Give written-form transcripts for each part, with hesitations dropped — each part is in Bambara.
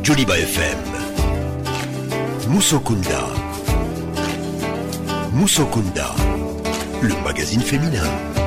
Joliba FM. Moussokunda. Moussokunda, le magazine féminin.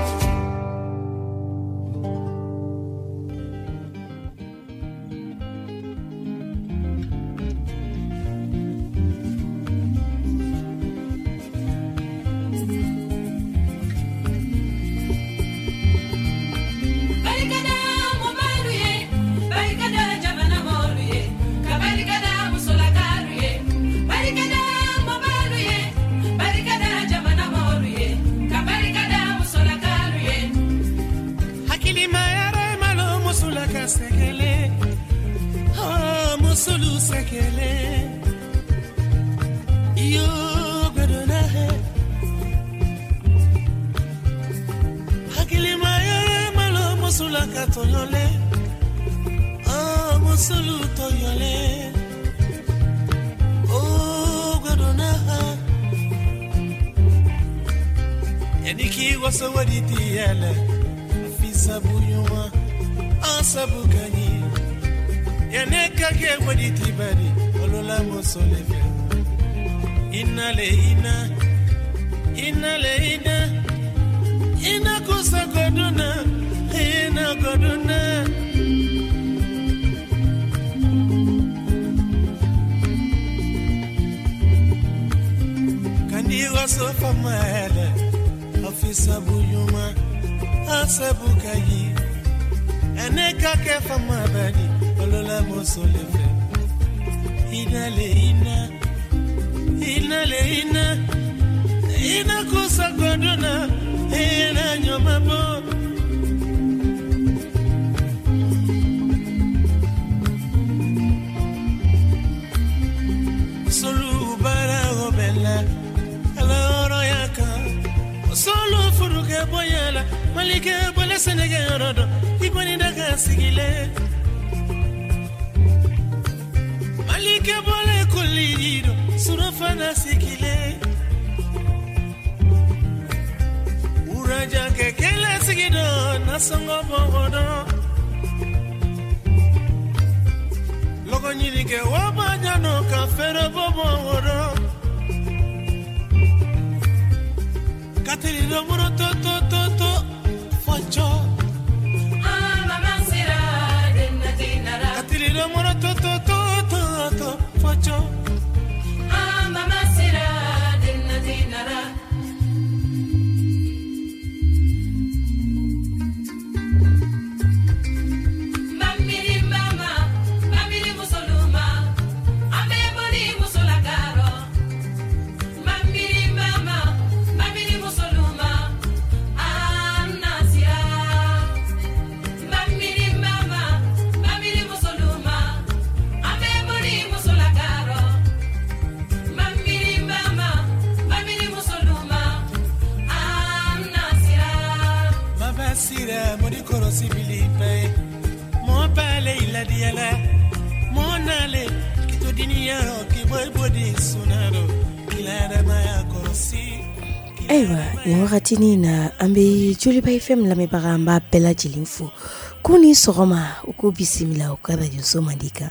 Wakati na ambe Joliba FM la mebaramba pela jilinfu kuni soroma uko bisimila ukada Joso Mandika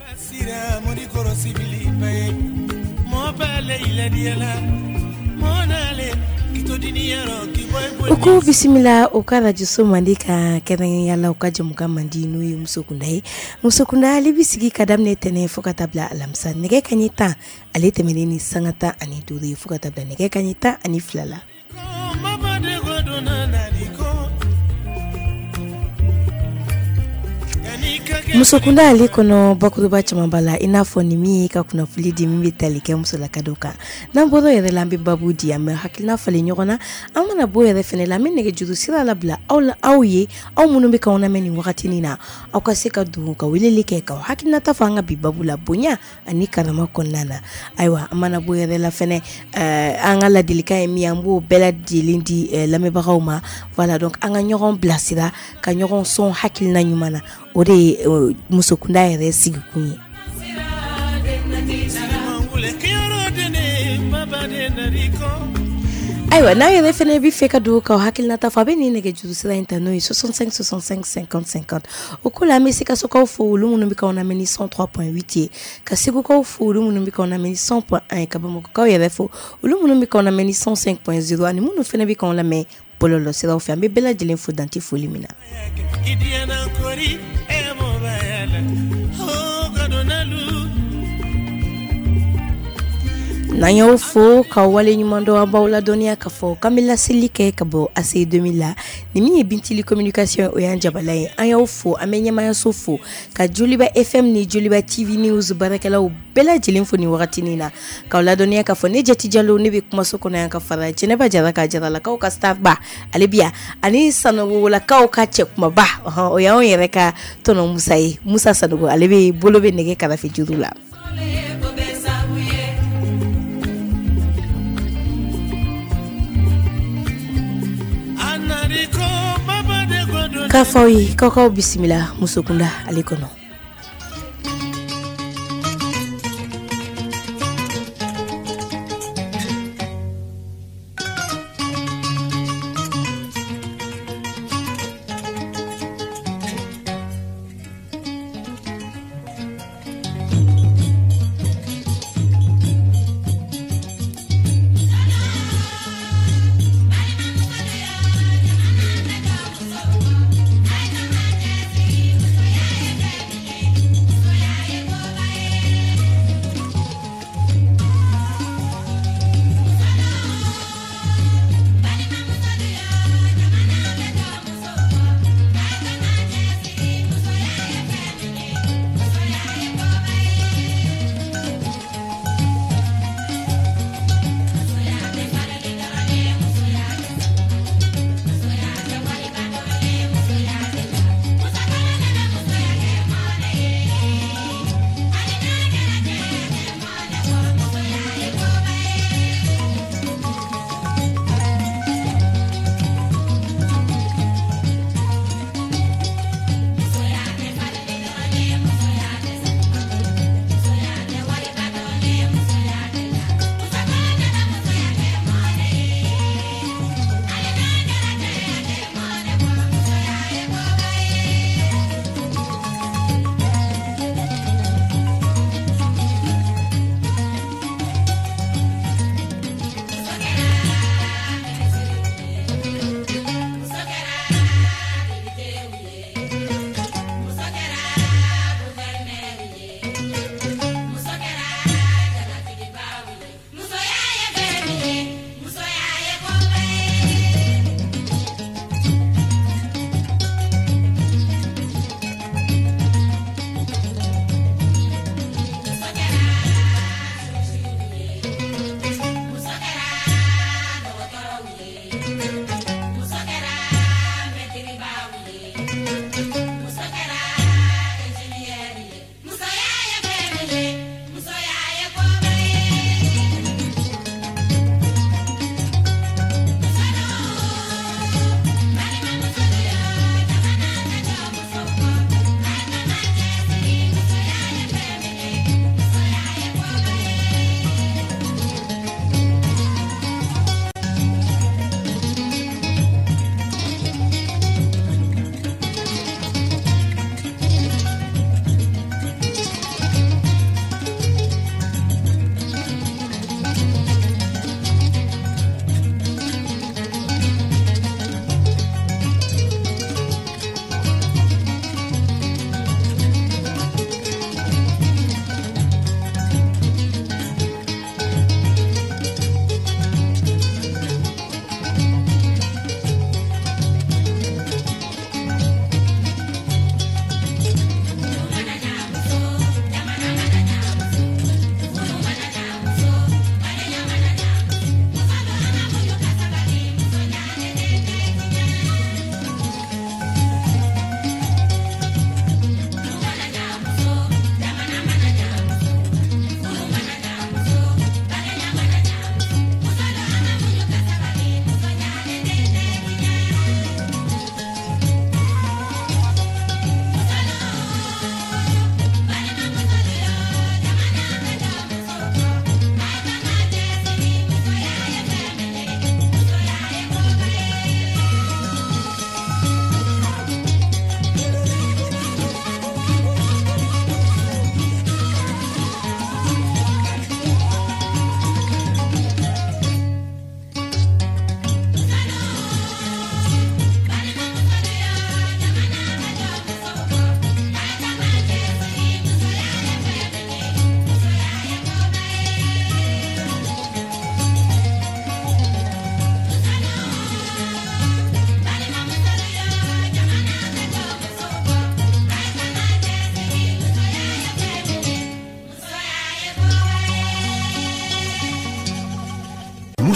basira mori korosibili bae mo pale ila diala monale kitodini yaro kiboy uko bisimila ukada Joso Mandika kenen yalla ukaje mukamandi nuyi musokunda ali bisigi kadamne tene fokatabla alamsa nege kanyita ali temenini sangata ani duri fokatabla nege kanyita ani flala Musokunda alikono bakuruba chamambala inafo ni mii ka kuna fulidi mimi talike musola kadoka na bodo yere lambi babudi ame hakilina fale nyogona amana bo yere fene la menege judu sira labla au ye au munumbe ka ona meni wakati nina au kaseka du ka wilelike ka hakilina tafanga bi babula bonya ani karama konnana aiwa amana bo yere la fene angala dilika emi ambo bela dilindi la mebagauma voilà donc anga nyoron blasira ka nyoron son hakilina nyumana ode musokunda yere sigukuni Aywa na yɛrɛ fɛnɛ bi fɛ ka don ka hakilina fa bɛ ni nɛgɛjuru sira in ta n'o ye 65 65 50 50 o ko la an bɛ se ka sokaw fo olu minnu bɛ k'anw lamɛn ni 103.8 ye ka segukaw fo olu minnu bɛ k'anw lamɛn ni 100.1 ye ka bamakɔkaw yɛrɛ fo olu minnu bɛ k'anw lamɛn ni 105.0 ani minnu fɛnɛ bɛ k'anw lamɛn bɔlɔlɔ siraw fɛ an bɛ bɛɛ lajɛlen fo dante foli min na. N'an y'aw fo ka wale ɲuman dɔn an b'aw ladɔnniya k'a fɔ k'an bɛ laseli kɛ ka bɔ ACI 2000 la ni min ye Bintili communication o y'an jabala ye an y'aw fo an bɛ ɲɛmaayaso fo ka Joliba FM ni Joliba TV News baarakɛlaw bɛɛ lajɛlen fo nin wagatinin na k'aw ladɔnniya k'a fɔ ne Jati Jalo ne bɛ kumaso kɔnɔ yan ka fara Jɛnɛba Jara ka Jaralakaw ka staff ba ale bi yan ani Sanogolakaw ka cɛ kumaba o y'anw yɛrɛ ka tɔnɔ Musa ye Musa Sanogo ale bɛ bolo bɛ nɛgɛ karafe juru la. K'a fɔ aw ye k'aw bisimila musokunda ale kɔnɔ.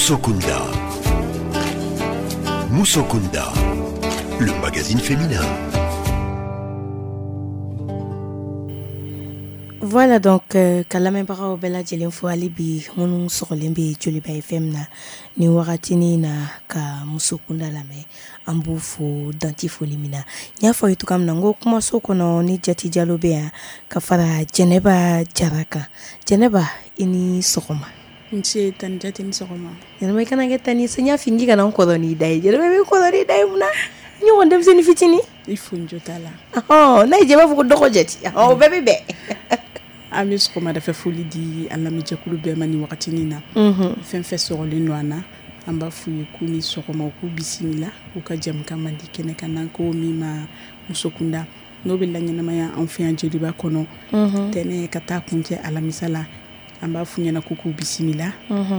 Musokunda. Musokunda, le magazine féminin. Voilà donc ka lamɛnbagaw bɛɛ lajɛlen fo hali bi minnu sɔgɔlen bɛ Joliba FM na ni wagati na ka Musokunda lamɛn an b'u fo danti foli min na n y'a fɔ aw ye cogoya min na n ko kumaso kɔnɔ ni Jati Jalo bɛ yan ka fara Jɛnɛba Jara kan. Jɛnɛba i ni sɔgɔma. Nse Tani Jati ni sɔgɔma. Jɛnɛba i kana kɛ Tani ye n y'a fɔ n k'i kana n kɔrɔ n'i da ye. Jɛnɛba bɛ n kɔrɔ n'i da ye mun na ɲɔgɔn denmisɛnnin fitinin. I fonjo t'a la. N'a ye jɛ b'a fɔ ko dɔgɔ Jati o bɛɛ bɛ bɛn. An bɛ sɔgɔmada fɛ foli di an lamɛnjɛkulu bɛɛ ma ni wagatinin na. Fɛn fɛn sɔgɔlen don an na an b'a f'u ye k'u ni sɔgɔma u k'u bisimila u ka jɛmukan man di kɛnɛ kan n'an ko min ma Musokunda n'o bɛ laɲɛnamaya anw fɛ yan Joliba kɔnɔ tɛnɛ ka taa kuncɛ alamisa la an b'a f'u ɲɛna k'u bisimila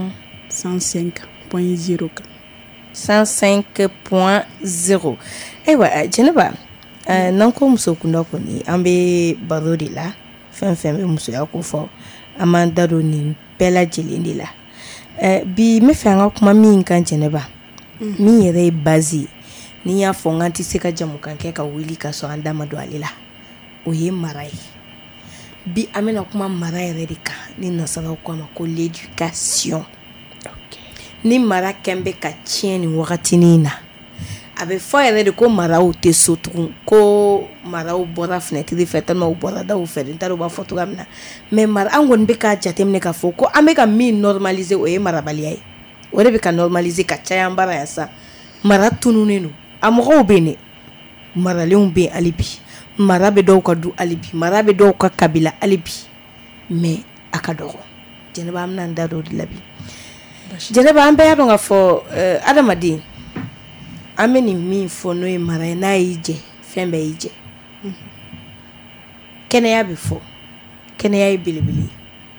105.0 kan. 105.0 ayiwa Jɛnɛba n'an ko Musokunda kɔni an bɛ baro de la. Fɛn fɛn bɛ musoya ko fɔ an m'an da don nin bɛɛ lajɛlen de la bi n bɛ fɛ an ka kuma min kan Jɛnɛba min yɛrɛ ye base ni y'a fɔ n k'an tɛ se ka jamukan kɛ ka wuli ka sɔrɔ an da ma don ale la o ye mara ye bi an bɛna kuma mara yɛrɛ de kan ni nasaraw ko a ma ko l'éducation ni mara kɛn bɛ ka tiɲɛ nin wagatinin na a bɛ fɔ yɛrɛ de ko maraw tɛ so tugun ko maraw bɔra fenêtre fɛ tellement u bɔra daw fɛ n t'a dɔn u b'a fɔ cogoya min na mais mara an kɔni bɛ ka jateminɛ k'a fɔ ko an bɛ ka min normaliser o ye marabaliya ye o de bɛ ka normaliser ka caya an bara yan sa mara tununnen don a mɔgɔw bɛ yen dɛ maralenw bɛ yen hali bi mara bɛ dɔw ka du hali bi mara bɛ dɔw ka kabila hali bi mais a ka dɔgɔ Jɛnɛba an bɛna an da don o de la bi Jɛnɛba an bɛɛ y'a dɔn k'a fɔ adamaden an bɛ nin min fɔ n'o ye mara ye n'a y'i jɛ fɛn bɛɛ y'i jɛ kɛnɛya bɛ fɔ kɛnɛya ye belebele ye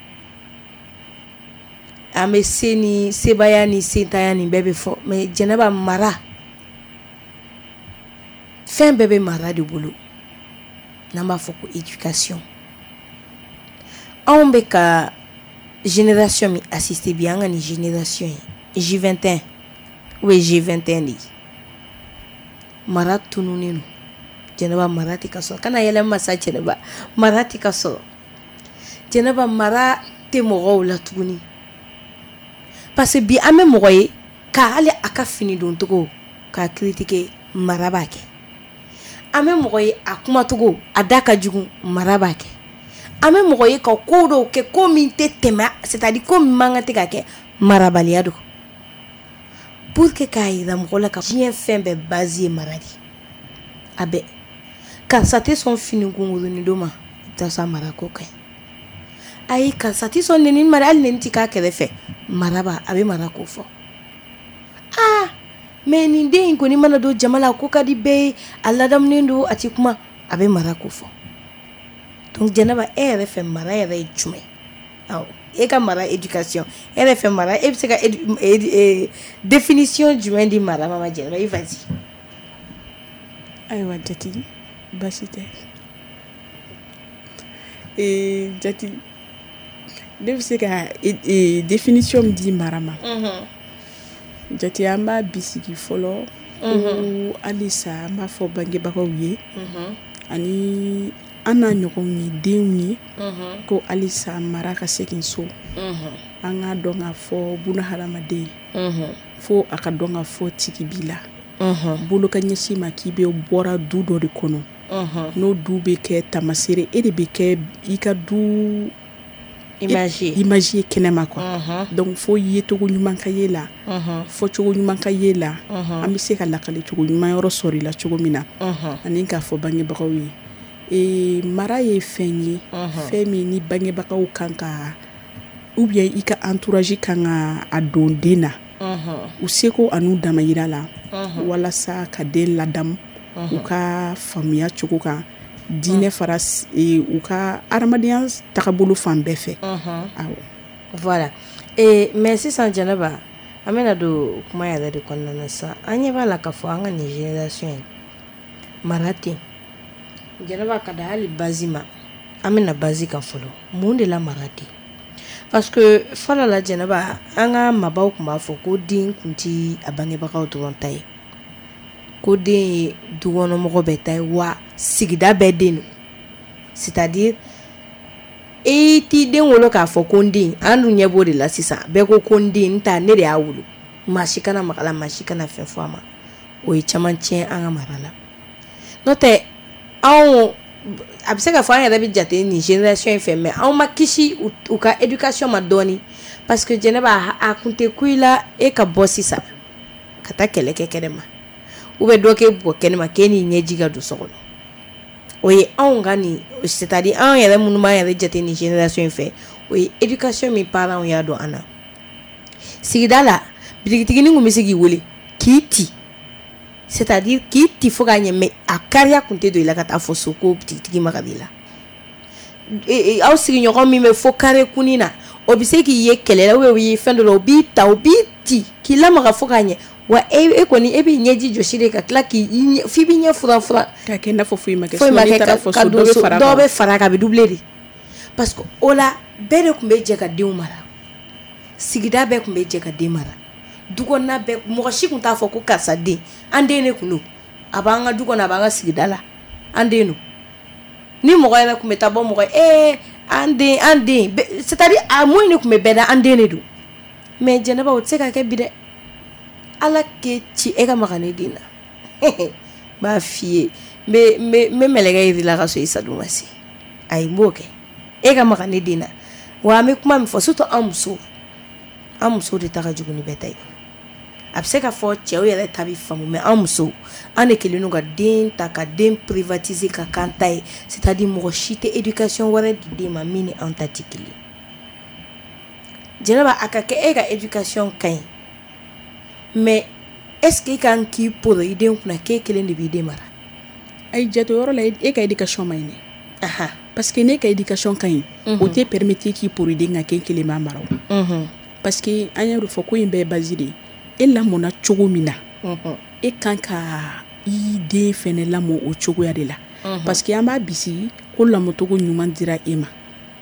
an bɛ se ni sebaya ni sentanya nin bɛɛ bɛ fɔ mais Jɛnɛba mara fɛn bɛɛ bɛ mara de bolo n'an b'a fɔ ko éducation anw bɛ ka génération min assister bi an ka nin génération ye J21 ou G21 de ye mara tununnen don Jɛnɛba mara tɛ ka sɔrɔ kana yɛlɛ masa Jɛnɛba mara tɛ ka sɔrɔ Jɛnɛba mara tɛ mɔgɔw la tuguni parce que bi an bɛ mɔgɔ ye ka hali a ka fini don cogo k'a critiquer mara b'a kɛ an bɛ mɔgɔ ye a kuma cogo a da ka jugu mara b'a kɛ an bɛ mɔgɔ ye ka ko dɔw kɛ ko min tɛ tɛmɛ c'est-à-dire ko min man kan tɛ ka kɛ marabaliya don pour que k'a yira mɔgɔ la ka diɲɛ fɛn bɛɛ base ye mara de a bɛɛ karisa tɛ sɔn fini kunkurunin don ma i bɛ taa sɔrɔ a mara ko ka ɲi ayi karisa tɛ sɔn nɛni ma hali nɛni tɛ k'a kɛrɛfɛ mara b'a a bɛ mara ko fɔ mais nin den in kɔni mana don jama la ko ka di bɛɛ ye a ladamunen don a tɛ kuma a bɛ mara ko fɔ donc Jɛnɛba e yɛrɛ fɛ mara yɛrɛ ye jumɛn awɔ e ka mara éducation e yɛrɛ fɛ mara e bɛ se ka définition jumɛn di mara ma Jɛnɛba i vas-y ayiwa Jati baasi tɛ Jati ne bɛ se ka définition min di mara ma Jati an b'a bisigi fɔlɔ ko halisa an b'a fɔ bangebagaw ye ani an n'a ɲɔgɔnw ye denw ye ko halisa mara ka segin so an k'a dɔn k'a fɔ bunahadamaden fo a ka dɔn k'a fɔ tigi b'i la bolo ka ɲɛsin ma k'i bɛ bɔra du dɔ de kɔnɔ n'o du bɛ kɛ tamasere e de bɛ kɛ i ka du image ye kɛnɛma quoi donc fo yecogo ɲuman ka ye la fɔ cogo ɲuman ka ye la an bɛ se ka lakale cogo ɲuman yɔrɔ sɔrɔ i la cogo min na ani k'a fɔ bangebagaw ye mara ye fɛn ye fɛn min ni bangebagaw kan ka ou bien i ka entourage kan ka a don den na u seko an'u damayira la walasa ka den ladamu u ka faamuya cogo kan diinɛ fara u ka adamadenya tagabolo fan bɛɛ fɛ awɔ voilà mais sisan Jɛnɛba an bɛna don kuma yɛrɛ de kɔnɔna na sisan an ɲɛ b'a la k'a fɔ an ka nin génération ye mara tɛ Jɛnɛba ka da hali base ma an bɛna base kan fɔlɔ mun de la mara tɛ parce que fɔlɔ la Jɛnɛba an ka mabaw tun b'a fɔ ko den kun ti a bangebagaw dɔrɔn ta ye ko den ye dukɔnɔmɔgɔ bɛɛ ta ye wa sigida bɛɛ den don c'est-à-dire e t'i den wolo k'a fɔ ko n den an dun ɲɛ b'o de la sisan bɛɛ ko ko n den n ta ne de y'a wolo maa si kana magala maa si kana fɛn fɔ a ma o ye caman tiɲɛ an ka mara la n'o tɛ anw a bɛ se ka fɔ an yɛrɛ bɛ jate nin génération in fɛ mais anw ma kisi u ka éducation ma dɔɔni parce que Jɛnɛba a kun tɛ ku i la e ka bɔ sisan ka taa kɛlɛ kɛ kɛnɛma ou bien dɔ k'e bɔ kɛnɛma k'e n'i ɲɛji ka don so kɔnɔ o ye anw ka nin c'est-à-dire anw yɛrɛ minnu b'an yɛrɛ jate nin génération in fɛ o ye éducation min parents y'a dɔn an na sigida la bitigitigi kun bɛ se k'i wele k'i ti c'est-à-dire k'i ti fo k'a ɲɛ mais a kariya kun tɛ don i la ka taa fɔ so ko bitigitigi ma ka b'i la aw sigiɲɔgɔn min bɛ fo kare kunni na o bɛ se k'i ye kɛlɛ la ou bien o ye fɛn dɔ la o b'i ta o b'i ti k'i lamaga fo k'a ɲɛ wa e kɔni e b'i ɲɛji jɔsi de ka tila f'i b'i ɲɛ furan k'a kɛ i n'a fɔ foyi ma kɛ dɔw bɛ fara kan a bɛ doublé de parce que o la bɛɛ de tun bɛ jɛ ka denw mara sigida bɛɛ tun bɛ jɛ ka den mara du kɔnɔna bɛɛ mɔgɔ si tun t'a fɔ ko karisa den an den de tun don a b'an ka du kɔnɔ a b'an ka sigida la an den don ni mɔgɔ yɛrɛ tun bɛ taa bɔ mɔgɔ an den c'est-à-dire a moyi de tun bɛ bɛɛ da an den de don mais Jɛnɛba o tɛ se ka kɛ bi dɛ ala k'e ci e ka maga ne den na b'a f'i ye n bɛ mɛlɛkɛ yir'i la ka sɔrɔ i sadun ma se ayi n b'o kɛ e ka maga ne den na wa an bɛ kuma min fɔ surtout an muso de ta ka jugu ni bɛɛ ta ye a bɛ se ka fɔ cɛw yɛrɛ ta bɛ faamu mais an musow an de kɛlen don ka den ta ka den privatiser ka k'an ta ye c'est-à-dire mɔgɔ si tɛ éducation wɛrɛ di den ma min ni an ta tɛ kelen Jɛnɛba a ka kɛ e ka éducation ka ɲi mais est-ce que e kan k'i poro i den kunna k'e kelen de b'i den mara ayi jato yɔrɔ la e ka éducation ma ɲi dɛ parce que ne ka éducation ka ɲi o tɛ permettre k'i poro i den ka kɛ kelen b'a mara o parce que an y'a fɔ ko in bɛɛ ye base de ye e lamɔna cogo min na e kan ka i den fɛnɛ lamɔ o cogoya de la parce que an b'a bisi ko lamɔcogo ɲuman dira e ma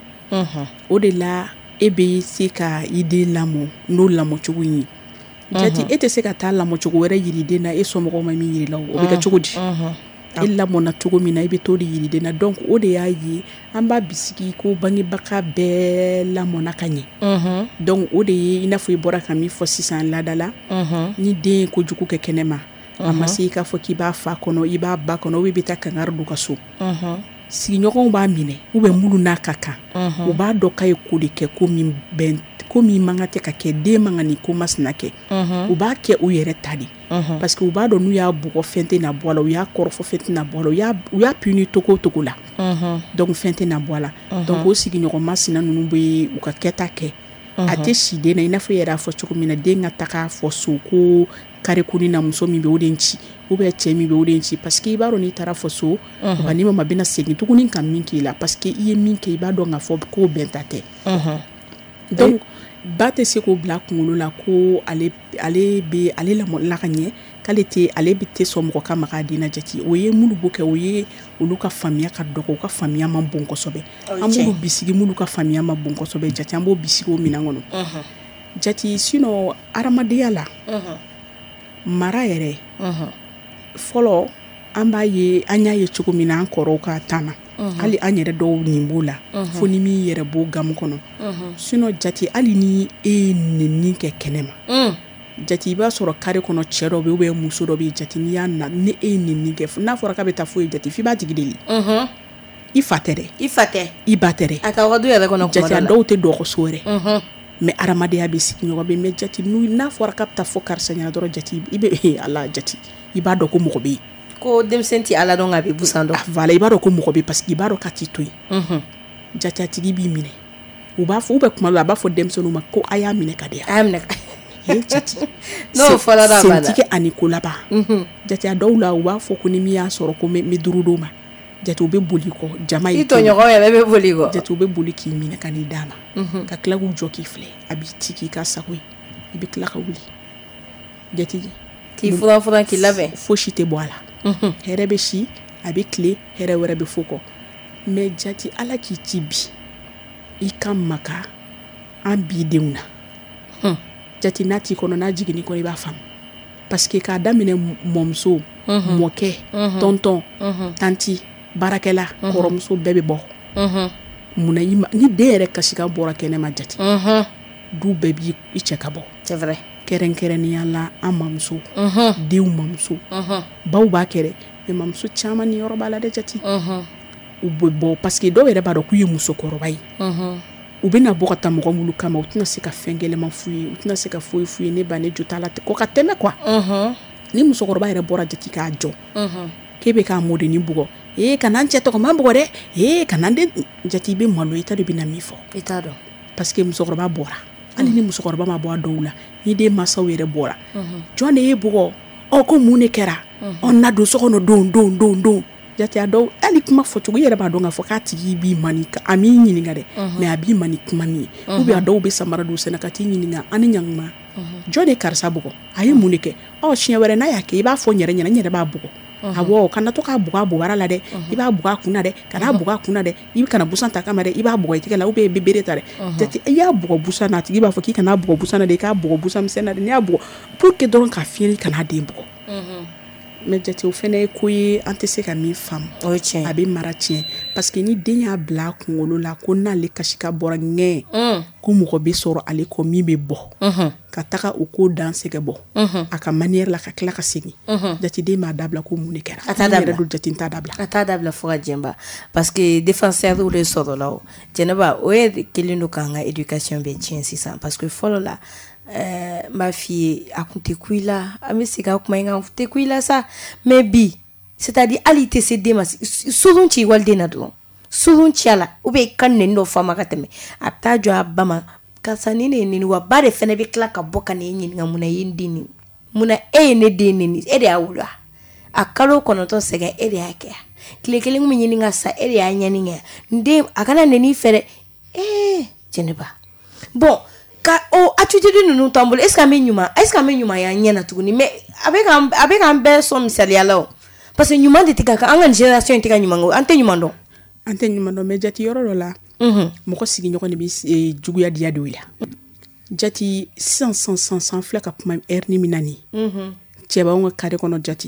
o de la e bɛ se ka i den lamɔ n'o lamɔcogo in ye jati e tɛ se ka taa lamɔcogo wɛrɛ yiri den na e somɔgɔw ma min yiri la o bɛ kɛ cogo di e lamɔna cogo min na e bɛ t'o de yiri den na donc o de y'a ye an b'a bisigi ko bangebaga bɛɛ lamɔna ka ɲɛ donc o de ye i n'a fɔ i bɔra ka min fɔ sisan laada la ni den ye kojugu kɛ kɛnɛma a ma se i k'a fɔ k'i b'a fa kɔnɔ i b'a ba kɔnɔ ou bien i bɛ taa kangari don ka so sigiɲɔgɔnw b'a minɛ ou bien minnu n'a ka kan u b'a dɔn k'a ye ko de kɛ ko min man ka tɛ ka kɛ den man ka nin ko masina kɛ u b'a kɛ u yɛrɛ ta de parce que u b'a dɔn n'u y'a bugɔ fɛn tɛ na bɔ a la u y'a kɔrɔfɔ fɛn tɛ na bɔ a la u y'a puni togo o togo la donc fɛn tɛ na bɔ a la donc o sigiɲɔgɔn masina ninnu bɛ u ka kɛta kɛ a tɛ si den na i n'a fɔ i yɛrɛ y'a fɔ cogo min na den ka taga fɔ so ko karikuni na muso min bɛ o de ci ou bien cɛ min bɛ o de ci parce que i b'a dɔn n'i taara fɔ so nka n'i ma bɛna segin tuguni ka min k'i la parce que i ye min kɛ i b'a dɔn k'a fɔ k'o bɛn ta tɛ donc ba tɛ se k'o bila kunkolo la ko ale lamɔla ka ɲɛ k'ale ale bɛ tɛ sɔn mɔgɔ ka maga a den na jate o ye minnu b'o kɛ o ye olu ka faamuya ka dɔgɔ u ka faamuya ma bon kosɛbɛ an b'olu bisigi minnu ka faamuya ma bon kosɛbɛ jate an b'o bisigi o minɛn kɔnɔ jate sinon adamadenya la mara yɛrɛ fɔlɔ an b'a ye an y'a ye cogo min na an kɔrɔw ka tan na hali an yɛrɛ dɔw nin b'o la fo ni min yɛrɛ b'o gamu kɔnɔ sinon jate hali ni e ye nɛni kɛ kɛnɛma jate i b'a sɔrɔ kare kɔnɔ cɛ dɔ bɛ ou bien muso dɔ bɛ jate n'i y'a na ni e ye nɛni kɛ n'a fɔra k'a bɛ taa foyi jate f'i b'a tigi deli i fa tɛ dɛ i ba tɛ dɛ a ka wadu yɛrɛ kɔnɔ jate a dɔw tɛ dɔgɔso wɛrɛ mais adamadenya bɛ sigi ɲɔgɔn bɛ mais jate n'a fɔra k'a bɛ taa fɔ karisa ɲɛna dɔrɔn jate i bɛ ala jate i b'a dɔn ko mɔgɔ bɛ yen ko denmisɛn tɛ ala dɔn a bɛ busan dɔn voilà i b'a dɔn ko mɔgɔ bɛ yen parce que i b'a dɔn k'a t'i to yen jate a tigi b'i minɛ u b'a fɔ kuma dɔ la a b'a fɔ denmisɛnninw ma ko a y'a minɛ ka di yan a y'a minɛ jate n'o fɔra da b'a la sentigi ani ko laban jate a dɔw la u b'a fɔ ko ni min y'a sɔrɔ ko n bɛ duuru d'o ma jate u bɛ boli kɔ jama i tɔɲɔgɔn yɛrɛ bɛ boli kɔ jate u bɛ boli k'i minɛ ka n'i d'a ma ka tila k'u jɔ k'i filɛ a b'i ci k'i ka sago ye i bɛ tila ka wuli jate k'i furan k'i labɛn fosi tɛ bɔ a la hɛrɛ bɛ si a bɛ tile hɛrɛ wɛrɛ bɛ fo kɔ mais jate ala k'i ci bi i ka maka an bi denw na jati n'a t'i kɔnɔ n'a jiginni kɔnɔ i b'a faamu parce que k'a daminɛ mɔmuso mɔkɛ tɔntɔn tanti baarakɛla kɔrɔmuso bɛɛ bɛ bɔ munna ni den yɛrɛ kasika bɔra kɛnɛma jati du bɛɛ b'i cɛ ka bɔ c'est vrai kɛrɛnkɛrɛnnenya la an mamuso denw mamuso baw b'a kɛrɛ mais mamuso caman ni yɔrɔ b'a la dɛ jati u bɛ bɔ parce que dɔw yɛrɛ b'a dɔn k'u ye musokɔrɔba ye u bɛna bɔ ka taa mɔgɔ minnu kama u tɛna se ka fɛn gɛlɛman f'u ye u tɛna se ka foyi f'u ye ne ba ne jo t'a la ko ka tɛmɛ quoi ni musokɔrɔba yɛrɛ bɔra jati k'a jɔ k'e bɛ k'a mɔdenni bugɔ kana n cɛ tɔgɔman bugɔ dɛ kana n den jati i bɛ malo i t'a dɔn i bɛna min fɔ i t'a dɔn parce que musokɔrɔba bɔra hali ni musokɔrɔba ma bɔ a dɔw la ni den mansaw yɛrɛ bɔra jɔn de y'e bugɔ ko mun de kɛra na don so kɔnɔ don jati a dɔw hali kuma fɔcogo i yɛrɛ b'a dɔn k'a fɔ k'a tigi b'i mani a m'i ɲininka dɛ mais a b'i mani kuma min ye ou bien a dɔw bɛ samara don sɛnɛ ka t'i ɲininka an ni ɲankuma jɔn de karisa bugɔ a ye mun de kɛ siɲɛ wɛrɛ n'a y'a kɛ i b'a fɔ n yɛrɛ ɲɛna n yɛrɛ b'a bugɔ awɔ kana to k'a bugɔ a bugɔra la dɛ i b'a bugɔ a kunna dɛ kana bugɔ a kunna dɛ i kana busan ta kama dɛ i b'a bugɔ i tigɛ la ou bien i bɛ bere ta dɛ jati i y'a bugɔ busan na a tigi b'a fɔ k'i kana bugɔ busan na dɛ i k'a bugɔ busan misɛn na dɛ n'i y'a bugɔ pour que dɔrɔn k'a fiyɛ i kana den bugɔ mais jati o fɛnɛ ye ko ye an tɛ se ka min faamu o ye tiɲɛ a bɛ mara tiɲɛ parce que ni den y'a bila a kunkolo la ko n'ale kasika bɔra ŋɛɲɛ ko mɔgɔ bɛ sɔrɔ ale kɔ min bɛ bɔ ka taga o ko dan sɛgɛ bɔ a ka manière la ka tila ka segin jati den m'a dabila ko mun de kɛra a t'a dabila yɛrɛ don jati t'a dabila a t'a dabila fo ka jɛnba parce que défenseur de sɔrɔ la o jɛnɛba o ye kelen don k'an ka éducation bɛ tiɲɛ sisan parce que fɔlɔ la ma fille a kun tɛ ku i la an bɛ segin a kuma in kan tɛ ku i la sa mais bi c'est-à-dire hali i tɛ se den ma surun ci waliden na dɔrɔn surun ci a la ou bien i ka nɛni dɔ f'a ma ka tɛmɛ a bɛ taa jɔ a ba ma karisa ni ne ye nɛni wa ba de fɛnɛ bɛ tila ka bɔ ka na e ɲininka munna i ye n den nɛni munna e ye ne den nɛni e de y'a wolo a kalo 9 sɛgɛn e de y'a kɛ tile kelen min ɲini ka sa e de y'a ɲani kɛ n den a kana nɛni i fɛ dɛ Jɛnɛba bon ka attitude ninnu t'an bolo est-ce que an bɛ ɲuman y'an ɲɛ na tuguni mais a bɛ k'an bɛɛ sɔn misaliya la o parce que ɲuman de tɛ ka kan an ka nin génération in tɛ ka ɲuman kɛ an tɛ ɲuman dɔn mais jati yɔrɔ dɔ la mɔgɔ sigiɲɔgɔn de bɛ juguya diya de la jati sisan filɛ ka kuma heure ni min na nin cɛ b'anw ka carré kɔnɔ jati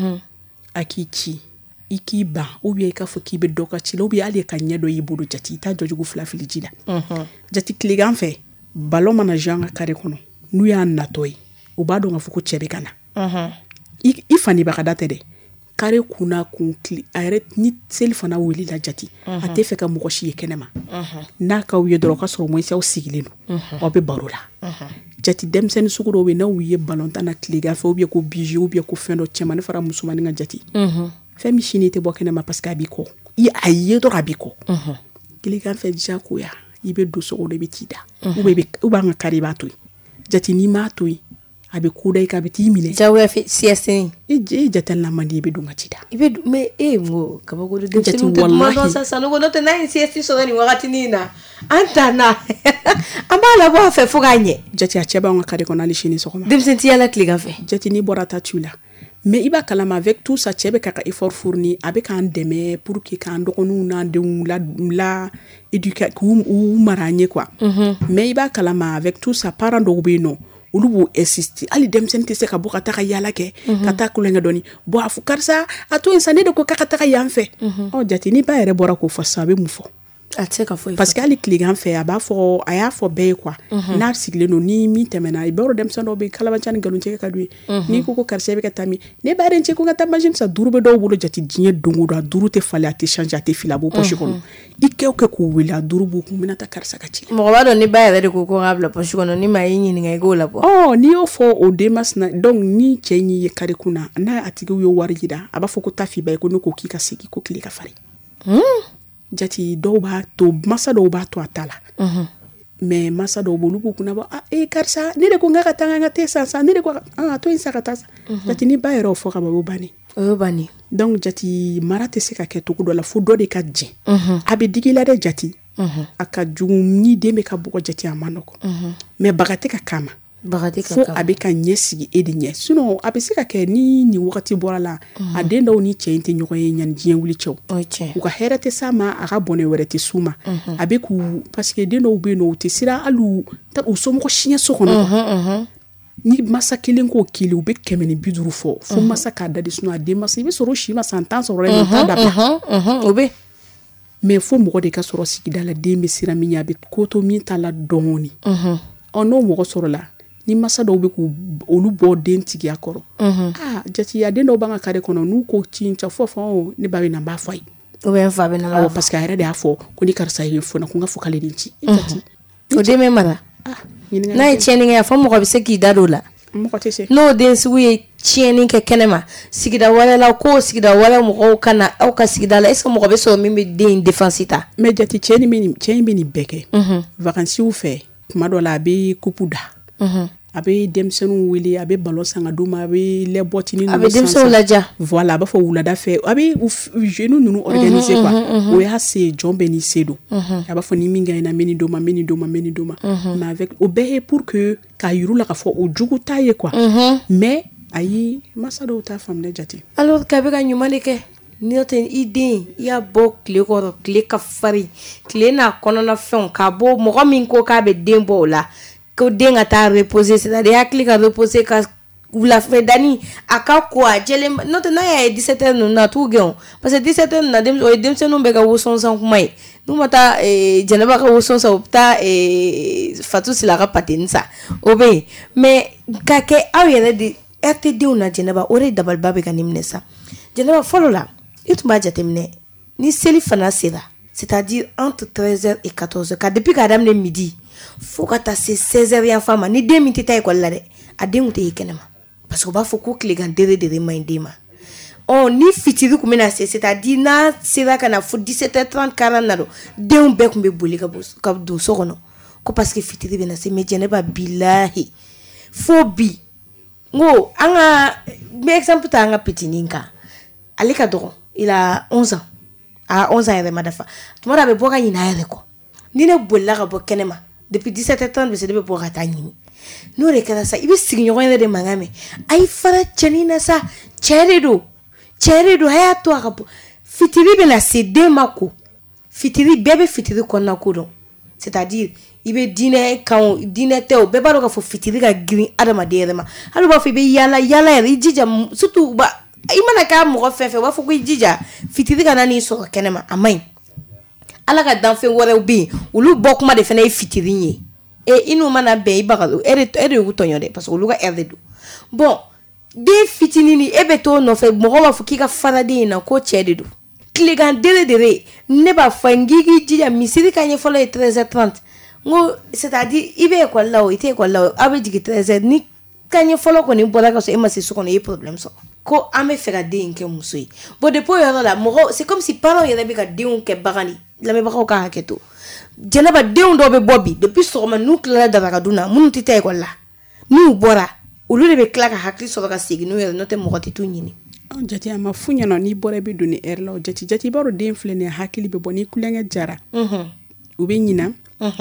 a k'i ci i k'i ban ou bien i k'a fɔ k'i bɛ dɔ ka ci la ou bien hali ka ɲɛ dɔ y'i bolo jati i t'a jɔjugu fila fili ji la jati tilegan fɛ ballon mana jouer an ka carré kɔnɔ n'u y'a natɔ ye u b'a dɔn k'a fɔ ko cɛ bɛ ka na i fanibaga da tɛ dɛ carré kunna kun tile a yɛrɛ ni seli fana wulila jati a tɛ fɛ ka mɔgɔ si ye kɛnɛma n'a k'aw ye dɔrɔn o ka sɔrɔ moisiaw sigilen don aw bɛ baro la jati denmisɛnnin sugu dɔw bɛ n'aw ye ballon tan na tilegan fɛ ou bien ko bijou ou bien ko fɛn dɔ cɛmannin fara musomannin ka jati fɛn min sini tɛ bɔ kɛnɛma parce que a b'i kɔ a ye dɔrɔn a b'i kɔ tilegan fɛ diyagoya i bɛ don sogo de bɛ t'i da ou b'an ka carré i b'a to yen jati n'i m'a to yen a bɛ ko da i kan a bɛ t'i minɛ jagoya fɛ sieste i jatɛli man di i bɛ don ka ci da i bɛ mais ngo kabako de denmisɛnninw tɛ kuma dɔn sisan n'o tɛ n'a ye sieste sɔrɔ nin wagatinin na an ta na an b'a labɔ a fɛ fo k'a ɲɛ jati a cɛ b'anw ka carré kɔnɔ hali sini sɔgɔma denmisɛnnin tɛ yala tilegan fɛ jati n'i bɔra ta tu la mais i b'a kalama avec tout ça cɛ bɛ ka effort fournir a bɛ k'an dɛmɛ pour que k'an dɔgɔninw n'an denw la éduquer k'u mara an ye quoi mais i b'a kalama avec tout ça parents dɔw bɛ yen nɔ olu b'u insister hali denmisɛnnin tɛ se ka bɔ ka taa yaala kɛ ka taa kulonkɛ dɔɔni bon a fɔ karisa a to yen sa ne de ko k'a ka taa yan fɛ jati ni ba yɛrɛ bɔra k'o fɔ sisan a bɛ mun fɔ a tɛ se ka foyi parce que hali tilegan fɛ a y'a fɔ bɛɛ ye quoi n'a sigilen don ni min tɛmɛna i b'a dɔn denmisɛnnin dɔw bɛ yen kalabanciya ni nkalontigɛ ka d'u ye n'i ko karisa i bɛ ka taa min ne b'a yɛrɛ cɛ ko n ka taa machine san 5 bɛ dɔw bolo jati diɲɛ don o don a 5 tɛ falen a tɛ changer a tɛ fili a b'o poche kɔnɔ i kɛ o kɛ k'o wele a 5 b'u kun n bɛna taa karisa ka ci la mɔgɔ b'a dɔn ni ba yɛrɛ de ko k'a bila poche kɔnɔ ni maa y'i ɲininka i k'o labɔ n'i y'o fɔ o denmasina donc ni cɛ y'i ye carré kun na n'a a tigiw ye wari yira a b'a fɔ ko taa f'i ba ye ko ne ko k'i ka segin ko tile ka farin jati dɔw b'a to masa dɔw b'a to a ta la mais masa dɔw b'olu b'u kunna bɔ karisa ne de ko n ka taa n ka te san ne de ko a to yen sa ka taa sa jati ni ba yɛrɛ o fɔ ka ban o y'o bannen donc jati mara tɛ se ka kɛ cogo dɔ la fo dɔ de ka jɛ a bɛ digi la dɛ jati a ka jugu ni den bɛ ka bɔgɔ jati a man nɔgɔn mais baga tɛ ka kama fo a bɛ ka ɲɛ sigi e de ɲɛ sinon a bɛ se ka kɛ ni wagati bɔra la a den dɔw ni cɛ in tɛ ɲɔgɔn ye ɲani diɲɛ wuli cɛw u ka hɛrɛ tɛ s'a ma a ka bɔnɛ wɛrɛ tɛ s'u ma a bɛ k'u parce que den dɔw bɛ yen nɔ u tɛ siran hali u somɔgɔ siɲɛ so kɔnɔ ni masa kelen k'o kelen u bɛ 150 fɔ fo masa k'a da de sinon a den masa i bɛ sɔrɔ o si ma san 10 sɔrɔ yen nɔ t'a dabila o bɛ mais fo mɔgɔ de ka sɔrɔ sigida la den bɛ siran min ɲɛ a bɛ ko to min t'a la dɔɔni n'o mɔgɔ sɔrɔ la ni masa dɔw bɛ k'u olu bɔ den tigiya kɔrɔ jatiya den dɔw b'an ka kare kɔnɔ n'u ko ci ca fɔ ne ba bɛ na n b'a fɔ a ye ou bien fa bɛ na parce que a yɛrɛ de y'a fɔ ko ni karisa ye fɔ na ko n ka fɔ k'ale de ci o den bɛ mara n'a ye tiɲɛni kɛ fɔ mɔgɔ bɛ se k'i da don la mɔgɔ tɛ se n'o den sugu ye tiɲɛni kɛ kɛnɛma sigida wɛrɛ la ko sigida wɛrɛ mɔgɔw ka na aw ka sigida la est-ce que mɔgɔ bɛ sɔrɔ min bɛ den défense ta mais jati cɛ in bɛ nin bɛɛ kɛ vacances fɛ tuma dɔ la a bɛ coupe da a bɛ denmisɛnninw wele a bɛ ballon san ka d'u ma a bɛ lait boîtinin a bɛ denmisɛnninw laja voilà a b'a fɔ wulada fɛ a bɛ jeunes ninnu organiser quoi o y'a se jɔn bɛɛ n'i se don a b'a fɔ ni min gagnera n bɛ nin d'o ma n bɛ nin d'o ma n bɛ nin d'o ma mais avec o bɛɛ ye pour que k'a yir'u la k'a fɔ o jugu t'a ye quoi mais ayi masa dɔw t'a faamuya jate alors k'a bɛ ka ɲuman de kɛ n'o tɛ i den i y'a bɔ tile kɔrɔ tile ka farin tile n'a kɔnɔna fɛnw k'a bɔ mɔgɔ min ko k'a bɛ den bɔ o la ko den ka taa reposer c'est-à-dire hakili ka reposer ka wulafɛ dani a ka ko a jɛlen n'o tɛ n'a y'a ye 17 heures ninnu na t'u gɛn parce que 17 heures na o ye denmisɛnninw bɛ ka woson san kuma ye n'u ma taa jɛnɛba ka woson san u bɛ taa Fatu Sila ka pateni sa o bɛ yen mais ka kɛ aw yɛrɛ de RT denw na jɛnɛba o de dabaliba bɛ ka nin minɛ sa jɛnɛba fɔlɔ la i tun b'a jateminɛ ni seli fana sera c'est-à-dire entre 13h et 14h ka depuis k'a daminɛ midi fo ka taa se 16h yan fan ma ni den min tɛ taa école la dɛ a den tɛ ye kɛnɛma parce que u b'a fɔ ko tilegan dere ma ɲi den ma ni fitiri tun bɛna se c'est-à-dire n'a sera ka na fo 17h30 40 na don denw bɛɛ tun bɛ boli ka don so kɔnɔ ko parce que fitiri bɛna se mais jɛnɛba bilahi fo bi n ko an ka n bɛ exemple ta an ka petinin kan ale ka dɔgɔ il a 11 ans a 11 ans yɛrɛ ma dafa tuma dɔ a bɛ bɔ ka ɲinɛ a yɛrɛ kɔ ni ne bolila ka bɔ kɛnɛma depuis 17h30 bɛ bɛ bɔ ka taa ɲini n'o de kɛra sa i bɛ sigiɲɔgɔn yɛrɛ de mankan mɛn a y'i fara cɛnin na sa cɛ de don a y'a to a ka bɔ fitiri bɛna se den ma ko fitiri bɛɛ bɛ fitiri kɔnɔna ko dɔn c'est-à-dire i bɛ diinɛ kan diinɛ tɛ o bɛɛ b'a dɔn k'a fɔ fitiri ka girin adamaden yɛrɛ ma hali b'a fɔ i bɛ yaala yɛrɛ i jija surtout i mana k'a mɔgɔ fɛn fɛn u b'a fɔ ko i jija fitiri ka na n'i sɔrɔ kɛnɛma a man ɲi ala ka danfɛn wɛrɛw bɛ yen olu bɔ kuma de fana ye fitiri ye i n'u mana bɛn i baga de y'u tɔɲɔ dɛ parce que olu ka heure de don bon den fitinin e bɛ t'o nɔfɛ mɔgɔ b'a fɔ k'i ka fara den in na ko cɛ de don tilegan dere ne b'a fɔ n k'i jija misiri ka ɲɛ fɔlɔ ye 13h30 n ko c'est-à-dire i bɛ école la o i tɛ école la o aw bɛ jigin 13h ni ka ɲɛ fɔlɔ kɔni bɔra ka sɔrɔ e ma se so kɔnɔ i ye problème sɔrɔ ko an bɛ fɛ ka den in kɛ muso ye bon depuis o yɔrɔ la mɔgɔ c'est comme si parents yɛrɛ bɛ ka denw kɛ bagan de lamɛnbagaw ka hakɛ to jɛnɛba denw dɔw bɛ bɔ bi depuis sɔgɔma n'u tilala daraka dun na minnu tɛ taa école la n'u bɔra olu de bɛ tila ka hakili sɔrɔ ka segin n'u yɛrɛ n'o tɛ mɔgɔ tɛ t'u ɲini jate a ma fu ɲɛna n'i bɔra i bɛ don ni heure la o jate i b'a dɔn den filɛ nin ye hakili bɛ bɔ ni kulonkɛ jara u bɛ ɲina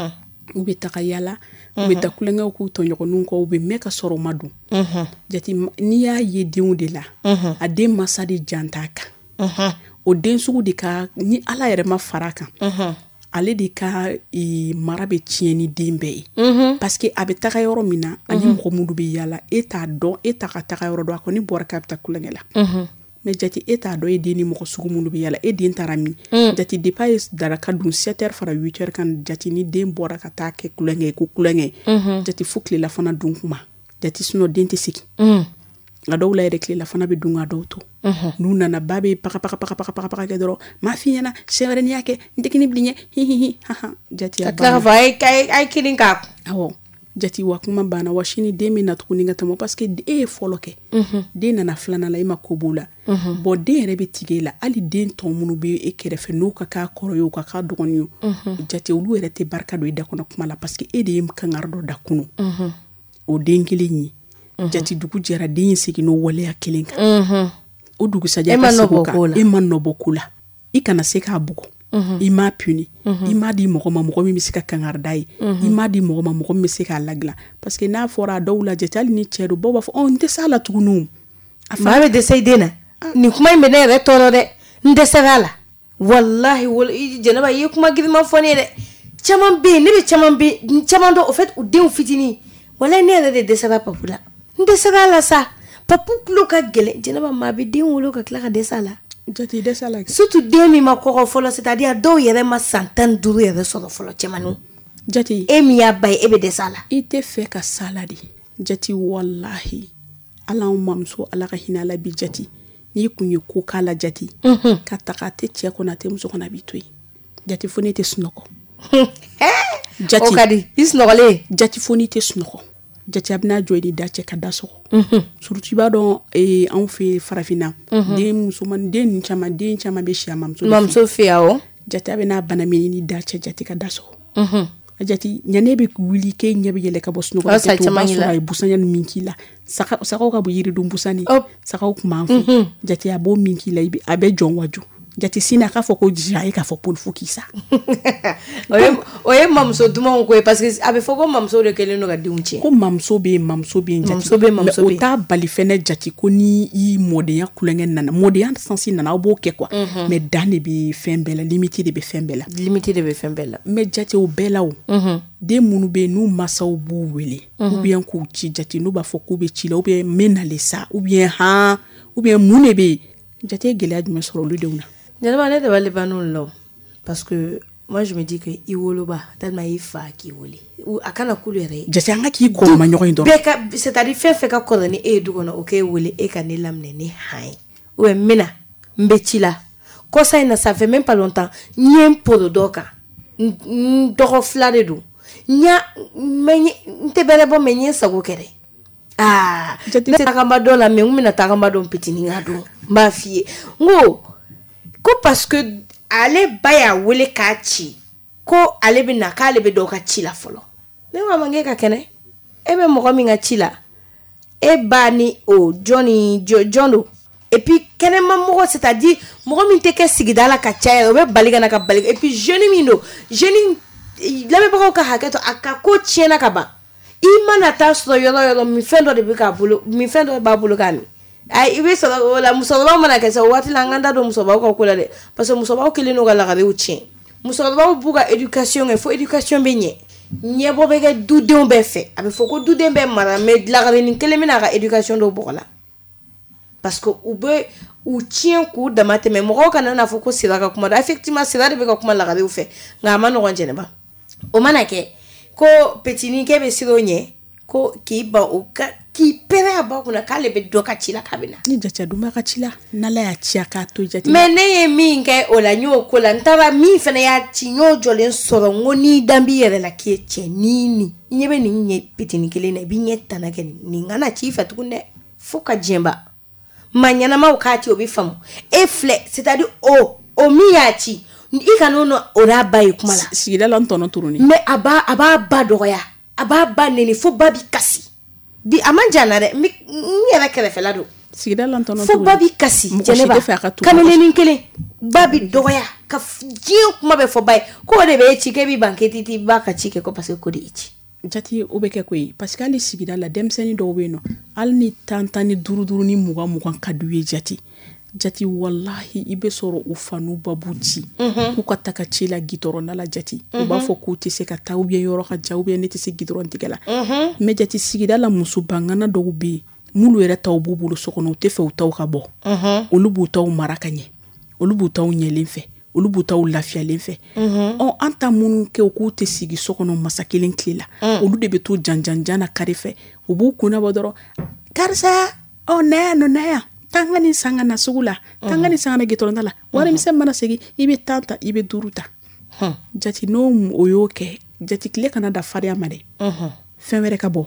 u bɛ taga yala u bɛ taa kulonkɛw k'u tɔɲɔgɔninw kɔ u bɛ mɛn ka sɔrɔ u ma dun jate n'i y'a ye denw de la a den masa de jan t'a kan o den sugu de ka ni ala yɛrɛ ma fara kan ale de ka mara bɛ tiɲɛ ni den bɛɛ ye parce que a bɛ taga yɔrɔ min na ani mɔgɔ minnu bɛ yala e t'a dɔn e t'a ka taga yɔrɔ dɔn a kɔni bɔra k'a bɛ taa kulonkɛ la mais jate e t'a dɔn e den ni mɔgɔ sugu minnu bɛ yala e den taara min jate depuis a ye daraka dun 7h fara 8h kan jate ni den bɔra ka taa kɛ kulonkɛ ye ko kulonkɛ jate fo tilela fana dun kuma jate sinon den tɛ sigi a dɔw la yɛrɛ tilela fana bɛ dun a dɔw to n'u nana ba bɛ paga kɛ dɔrɔn m'a f'i ɲɛna siɲɛ wɛrɛ n'i y'a kɛ n tɛ kini bilen ɲɛ jate a tila ka fɔ a ye kirin k'a awɔ jate wa kuma banna wa sini den bɛ na tuguni ka tɛmɛ parce que e ye fɔlɔ kɛ den nana filanan la e ma ko b'o la bon den yɛrɛ bɛ tigɛ e la hali den tɔ minnu bɛ e kɛrɛfɛ n'u ka k'a kɔrɔ ye u ka k'a dɔgɔnin ye jate olu yɛrɛ tɛ barika don i da kɔnɔ kuma la parce que e de ye kangari dɔ da kunu o den kelen ye jate dugu jɛra den in segin n'o waleya kelen kan o dugusajɛ ka segin o kan e ma nɔbɔ ko la i kana se k'a bugu i m'a puni i m'a di mɔgɔ ma mɔgɔ min bɛ se ka kangarida ye i m'a di mɔgɔ ma mɔgɔ min bɛ se k'a ladilan parce que n'a fɔra a dɔw la jate hali ni cɛ don bɔw b'a fɔ n tɛ s'a la tuguni maa bɛ dɛsɛ i den na nin kuma in bɛ ne yɛrɛ tɔɔrɔ dɛ n dɛsɛra la walahi Jɛnɛba i ye kuma giriman fɔ ne ye dɛ caman bɛ yen ne bɛ caman dɔn au fait u denw fitinin walahi ne yɛrɛ de dɛsɛra papu la n dɛsɛra la sa papu tulo ka gɛlɛn Jɛnɛba maa bɛ den wolo ka tila ka dɛsɛ a la jate dɛsɛ la surtout den min ma kɔgɔ fɔlɔ c'est-à-dire dɔw yɛrɛ ma san 15 yɛrɛ sɔrɔ fɔlɔ cɛmanninw jate e min y'a ba ye e bɛ dɛsɛ a la i tɛ fɛ ka sala de jate wallahi ala anw mamuso ala ka hinɛ la bi jate n'i kun ye ko k'a la jate ka taga a tɛ cɛ kɔnɔ a tɛ muso kɔnɔ a b'i to yen jate fo ne tɛ sunɔgɔ o ka di i sunɔgɔlen jate fo n'i tɛ sunɔgɔ jate a bɛna jɔ i da cɛ ka da sɔgɔ surtout i b'a dɔn anw fɛ farafinna den caman bɛ si a mamuso fɛ yan jate a bɛna bana min ni da cɛ jate ka da sɔgɔ jate ɲane bɛ wuli k'e ɲɛ bɛ yɛlɛ ka bɔ sunɔgɔ la o b'a sɔrɔ a ye busanya ni min k'i la sagaw ka bɔ yiridun busani sagaw kun b'an fɛ jate a b'o min k'i la a bɛ jɔn waju jate sini a k'a fɔ ko a ye k'a fɔ poli fo k'i sa o ye mamuso dumanw ko ye parce que a bɛ fɔ ko mamuso de kɛlen don ka denw tiɲɛ ko mamuso bɛ yen jate o t'a bali fɛnɛ jate ko ni i mɔdenya kulonkɛ nana mɔdenya sansi nana aw b'o kɛ quoi mais dan de bɛ fɛn bɛɛ la limite de bɛ fɛn bɛɛ la mais jate o bɛɛ la o den minnu bɛ yen n'u masaw b'u wele ou bien k'u ci jate n'u b'a fɔ k'u bɛ ci la ou bien n bɛ nale sa ou bien mun de bɛ yen jate ye gɛlɛya jumɛn sɔrɔ olu denw na Jɛnɛba ne dabali ban'o la parce que moi je me dis que i woloba tellement i fa k'i wele a kana kulu yɛrɛ jate an ka k'i kɔrɔma ɲɔgɔn ye dɔrɔn c'est-à-dire fɛn ka kɔrɔ ni e ye du kɔnɔ o k'e wele e ka ne laminɛ ne han ou bien mina n bɛ ci la kɔsa in na ça fait même pas longtemps n ye n poro dɔ kan n dɔgɔ fila de don n tɛ bɛrɛ bɔ mais n ye n sago kɛ dɛ ne tagama dɔ la mais n bɛna tagama dɔ pitinin ka don n b'a f'i ye n ko parce que ale ba y'a wele k'a ci ko ale bɛ na k'ale bɛ dɔw ka ci la fɔlɔ ne ko a man kɛ ka kɛnɛ e bɛ mɔgɔ min ka ci la e ba ni o jɔn don et puis kɛnɛma mɔgɔ c'est-à-dire mɔgɔ min tɛ kɛ sigida la ka caya o bɛ bali ka na ka bali et puis jeune min don jeune lamɛnbagaw ka hakɛ to a ka ko tiɲɛna ka ban i mana taa sɔrɔ yɔrɔ min fɛn dɔ de bɛ k'a bolo min fɛn dɔ b'a bolo k'a min i bɛ sɔrɔ o la musokɔrɔbaw mana kɛ sa o waati la an ka da don musokɔrɔbaw ka ko la dɛ parce que musokɔrɔbaw kelen n'u ka lagarew tiɲɛ musokɔrɔbaw b'u ka éducation kɛ fo éducation bɛ ɲɛ ɲɛbɔ bɛ kɛ dudenw bɛɛ fɛ a bɛ fɔ ko duden bɛɛ mara mais lagarenin kelen bɛna a ka éducation dɔw bɔgɔ la parce que u bɛ u tiɲɛ k'u dama tɛmɛ mɔgɔw kana n'a fɔ ko sira ka kuma don effectivement sira de bɛ ka kuma lagarew fɛ nka a ma nɔgɔn Jɛnɛba o mana kɛ ko petinin kɛ bɛ siran o ɲɛ ko k'i ba o ka k'i pɛrɛ a ba kunna k'ale bɛ dɔ ka ci la k'a bɛ na ni jate dun ka ci la n'ala y'a ci a k'a to jate mais ne ye min kɛ o la n y'o ko la n taara min fana y'a ci n y'o jɔlen sɔrɔ n ko n'i dan b'i yɛrɛ la k'i ye cɛ ni ɲɛ bɛ nin ɲɛ petinin kelen na i b'i ɲɛ tana kɛ nin kana ci i fɛ tuguni dɛ fo ka diɲɛba maa ɲɛnamaw k'a ci o bɛ faamu e filɛ c'est-à-dire o min y'a ci i kana o n'a ba ye kuma la sigida la n tɔnɔ turunin mais a b'a ba dɔgɔya a b'a ba neni fo ba bi kasi bi a man jan na dɛ n yɛrɛ kɛrɛfɛla don sigida la n tɔnɔ turunin fo ba bi kasi Jɛnɛba kameleni kelen ba bi dɔgɔya ka diɲɛ kuma bɛ fɔ ba ye ko o de bɛ e ci k'e b'i ban k'e t'i ba ka ci kɛ ko parce que ko de y'i ci jate o bɛ kɛ koyi parce que hali sigida la denmisɛnnin dɔw bɛ yen nɔ hali ni 10 ni 5 ni 20 ka d'u ye jate wallahi i bɛ sɔrɔ u fa n'u ba b'u ci k'u ka taa ka ci la gitɔrɔnda la jate u b'a fɔ k'u tɛ se ka taa ou bien yɔrɔ ka jan ou bien ne tɛ se gitɔrɔn tigɛ la mais jate sigida la muso bangana dɔw bɛ yen n'olu yɛrɛ taw b'u bolo so kɔnɔ u tɛ fɛ u taw ka bɔ olu b'u taw mara ka ɲɛ olu b'u taw ɲɛlen fɛ olu b'u taw lafiyalen fɛ an ta minnu kɛ u k'u tɛ sigi so kɔnɔ masa kelen tile la olu de bɛ to janjan na kari fɛ u b'u kunna bɔ dɔrɔn karisa na yan tanga ni sanga na sugu la tanga ni sanga na gitɔrɔnda la wari misɛn mana segin i bɛ 10 ta i bɛ 5 ta jate n'o o y'o kɛ jate tile kana da fariya ma dɛ fɛn wɛrɛ ka bɔ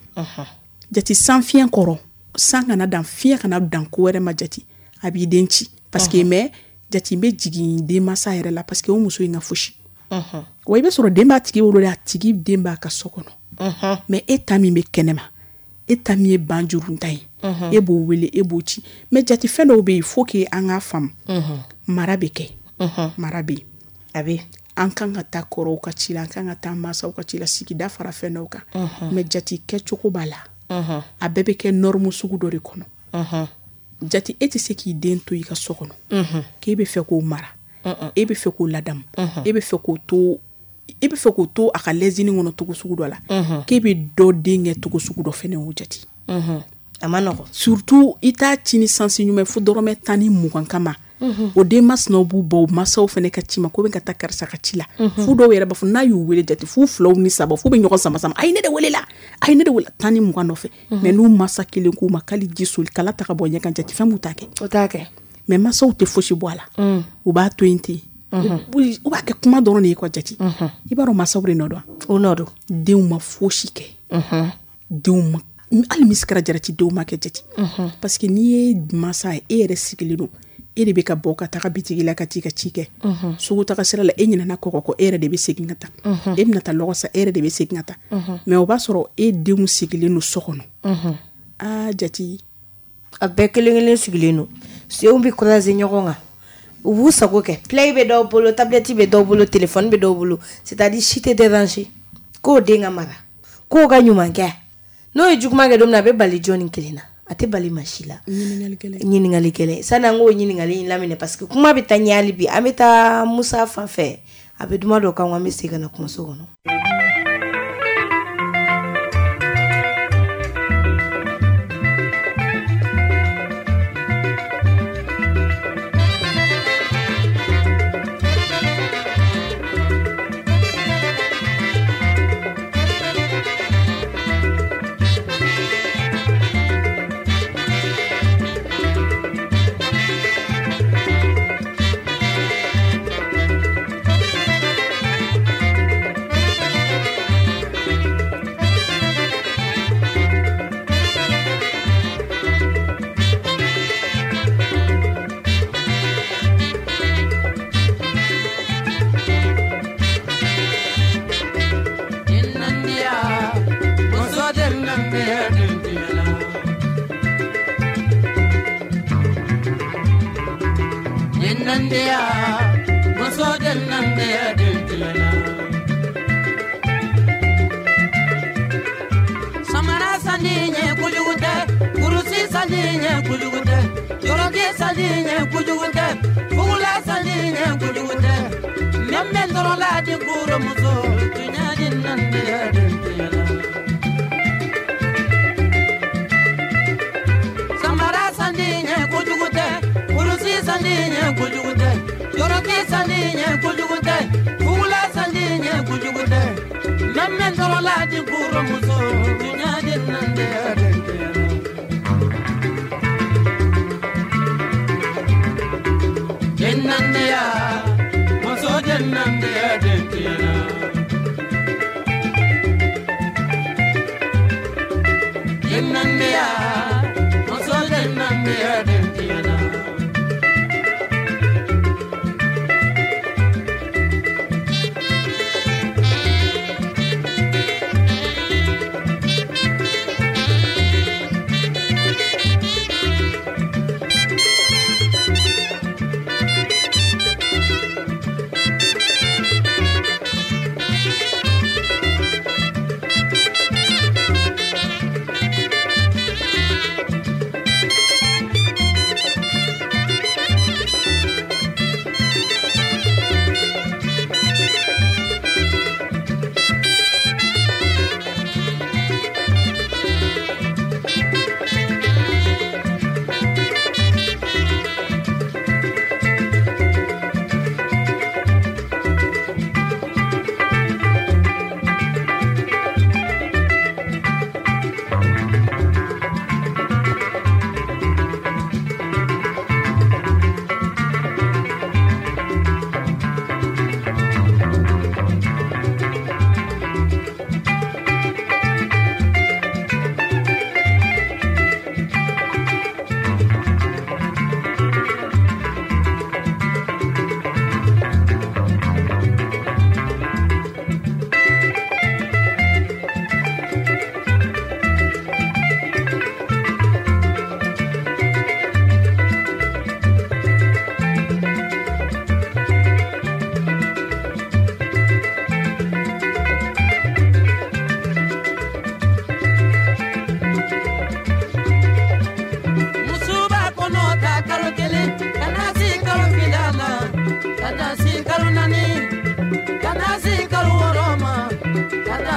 jate san fiɲɛ kɔrɔ san kana dan fiɲɛ kana dan ko wɛrɛ ma jate a b'i den ci parce que mais jate n bɛ jigin denmansa yɛrɛ la parce que o muso in ka fosi wa i bɛ sɔrɔ den b'a tigi wolo de a tigi den b'a ka so kɔnɔ mais e ta min bɛ kɛnɛma e ta min ye banjurun ta ye e b'o wele e b'o ci mais jate fɛn dɔw bɛ yen faut que an k'a faamu mara bɛ kɛ mara bɛ yen abi an kan ka taa kɔrɔw ka ci la an kan ka taa masaw ka ci la sigida fara fɛn dɔw kan mais jati kɛcogo b'a la a bɛɛ bɛ kɛ norme sugu dɔ de kɔnɔ jati e tɛ se k'i den to i ka so kɔnɔ k'e bɛ fɛ k'o mara e bɛ fɛ k'o ladamu e bɛ fɛ k'o to a ka lɛzini kɔnɔ togo sugu dɔ la k'e bɛ dɔ den kɛ togo sugu dɔ fɛnɛ o jati a ma nɔgɔ surtout i t'a ci ni sansi ɲuman fo dɔrɔmɛ 10 ni 20 kama o den masinaw b'u bɔ masaw fɛnɛ ka ci ma ko bɛ ka taa karisa ka ci la fu dɔw yɛrɛ b'a fɔ n'a y'u wele jate fu 2 ni 3 fu bɛ ɲɔgɔn sama a ye ne de wele 10 ni 20 nɔfɛ mais n'u masa kelen k'u ma k'ale ji soli kala ta ka bɔ ɲɛ kan jate fɛn b'u ta kɛ o t'a kɛ mais masaw tɛ fosi bɔ a la u b'a to yen ten u b'a kɛ kuma dɔrɔn de ye quoi jate i b'a dɔn masaw de nɔ dɔn o nɔ don denw ma fosi kɛ denw ma hali misikara jarati denw ma kɛ jate parce que n'i ye masa ye e yɛrɛ sigilen don e de bɛ ka bɔ ka taga bitigi la ka t'i ka ci kɛ sugu taga sira la e ɲinɛna kɔkɔ e yɛrɛ de bɛ segin ka taa e bɛna taa lɔgɔ sa e yɛrɛ de bɛ segin ka taa mais o b'a sɔrɔ e denw sigilen don so kɔnɔ jati a bɛɛ kelen sigilen don senw bɛ croiser ɲɔgɔn kan u b'u sago kɛ play bɛ dɔw bolo tablette bɛ dɔw bolo téléphone bɛ dɔw bolo c'est-à-dire si tɛ déranger k'o den ka mara k'o ka ɲuman kɛ n'o ye juguman kɛ don min na a bɛ bali jɔnni kelen na a tɛ bali maa si la ɲininkali kelen sani an k'o ɲininkali in laminɛ parce que kuma bɛ taa ɲɛ hali bi an bɛ taa Musa fan fɛ a bɛ duman dɔ kan an bɛ segin ka na kumaso kɔnɔ. Samara sandinye kujugute, kurusi sandinye kujugute, yoroge sandinye kujugute, fugula sandinye kujugute, memendoro la di kuro muso, tunyadi nande adentiyala. Samara sandinye kujugute, kurusi sandinye kujugute, yoroge sandinye kujugute, fugula sandinye kujugute, memendoro la di kuro muso, tunyadi nande adentiyala. Jennandeya, muso jennandeya dentiyala. Jennandeya, muso jennandeya dentiyala.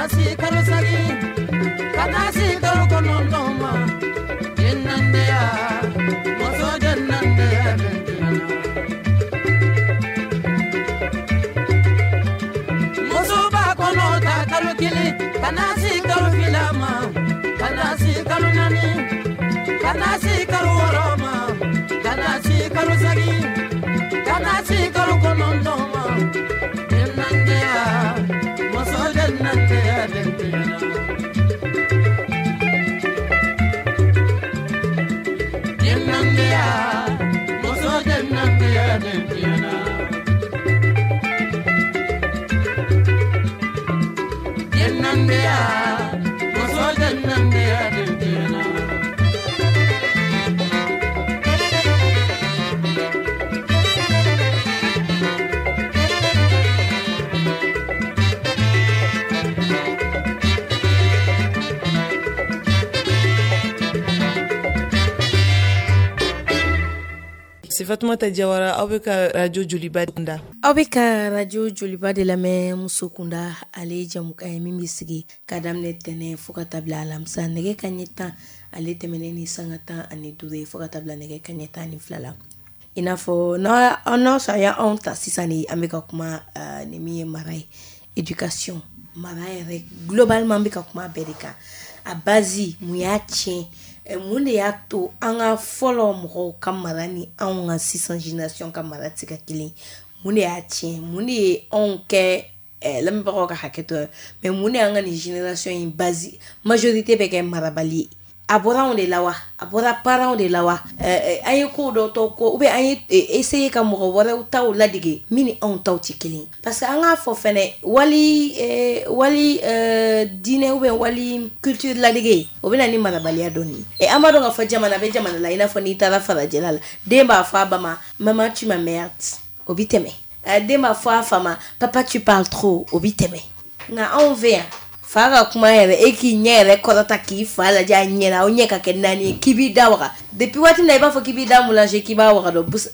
kanasi karusagi kanasi karu konondoma jennandeya moso jennandeya moso ba kono ta karu kili kanasi karu filama kanasi karu nani kanasi karu woroma kanasi karusagi kanasi karu konondoma jennandeya moso jennandeya jennandeya moso jennandeya jennandeya moso jennandeya Fatoumata Diawara, aw bɛ ka radio Joliba kunda. Aw bɛ ka radio Joliba de lamɛn muso kunda ale jamukan ye min bɛ sigi ka daminɛ tɛnɛ fo ka taa bila alamisa nɛgɛ kanɲɛ 10 ale tɛmɛnen ni sanga 15 ye fo ka taa bila nɛgɛ kanɲɛ 12 la. I n'a fɔ n'aw sɔn ya anw ta sisan ni an bɛ ka kuma ni min ye mara ye éducation mara yɛrɛ globalement an bɛ ka kuma bɛɛ de kan a base mun y'a tiɲɛ mun de y'a to an ka fɔlɔ mɔgɔw ka mara ni anw ka sisan génération ka mara tɛ ka kelen mun de y'a tiɲɛ mun de ye anw kɛ lamɛnbagaw ka hakɛ to mais mun de y'an ka nin génération in base majorité bɛ kɛ marabali ye a bɔra anw de la wa a bɔra parents de la wa an ye ko dɔ tɔ ko ou bien an ye essayer ka mɔgɔ wɛrɛw taw ladege min ni anw taw tɛ kelen parce que an k'a fɔ fɛnɛ wali diinɛ ou bien wali culture ladege o bɛ na ni marabaliya dɔɔni ye an b'a dɔn k'a fɔ jamana bɛ jamana la i n'a fɔ n'i taara farajɛla la den b'a fɔ a ba ma maman tu m'emmerdes o bi tɛmɛ den b'a fɔ a fa ma papa tu parles trop o bi tɛmɛ nka anw fɛ yan fa ka kuma yɛrɛ e k'i ɲɛ yɛrɛ kɔrɔta k'i fa lajɛ a ɲɛna aw ɲɛ ka kɛ naani ye k'i b'i da waga depuis waati na i b'a fɔ k'i b'i da moulanger k'i b'a waga dɔn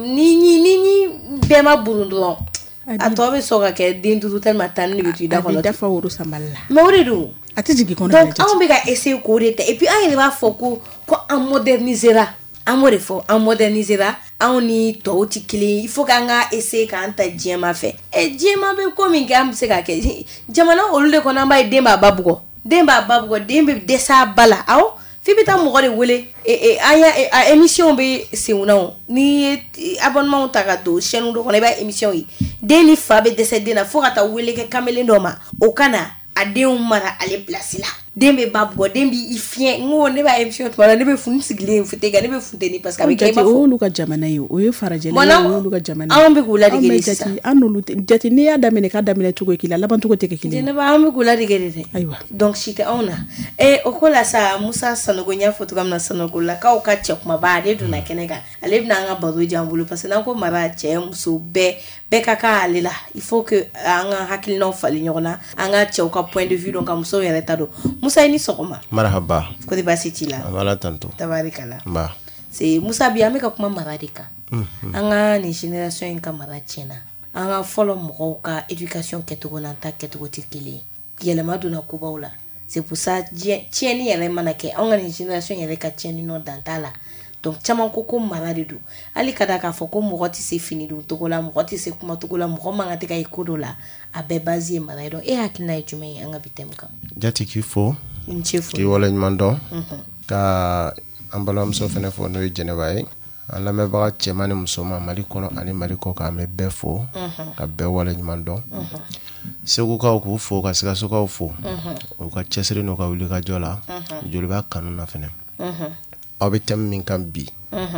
ni bɛɛ ma burun dɔrɔn a tɔ bɛ sɔn ka kɛ den duuru tellement tan ne bɛ to i da kɔnɔ a bɛ dafa woro sanbali la mais o de don a tɛ jigin kɔnɔ donc anw bɛ ka essayer k'o de ta et puis an yɛrɛ b'a fɔ ko an modernisera an b'o de fɔ an modernisera anw ni tɔw tɛ kelen il faut k'an ka essayer k'an ta diɲɛma fɛ diɲɛma bɛ ko min kɛ an bɛ se k'a kɛ jamana olu de kɔnɔ an b'a ye den b'a ba bugɔ den bɛ dɛsɛ a ba la awɔ f'i bɛ taa mɔgɔ de wele a émission bɛ senw na n'i ye abonnement ta ka don chaîne dɔ kɔnɔ i b'a émission ye den ni fa bɛ dɛsɛ den na fo ka taa wele kɛ kamalen dɔ ma o ka na a denw mara ale place la den bɛ ba bugɔ den b'i fiɲɛ n ko ne b'a émission tuma la ne bɛ funu sigilen fute kan ne bɛ funteni parce que a bɛ kɛ i b'a fɔ o y'olu ka jamana ye o ye farajɛla ye o y'olu ka jamana ye anw bɛ k'u ladege sisan an n'olu jate n'i y'a daminɛ k'a daminɛ cogo ye k'i la laban cogo tɛ kɛ kelen ye jɛnɛba an bɛ k'u ladege de dɛ ayiwa donc si tɛ anw na o ko la sa Musa Sanogo n y'a fɔ cogoya min na Sanogo lakaw ka cɛ kumaba ale donna kɛnɛ kan ale bɛna an ka baro di an bolo parce que n'an ko mara cɛ muso bɛɛ ka kan ale la il faut que an ka hakilinaw falen ɲɔgɔn na an ka cɛw ka point de vue dɔn ka musow yɛrɛ ta dɔn Musa i ni sɔgɔma marhaba kodi baasi t'i la ala tanto tabarikala ba c'est Musa bi an bɛ ka kuma mara de kan an ka ni génération in ka mara tiɲɛna an ka fɔlɔ mɔgɔw ka éducation kɛcogo n'an ta kɛcogo tɛ kelen ye yɛlɛma donna kobaw la c'est pour ça tiɲɛni yɛrɛ mana kɛ an ka ni génération yɛrɛ ka tiɲɛni nɔ dan t'a la donc caman ko mara de don hali ka da k'a fɔ ko mɔgɔ tɛ se fini don togo la mɔgɔ tɛ se kuma togo la mɔgɔ man ka tɛ ka ye ko dɔ la a bɛɛ base ye mara ye donc e hakilina ye jumɛn ye an ka bi thème kan jati k'i fo n ce fo k'i waleɲuman dɔn ka an balimamuso fɛnɛ fo n'o ye jɛnɛba ye an lamɛnbaga cɛman ni musoman mali kɔnɔ ani mali kɔ kan an bɛ bɛɛ fo ka bɛɛ waleɲuman dɔn segukaw k'u fo ka sikasokaw fo u ka cɛsiri n'u ka wulikajɔ la joliba kanu na fɛnɛ aw bɛ thème min kan bi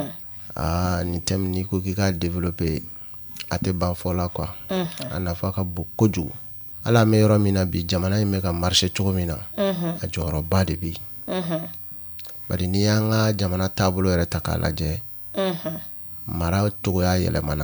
ni thème ni ko k'i ka développer a tɛ ban fɔ la quoi a nafa ka bon kojugu ala me yɔrɔ min na bi jamana in bɛ ka marcher cogo min na a jɔyɔrɔba de bi bari ni y'an ka jamana taabolo yɛrɛ ta k'a lajɛ mara cogoya yɛlɛmana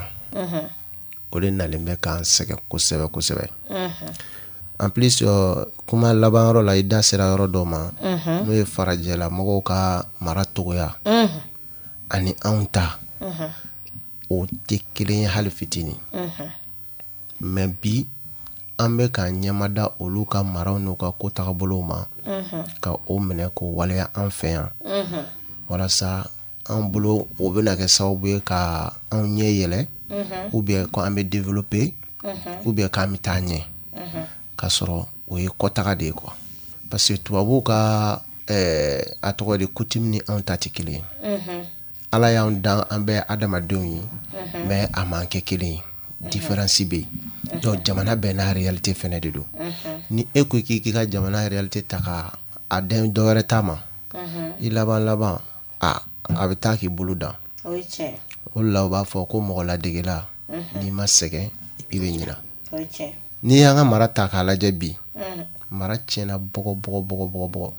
o de nalen bɛ k'an sɛgɛn kosɛbɛ kosɛbɛ en plus kuma laban yɔrɔ la i da sera yɔrɔ dɔ ma n'o ye farajɛla mɔgɔw ka mara cogoya ani anw ta o tɛ kelen ye hali fitini mais bi an bɛ ka ɲɛmada olu ka maraw n'u ka ko tagabolow ma ka o minɛ k'o waleya an fɛ yan walasa an bolo o bɛna kɛ sababu ye ka an ɲɛ yɛlɛ ou bien ko an bɛ développer ou bien k'an bɛ taa ɲɛ ka sɔrɔ o ye kɔtaga de ye quoi parce que tubabuw ka a tɔgɔ de coutume ni anw ta tɛ kelen ye ala y'an dan an bɛ adamadenw ye mais a man kɛ kelen ye différence bɛ yen donc jamana bɛɛ n'a réalité fɛnɛ de don ni e ko k'i ka jamana réalité ta ka a den dɔ wɛrɛ ta ma i laban a bɛ taa k'i bolo dan o la u b'a fɔ ko mɔgɔ ladegela n'i ma sɛgɛn i bɛ ɲina n'i y'an ka mara ta k'a lajɛ bi mara tiɲɛna bɔgɔ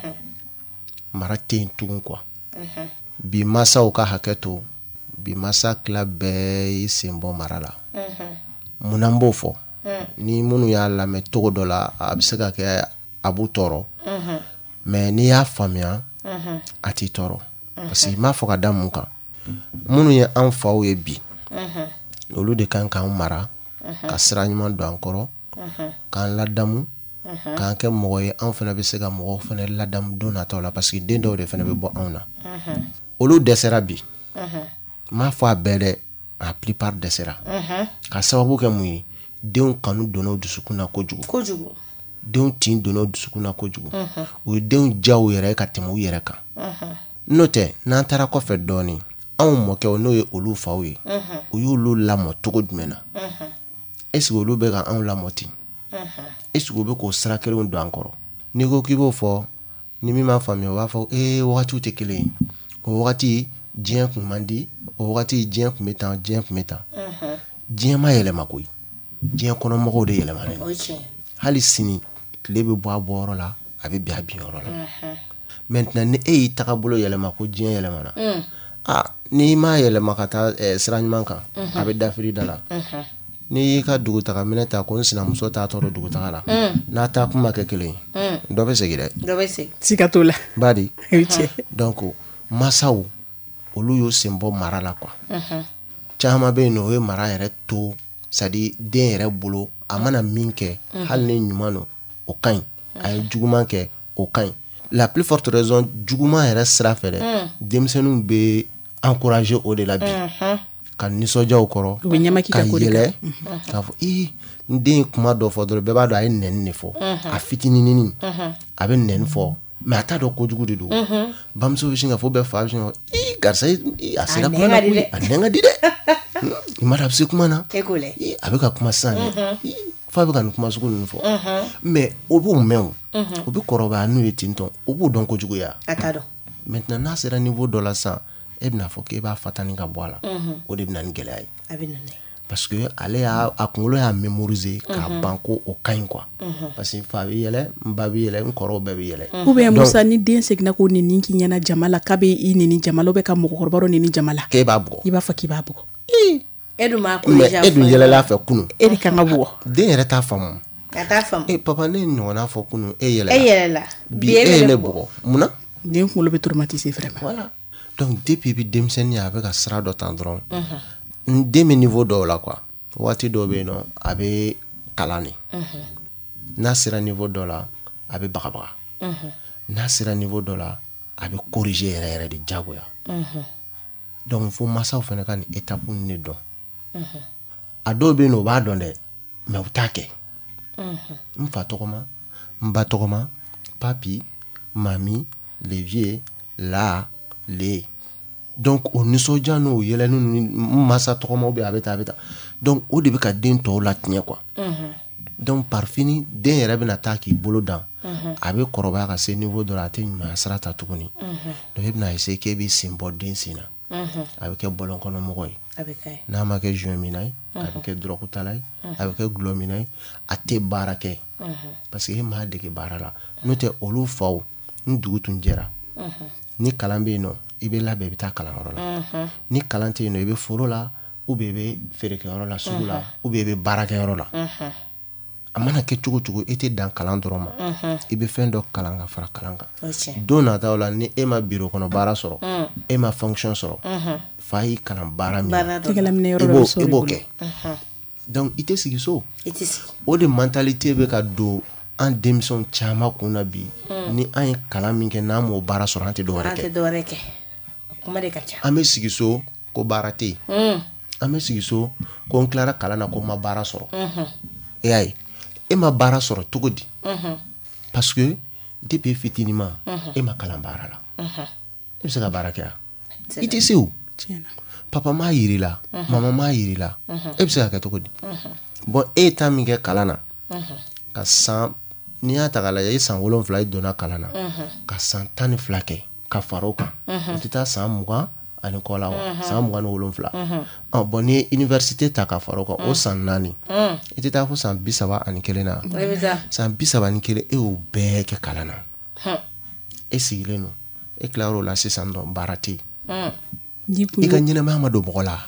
mara tɛ yen tugun quoi bi masaw ka hakɛ to bi masa tila bɛɛ y'i sen bɔ mara la munna n b'o fɔ ni minnu y'a lamɛn cogo dɔ la a bɛ se ka kɛ a b'u tɔɔrɔ mais n'i y'a faamuya a t'i tɔɔrɔ parce que i m'a fɔ ka da mun kan minnu ye an faw ye bi olu de kan k'an mara ka sira ɲuman don an kɔrɔ k'an ladamu k'an kɛ mɔgɔ ye an fana bɛ se ka mɔgɔw fana ladamu don nataw la parce que den dɔw de fana bɛ bɔ anw na olu dɛsɛra bi m'a fɔ a bɛɛ dɛ a plupart dɛsɛra ka sababu kɛ mun ye denw kanu donna o dusukun na kojugu denw tin donna o dusukun na kojugu o ye denw diya u yɛrɛ ka tɛmɛ u yɛrɛ kan n'o tɛ n'an taara kɔfɛ dɔɔnin anw mɔkɛw n'o ye olu faw ye u y'olu lamɔ cogo jumɛn na est-ce que olu bɛ ka anw lamɔ ten est-ce que u bɛ k'o sira kelenw don an kɔrɔ n'i ko k'i b'o fɔ ni min m'a faamuya o b'a fɔ wagatiw tɛ kelen ye o wagati diɲɛ kun man di o wagati diɲɛ kun bɛ tan diɲɛ ma yɛlɛma koyi diɲɛ kɔnɔ mɔgɔw de yɛlɛmalen hali sini tile bɛ bɔ a bɔyɔrɔ la a bɛ bin a bin yɔrɔ la maintenant ni e y'i tagabolo yɛlɛma ko diɲɛ yɛlɛmana n'i ma yɛlɛma ka taa sira ɲuman kan a bɛ dafiri da la n'i y'i ka dugutaga minɛ ta ko n sinamuso t'a tɔɔrɔ dugutaga la n'a taa kuma kɛ kelen ye dɔ bɛ segin dɛ siga t'o la badi donc masaw olu y'o sen bɔ mara la quoi caman bɛ yen nɔ o ye mara yɛrɛ to c'est à dire den yɛrɛ bolo a mana min kɛ hali ni ɲuman don o ka ɲi a ye juguman kɛ o ka ɲi la plus forte raison juguman yɛrɛ sira fɛ dɛ denmisɛnninw bɛ encourager o de la bi ka nisɔndiya o kɔrɔ ka yɛlɛ k'a fɔ n den kuma dɔ fɔ dɔrɔn bɛɛ b'a dɔn a ye nɛni de fɔ a fitininini a bɛ nɛni fɔ mais a t'a dɔn kojugu de don bamuso bɛ sin ka fɔ bɛɛ fa bɛ sin ka fɔ karisa a sera kuma na koyi a nɛn ka di dɛ i ma da a bɛ se kuma na a bɛ ka kuma sisan dɛ fa bɛ ka nin kuma sugu ninnu fɔ mais o b'u mɛn o bɛ kɔrɔbaya n'u ye ten tɔ o b'u dɔn kojuguya maintenant n'a sera niveau dɔ la sisan e bɛna fɔ k'e b'a fatani ka bɔ a la o de bɛna ni gɛlɛya ye parce que ale a kunkolo y'a mémoriser k'a ban ko o ka ɲi quoi parce que fa bɛ yɛlɛ n ba bɛ yɛlɛ n kɔrɔw bɛɛ bɛ yɛlɛ ou bien Musa ni den seginna k'o nɛni k'i ɲɛna jama la k'a bɛ i nɛni jama la ou bien ka mɔgɔkɔrɔba dɔ nɛni jama la k'e b'a bugɔ i b'a fɔ k'i b'a bugɔ e dun m'a mais e dun yɛlɛla fɛ kunun e de kan ka bugɔ den yɛrɛ t'a faamu papa ne ɲɔgɔnna fɔ kunun e yɛlɛla bi e ye ne bugɔ munna den kunkolo bɛ traumatiser vraiment voilà donc depuis bi denmisɛnnin a bɛ ka sira dɔ tan dɔrɔn n den bɛ niveau dɔw la quoi waati dɔw bɛ yen nɔ a bɛ kalan de n'a sera niveau dɔ la a bɛ bagabaga n'a sera niveau dɔ la a bɛ corriger yɛrɛ yɛrɛ de diyagoya donc fo masaw fana ka nin étape ne dɔn a dɔw bɛ yen nɔ o b'a dɔn dɛ mais u t'a kɛ n fa tɔgɔma n ba tɔgɔma papi mami le vieux la le donc o nisɔndiya n'o yɛlɛni ni masa tɔgɔmaw bɛ a bɛ taa donc o de bɛ ka den tɔw la tiɲɛ quoi donc par fini den yɛrɛ bɛna taa k'i bolo dan a bɛ kɔrɔbaya ka se niveau dɔ la a tɛ ɲumanya sira ta tuguni donc e bɛna essayer k'e b'i sen bɔ den sen na a bɛ kɛ bɔlɔn kɔnɔ mɔgɔ ye n'a ma kɛ joint mina ye a bɛ kɛ dɔrɔgu tala ye a bɛ kɛ gulɔ mina ye a tɛ baara kɛ parce que e m'a dege baara la n'o tɛ olu faw ni dugu tun jɛra ni kalan bɛ yen nɔ i bɛ labɛn i bɛ taa kalanyɔrɔ la ni kalan tɛ yen nɔ i bɛ foro la ou bien i bɛ feerekɛyɔrɔ la sugu la ou bien i bɛ baarakɛyɔrɔ la a mana kɛ cogo cogo e tɛ dan kalan dɔrɔn ma i bɛ fɛn dɔ kalan ka fara kalan kan don nataw la ni e ma biro kɔnɔ baara sɔrɔ e ma fonction sɔrɔ fa y'i kalan baara min i b'o kɛ donc i tɛ sigi so i tɛ sigi o de mentalité bɛ ka don an denmisɛnw caman kun na bi ni an ye kalan min kɛ n'an m'o baara sɔrɔ an tɛ dɔwɛrɛ kɛ kuma de ka ca an bɛ sigi so ko baara tɛ yen an bɛ sigi so ko n tilara kalan na ko n ma baara sɔrɔ e y'a ye e ma baara sɔrɔ cogo di parce que depuis fitinin ma e ma kalan baara la e bɛ se ka baara kɛ yan i tɛ se o papa m'a yir'i la mama m'a yir'i la e bɛ se ka kɛ cogo di bon e ye temps min kɛ kalan na ka san n'i y'a ta k'a lajɛ i san 7 i donna kalan na ka san 12 kɛ ka fara o kan o tɛ taa san 20 ani kɔ la wa san 27 bon n'i ye université ta ka fara o kan o san 4 i tɛ taa fo san 31 na san 31 e y'o bɛɛ kɛ kalan na e sigilen don e tilar'o la sisan dɔn baara tɛ yen i ka ɲɛnɛmaya ma don bɔgɔ la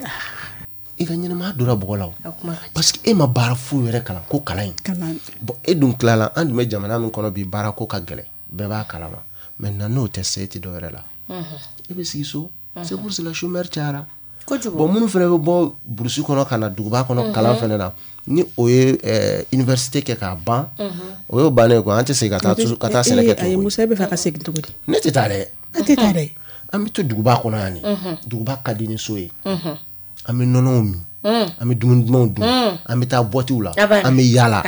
i ka ɲɛnɛmaya donna bɔgɔ la o parce que e ma baara foyi yɛrɛ kalan ko kalan in bon e dun tilala an dun bɛ jamana min kɔnɔ bi baara ko ka gɛlɛn bɛɛ b'a kalama maintenant n'o tɛ se e tɛ dɔwɛrɛ la e bɛ sigi so c'est pour cela chômeur cayara bon minnu fana bɛ bɔ burusi kɔnɔ ka na duguba kɔnɔ kalan fana na ni o ye université kɛ k'a ban o y'o bannen quoi an tɛ segin ka taa sɛnɛ kɛ tugun Musa e bɛ fɛ ka segin cogo di ne tɛ taa dɛ an tɛ taa dɛ an bɛ to duguba kɔnɔ yan ni duguba ka di ni so ye an bɛ nɔnɔw min an bɛ dumuni dumanw dun an bɛ taa boîtiw la an bɛ yaala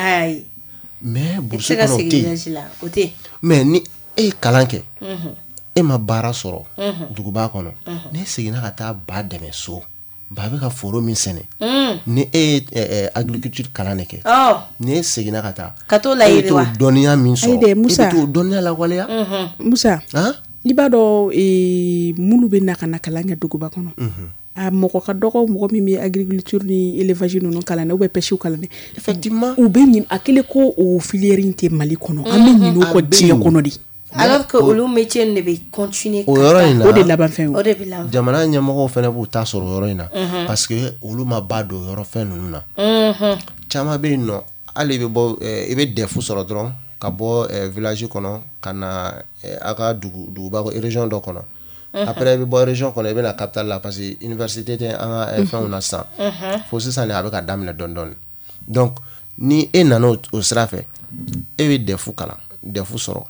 mais burusi kɔnɔ o tɛ yen mais ni e ye kalan kɛ e ma baara sɔrɔ duguba kɔnɔ ne seginna ka taa ba dɛmɛ so ba bɛ ka foro min sɛnɛ ni e ye agriculture kalan de kɛ ni e seginna ka taa ka t'o layiriwa e bɛ t'o dɔnniya min sɔrɔ e bɛ t'o dɔnniya lawaleya Musa i b'a dɔn minnu bɛ na ka na kalan kɛ duguba kɔnɔ a mɔgɔ ka dɔgɔ mɔgɔ min bɛ agriculture ni élevage ninnu kalan na ou bien pêche kalan na effectivement u bɛ ɲini a kelen ko o filière in tɛ Mali kɔnɔ an bɛ ɲini o kɔ diɲɛ kɔnɔ de alors que olu métier ne bɛ continuer o yɔrɔ in na o de laban fɛn o de bɛ laban jamana ɲɛmɔgɔw fana b'u ta sɔrɔ o yɔrɔ in na parce que olu ma ba don yɔrɔ fɛn ninnu na caman bɛ yen nɔ hali i bɛ bɔ i bɛ dɛfu sɔrɔ dɔrɔn ka bɔ village kɔnɔ ka na a ka duguba région dɔ kɔnɔ après i bɛ bɔ région kɔnɔ i bɛ na capitale la parce que université tɛ an ka fɛnw na sisan fo sisan de a bɛ ka daminɛ dɔɔni dɔɔni donc ni e nana o sira fɛ e bɛ dɛfu kalan dɛfu sɔrɔ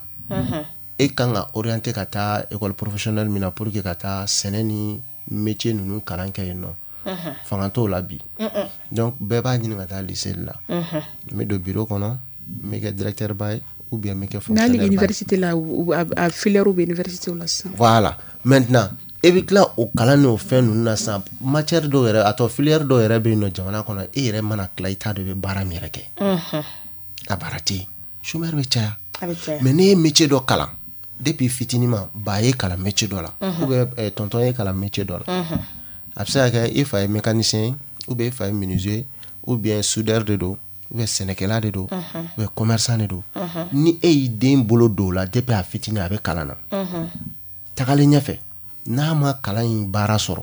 e kan ka orienter ka taa école professionnelle min na pour que ka taa sɛnɛ ni métier ninnu kalan kɛ yen nɔ fanga t'o la bi donc bɛɛ b'a ɲini ka taa lycée la n bɛ don bureau kɔnɔ n bɛ kɛ directeur ba ye ou bien n bɛ kɛ fonctionnaire ba ye n'ali université la a filière bɛ université la sisan voilà maintenant e bɛ tila o kalan n'o fɛn ninnu na sisan matière dɔw yɛrɛ a tɔ filière dɔw yɛrɛ bɛ yen nɔ jamana kɔnɔ e yɛrɛ mana tila i t'a dɔn i bɛ baara min yɛrɛ kɛ a baara tɛ yen chômeur bɛ caya mais ne ye métier dɔ kalan depuis fitinin ma ba ye kalan métier dɔ la ou bien tonton ye kalan métier dɔ la a bɛ se ka kɛ i fa ye mécanicien ou bien i fa ye menuisier ou bien soudeur de don ou bien sɛnɛkɛla de don ou bien commerçant de don ni e y'i den bolo don o la depuis a fitinin a bɛ kalan na tagalen ɲɛfɛ n'a ma kalan in baara sɔrɔ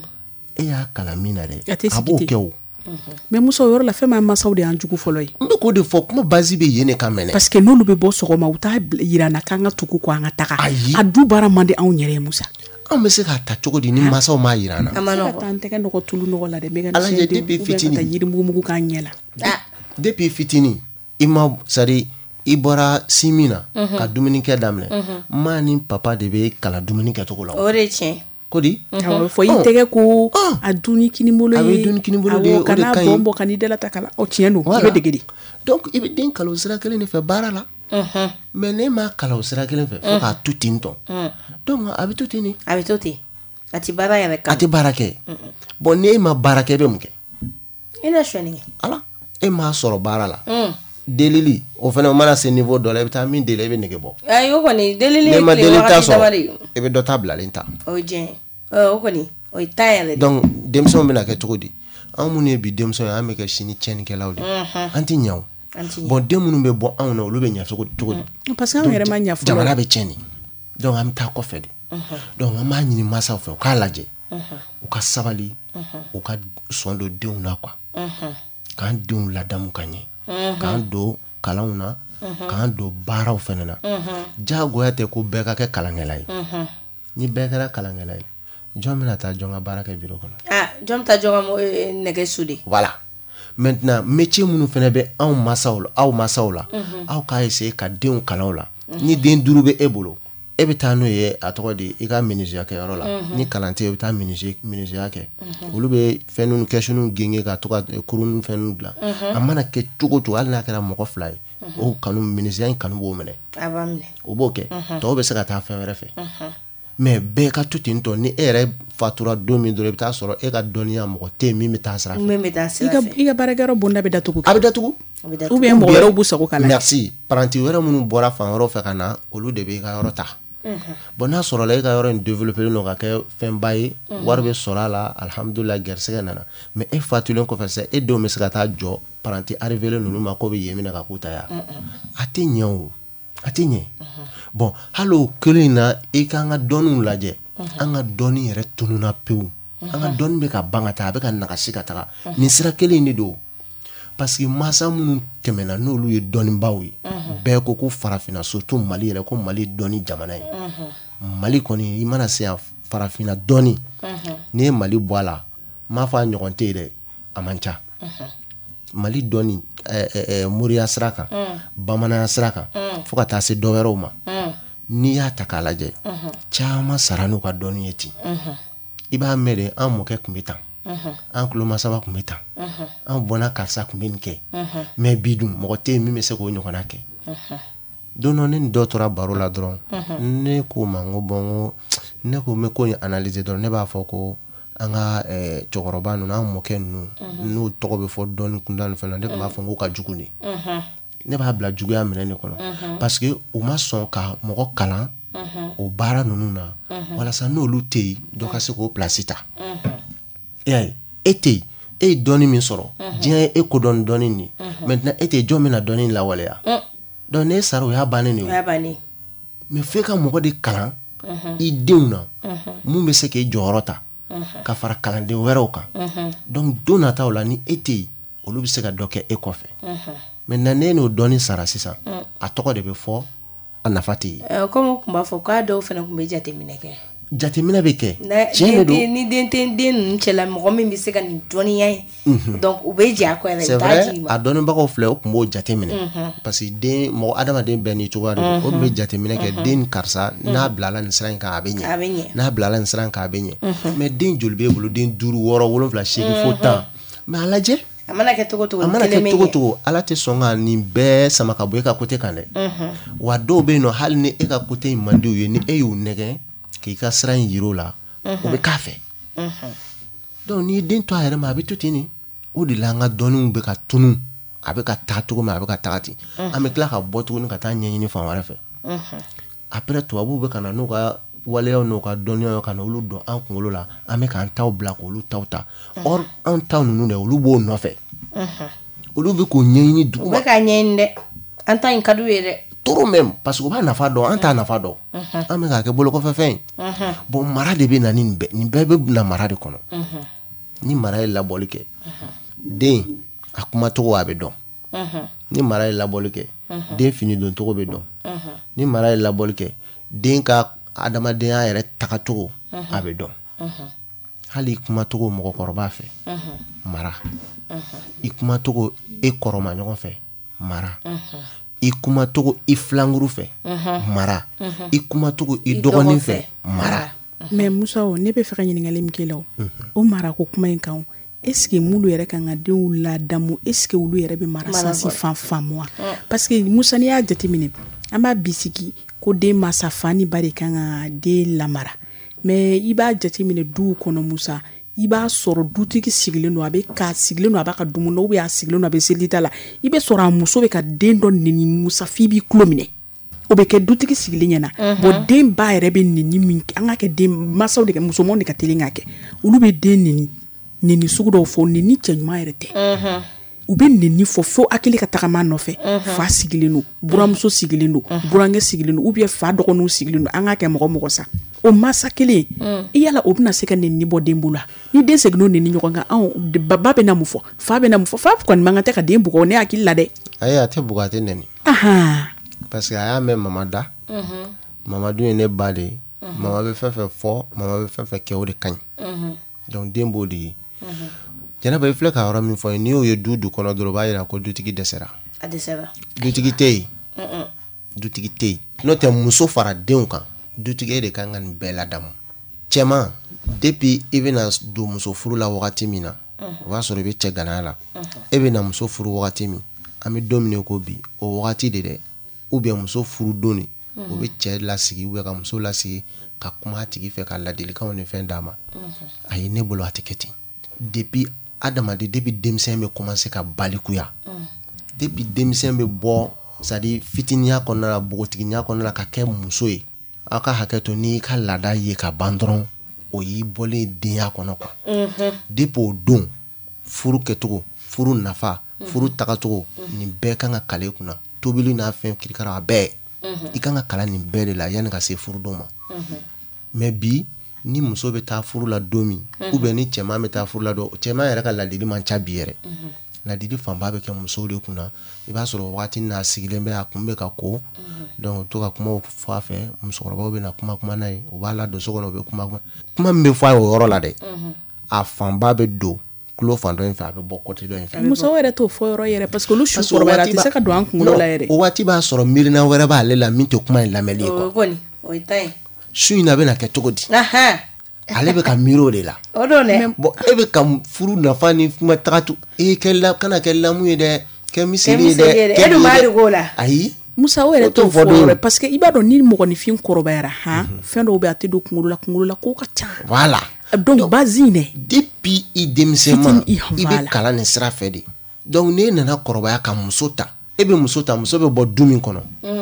e y'a kalan min na dɛ a b'o kɛ o mais Musa o yɔrɔ la fɛn min mansaw de y'an jugu fɔlɔ ye n bɛ k'o de fɔ kuma base bɛ yen de kan mɛnɛ parce que n'olu bɛ bɔ sɔgɔma u t'a yira an na k'an ka tugu kɔ an ka taga a du baara man di anw yɛrɛ ye Musa an bɛ se k'a ta cogo di ni mansaw m'a yira an na a ma nɔgɔn an tɛgɛ nɔgɔ tulu nɔgɔ la dɛ mécanicien den ou bien ka taa yirimugumugu k'an ɲɛ la depuis fitinin i ma c'est-à-dire i bɔra si min na ka dumuni kɛ daminɛ maa ni papa de bɛ kalan dumuni kɛcogo la o de tiɲɛ ko di awɔ fɔ i tɛgɛ ko a dun ni kinibolo ye a bɛ dun ni kinibolo de ye o de ka ɲi kana bɔn ka n'i dala ta kala o tiɲɛ don i bɛ dege de donc i bɛ den kalan o sira kelen de fɛ baara la mais ne m'a kalan o sira kelen fɛ fo k'a to ten tɔ donc a bɛ to ten de a bɛ to ten a tɛ baara yɛrɛ kan a tɛ baara kɛ bon n'e ma baara kɛ i bɛ mun kɛ i na sɔnni kɛ ala e m'a sɔrɔ baara la delili o fana o mana se niveau dɔ la i bɛ taa min deli i bɛ nege bɔ ayi o kɔni delili ye tile wagati dama de ye i bɛ dɔ ta bilalen ta o ye diɲɛ o kɔni o ye ta yɛrɛ de donc denmisɛnw bɛna kɛ cogo di anw minnu ye bi denmisɛnw ye an bɛ kɛ sini tiɲɛnikɛlaw de an tɛ ɲɛ o bon den minnu bɛ bɔ anw na olu bɛ ɲɛ cogo di parce que anw yɛrɛ ma ɲɛ fɔlɔ jamana bɛ tiɲɛ de donc an bɛ taa kɔfɛ de donc an b'a ɲini mansaw fɛ u k'a lajɛ u ka sabali u ka sɔn don denw na quoi k'an denw ladamu ka ɲɛ k'an don kalanw na k'an don baaraw fana na diyagoya tɛ ko bɛɛ ka kɛ kalankɛla ye ni bɛɛ kɛra kalankɛla ye jɔn bɛna taa jɔn ka baara kɛ bureau kɔnɔ jɔn bɛ taa jɔn ka nɛgɛso de voilà maintenant métier minnu fana bɛ anw masaw la aw masaw la aw k'a essayer ka denw kalan o la ni den 5 bɛ e bolo e bɛ taa n'o ye a tɔgɔ di i ka menuisier kɛyɔrɔ la ni kalan tɛ i bɛ taa menuisier kɛ olu bɛ fɛn ninnu kɛsunu genge ka to ka kurun fɛn ninnu dilan a mana kɛ cogo o cogo hali n'a kɛra mɔgɔ 2 ye o kanu menuisier in kanu b'o minɛ o b'o kɛ tɔw bɛ se ka taa fɛn wɛrɛ fɛ mais bɛɛ ka to ten tɔ ni e yɛrɛ fatura don min dɔrɔn i bɛ taa sɔrɔ e ka dɔnniya mɔgɔ tɛ min bɛ taa sira fɛ i ka baarakɛyɔrɔ bonda bɛ datugu a bɛ datugu ou bien mɔgɔ wɛrɛw b'u sago k'a la merci paranti wɛrɛ minnu bɔra fan wɛrɛw fɛ ka na olu de bɛ i ka yɔrɔ ta bon n'a sɔrɔ la e ka yɔrɔ in développer no ka kɛ fɛnba ye wari bɛ sɔrɔ a la alhamdulillah gɛrɛsɛgɛ nana mais e fatulen kɔfɛ sisan e denw bɛ se ka taa jɔ paranti arrivé ninnu ma ko bɛ yen minɛ ka k'u ta ya a tɛ ɲɛ o a tɛ ɲɛ bon hali o kelen in na i k'an ka dɔnniw lajɛ an ka dɔnni yɛrɛ tununa pewu an ka dɔnni bɛ ka ban ka taa a bɛ ka nagasi ka taga nin sira kelen de don parce que masa minnu tɛmɛna n'olu ye dɔnnibaw ye bɛɛ ko ko farafinna surtout Mali yɛrɛ ko Mali dɔnni jamana ye Mali kɔni i mana se yan farafinna dɔnni n'i ye Mali bɔ a la n m'a fɔ a ɲɔgɔn tɛ yen dɛ a man ca Mali dɔnni moriya sira kan bamananya sira kan fo ka taa se dɔ wɛrɛw ma n'i y'a ta k'a lajɛ caman sara n'u ka dɔnni ye ten i b'a mɛn de an mɔkɛ tun bɛ tan an kulomasaba tun bɛ tan an bɔnna karisa tun bɛ nin kɛ mais bi dun mɔgɔ tɛ yen min bɛ se k'o ɲɔgɔnna kɛ don dɔ ne ni dɔ tora baro la dɔrɔn ne k'o ma n ko bon ne ko n bɛ ko in analyser dɔrɔn ne b'a fɔ ko an ka cɛkɔrɔba ninnu an mɔkɛ ninnu n'u tɔgɔ bɛ fɔ dɔnni kunda ni fɛn na ne tun b'a fɔ n ko ka jugu de ne b'a bila juguya minɛ ne kɔnɔ parce que u ma sɔn ka mɔgɔ kalan o baara ninnu na walasa n'olu tɛ yen dɔ ka se k'o place ta e tɛ yen e ye dɔnni min sɔrɔ diɲɛ ye e ko dɔnni nin maintenant e tɛ jɔn bɛna dɔnni lawaleya donc ne sara o y'a bannen de ye mais f'e ka mɔgɔ de kalan i denw na mun bɛ se k'e jɔyɔrɔ ta ka fara kalanden wɛrɛw kan donc don nataw la ni e tɛ yen olu bɛ se ka dɔ kɛ e kɔfɛ maintenant ne n'o dɔnni sara sisan a tɔgɔ de bɛ fɔ a nafa tɛ yen comme o tun b'a fɔ k'a dɔw fana tun bɛ jateminɛ kɛ jateminɛ bɛ kɛ tiɲɛ de don ni den tɛ den ninnu cɛla mɔgɔ min bɛ se ka nin dɔnniya ye donc u bɛ jɛ a kɔ yɛrɛ c'est vrai a dɔnnibagaw filɛ o tun b'o jateminɛ parce que den mɔgɔ adamaden bɛɛ ni cogoya de don o tun bɛ jateminɛ kɛ den karisa n'a bilala nin sira in kan a bɛ ɲɛ n'a bilala nin sira in kan a bɛ ɲɛ mais den joli b'e bolo den 5 6 7 8 fo 10 mais a lajɛ a mana kɛ cogo cogo ala tɛ sɔn ka nin bɛɛ sama ka bɔ e ka côté kan dɛ wa dɔw bɛ yen nɔ hali ni e ka côté in man di u ye ni e y'u nɛgɛ k'i ka sira in yir'o la o bɛ k'a fɛ donc n'i den to a yɛrɛ ma a bɛ to ten nin o de la an ka dɔnniw bɛ ka tunu a bɛ ka taa cogo min a bɛ ka taga ten an bɛ tila ka bɔ tuguni ka taa ɲɛɲini fan wɛrɛ fɛ après tubabuw bɛ ka na n'u ka waleyaw n'u ka dɔnniyaw ka na olu dɔn an kunkolo la an bɛ k'an taw bila k'olu taw ta or an taw ninnu dɛ olu b'o nɔfɛ olu bɛ k'o ɲɛɲini dugu ma u bɛ k'a ɲɛɲini dɛ an ta in ka d'u ye dɛ trop même parce que u b'a nafa dɔn an t'a nafa dɔn an bɛ k'a kɛ bolokɔfɛ fɛn ye bon mara de bɛ na ni nin bɛɛ bɛ na mara de kɔnɔ ni mara ye labɔli kɛ den a kumacogo a bɛ dɔn ni mara ye labɔli kɛ den fini don cogo bɛ dɔn ni mara ye labɔli kɛ den ka adamadenya yɛrɛ tagacogo a bɛ dɔn hali kumacogo mɔgɔkɔrɔba fɛ mara i kumacogo e kɔrɔma ɲɔgɔn fɛ mara i kumacogo i filanguru fɛ mara i kumacogo i dɔgɔnin fɛ mara mais Musa o ne bɛ fɛ ka ɲininkali min kɛ la o mara ko kuma in kan est-ce que mulu yɛrɛ kan ka denw ladamu est-ce que olu yɛrɛ bɛ mara sansi fan faamu parce que Musa n'i y'a jateminɛ an b'a bisigi ko den masa fa ni ba de kan ka den lamara mais i b'a jateminɛ duw kɔnɔ Musa i b'a sɔrɔ dutigi sigilen don a bɛ ka sigilen don a b'a ka dumuni na ou bien a sigilen don a bɛ selita la i bɛ sɔrɔ a muso bɛ ka den dɔ neni Musa f'i b'i tulo minɛ o bɛ kɛ dutigi sigilen ɲɛna bon den ba yɛrɛ bɛ neni min an ka kɛ den masaw de kɛ musomanw de ka teli k'a kɛ olu bɛ den neni sugu dɔw fɔ neni cɛ ɲuman yɛrɛ tɛ u bɛ neni fɔ fo hakili ka tagama nɔfɛ fa sigilen don buramuso sigilen don burankɛ sigilen don ou bien fa dɔgɔninw sigilen don an ka kɛ mɔgɔ sa o masa kelen i yala o bɛna se ka neni bɔ den bolo ni den seginn'o neni ɲɔgɔn kan ba bɛ na mun fɔ fa bɛ na mun fɔ fa kɔni man kan tɛ ka den bugɔ ne hakili la dɛ ayi a tɛ bugɔ a tɛ neni parce que a y'a mɛn mama da mama dun ye ne ba de ye mama bɛ fɛn fɛn fɔ mama bɛ fɛn fɛn kɛ o de ka ɲi donc den b'o de ye Jɛnɛba i filɛ ka yɔrɔ min fɔ n'i y'o ye du kɔnɔ dɔrɔn o b'a yira ko dutigi dɛsɛra. A dɛsɛra. Dutigi tɛ yen. Dutigi tɛ yen. N'o tɛ muso fara denw kan dutigi de kan ka nin bɛɛ ladamu. Cɛman depuis i bɛna don muso furu la wagati min na o b'a sɔrɔ i bɛ cɛ ganaya la. E bɛna muso furu wagati min an bɛ don min ko bi o wagati de dɛ ou bien muso furu don o bɛ cɛ lasigi ou bien ka muso lasigi ka kuma a tigi fɛ ka ladilikanw ni fɛn d'a ma. Ayi ne bolo a tɛ kɛ ten. Depuis adamaden depuis denmisɛn bɛ commencer ka balikuya. Depuis denmisɛn bɛ bɔ c'est à dire fitiniya kɔnɔna la bogotigiya kɔnɔna la ka kɛ muso ye. Aw ka hakɛ to n'i ka laada ye ka ban dɔrɔn o y'i bɔlen denya kɔnɔ quoi. Depuis o don furu kɛcogo furu nafa furu tagacogo nin bɛɛ kan ka kale kunna tobili n'a fɛn kirikara a bɛɛ i kan ka kala nin bɛɛ de la yanni ka se furu don ma. Mais bi ni muso bɛ taa furu la don min ou bien ni cɛman bɛ taa furu la don cɛman yɛrɛ ka ladili man ca bi yɛrɛ. Ladili fanba bɛ kɛ muso de kunna i b'a sɔrɔ wagati n'a sigilen bɛ a kun bɛ ka ko donc to ka kuma fɔ a fɛ musokɔrɔbaw bɛ na kuma n'a ye o b'a la don so kɔnɔ o bɛ kuma min bɛ fɔ a ye o yɔrɔ la dɛ a fanba bɛ don kulo fan dɔ in fɛ a bɛ bɔ côté dɔ in fɛ. Muso yɛrɛ t'o fɔ yɔrɔ yɛrɛ parce que olu su kɔrɔbayara a tɛ se ka don an kunkolo la yɛrɛ. O waati b'a sɔrɔ miirina wɛrɛ b'ale la min tɛ kuma in lamɛnni ye quoi. O kɔni o ye ta ye. Su in na bɛ na kɛ cogo di. Ale bɛ ka miiri o de la. O don dɛ. Bon e bɛ ka furu nafa ni kuma tagatu kana kɛ lamu ye dɛ kɛ misiri ye dɛ. E dun b'a de k'o la. Ayi. Musa o yɛrɛ t'o fɔ yɔrɔ parce que i b'a dɔn ni mɔgɔninfin kɔrɔbayara fɛn dɔw bɛ a tɛ don kunkolo la ko ka ca. Voilà. Donc base in dɛ. Depuis i denmisɛnman i bɛ kalan nin sira fɛ de. Donc n'e nana kɔrɔbaya ka muso ta e bɛ muso ta muso bɛ bɔ du min kɔnɔ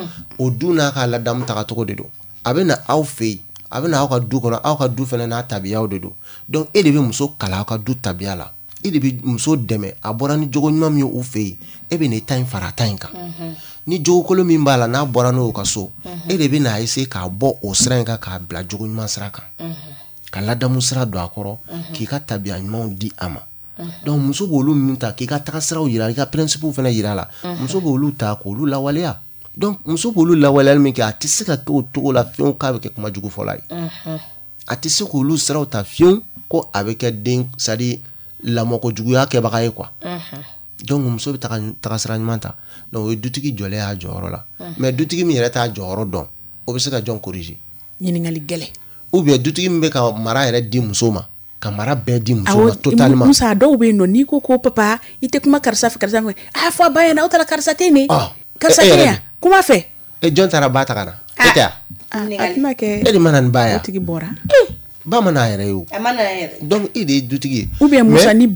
o du n'a ka ladamu tagacogo de don a bɛ na aw fɛ yen a bɛ na aw ka du kɔnɔ aw ka du fana n'a tabiyaw de don donc e de bɛ muso kalan aw ka du tabiya la e de bɛ muso dɛmɛ a bɔra ni jogo ɲuman min ye u fɛ yen e bɛ na i ta in fara ta in kan ni jogo kolo min b'a la n'a bɔra n'o ka so e de bɛ na essayer k'a bɔ o sira in kan k'a bila jogo ɲuman sira kan ka ladamu sira don a kɔrɔ k'i ka tabiya ɲumanw di a ma donc muso b'olu min ta k'i ka taga siraw yira i ka principe fana yira la muso b'olu ta k'olu lawaleya donc muso b'olu lawaleyali min kɛ a tɛ se ka kɛ o cogo la fiyewu k'a bɛ kɛ kuma jugu fɔla ye a tɛ se k'olu siraw ta fiyewu ko a bɛ kɛ den c'est à dire lamɔko juguya kɛbaga ye quoi donc muso bɛ taga sira ɲuman ta donc o ye dutigi jɔlen y'a jɔyɔrɔ la mais dutigi min yɛrɛ t'a jɔyɔrɔ dɔn o bɛ se ka jɔn corriger ɲininkali gɛlɛn ou bien dutigi min bɛ ka mara yɛrɛ di muso ma ka mara bɛɛ di muso ma totalement. Musa dɔw bɛ yen nɔ n'i ko papa i tɛ kuma karisa fɛ karisa fɛ a fɔ a ba ɲɛna aw taara karisa tɛ nin karisa tɛ yan kuma fɛ. E jɔn taara ba ta ka na e tɛ yan. A tɛna kɛ e de mana nin ba yan. o tigi bɔra. Ba ma n'a yɛrɛ ye o. A ma n'a yɛrɛ. donc e de ye dutigi ye. ou bien Musa ni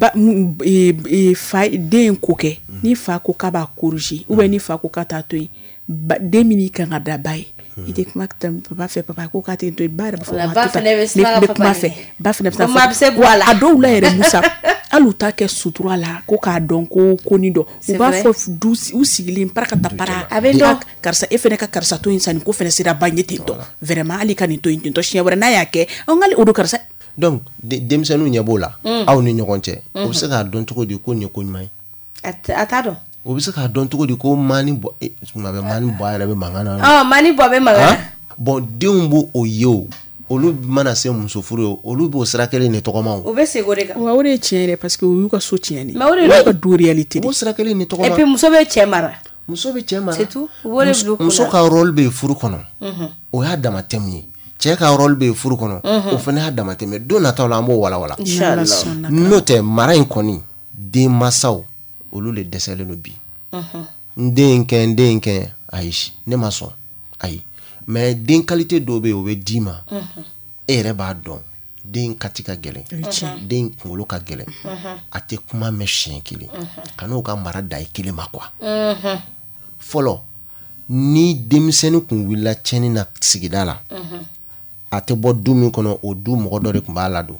fa den ko kɛ ni fa ko k'a b'a corriger ou bien ni fa ko k'a t'a to yen den min kan ka da ba ye. I tɛ kuma papa fɛ papa ko k'a tɛ to yen ba yɛrɛ b'a fɔ ba fɛnɛ bɛ sira ka papa fɛ ba fɛnɛ bɛ taa fɔ a bɛ se bɔ a la a dɔw la yɛrɛ Musa hali u t'a kɛ sutura la ko k'a dɔn ko nin dɔn u b'a fɔ du u sigilen para ka taa para a bɛ dɔn karisa e fɛnɛ ka karisa to yen sa nin ko fɛnɛ sera ba ɲɛ ten tɔ vraiment hali ka nin to yen ten tɔ siɲɛ wɛrɛ n'a y'a kɛ ŋali o don karisa. donc denmisɛnninw ɲɛ b'o la aw ni ɲɔgɔn cɛ o bɛ se k'a dɔn cogo di ko nin ye ko ɲuman ye. a t'a dɔn. o bɛ se k'a dɔn cogo di ko maani bɔ a yɛrɛ bɛ mankan na. maani bɔ a bɛ mankan na. bon denw b'o o ye o olu mana se muso furu ye olu b'o sira kelen de tɔgɔma o bɛ segin o de kan. wa o de ye tiɲɛ yɛrɛ parce que o y'u ka so tiɲɛni mais o de y'u ka du réalité de. o sira kelen de tɔgɔma. et puis muso bɛ cɛ mara. muso bɛ cɛ mara. c'est tout o b'o de bila u kunna. muso ka rôle bɛ furu kɔnɔ o y'a damatɛmɛ ye cɛ ka rôle bɛ furu kɔnɔ o fana y'a damatɛmɛ don nataw la an b'o walawala. n'o tɛ mara in kɔni den mansaw olu de dɛsɛlen don bi. n den kɛ ayi ne ma sɔn ayi mais den qualité dɔw bɛ yen o bɛ d'i ma e yɛrɛ b'a dɔn den kati ka gɛlɛn den kunkolo ka gɛlɛn a tɛ kuma mɛn siɲɛ kelen ka n'o ka mara da i kelen ma quoi fɔlɔ ni denmisɛnnin kun wulila tiɲɛni na sigida la a tɛ bɔ du min kɔnɔ o du mɔgɔ dɔ de tun b'a ladon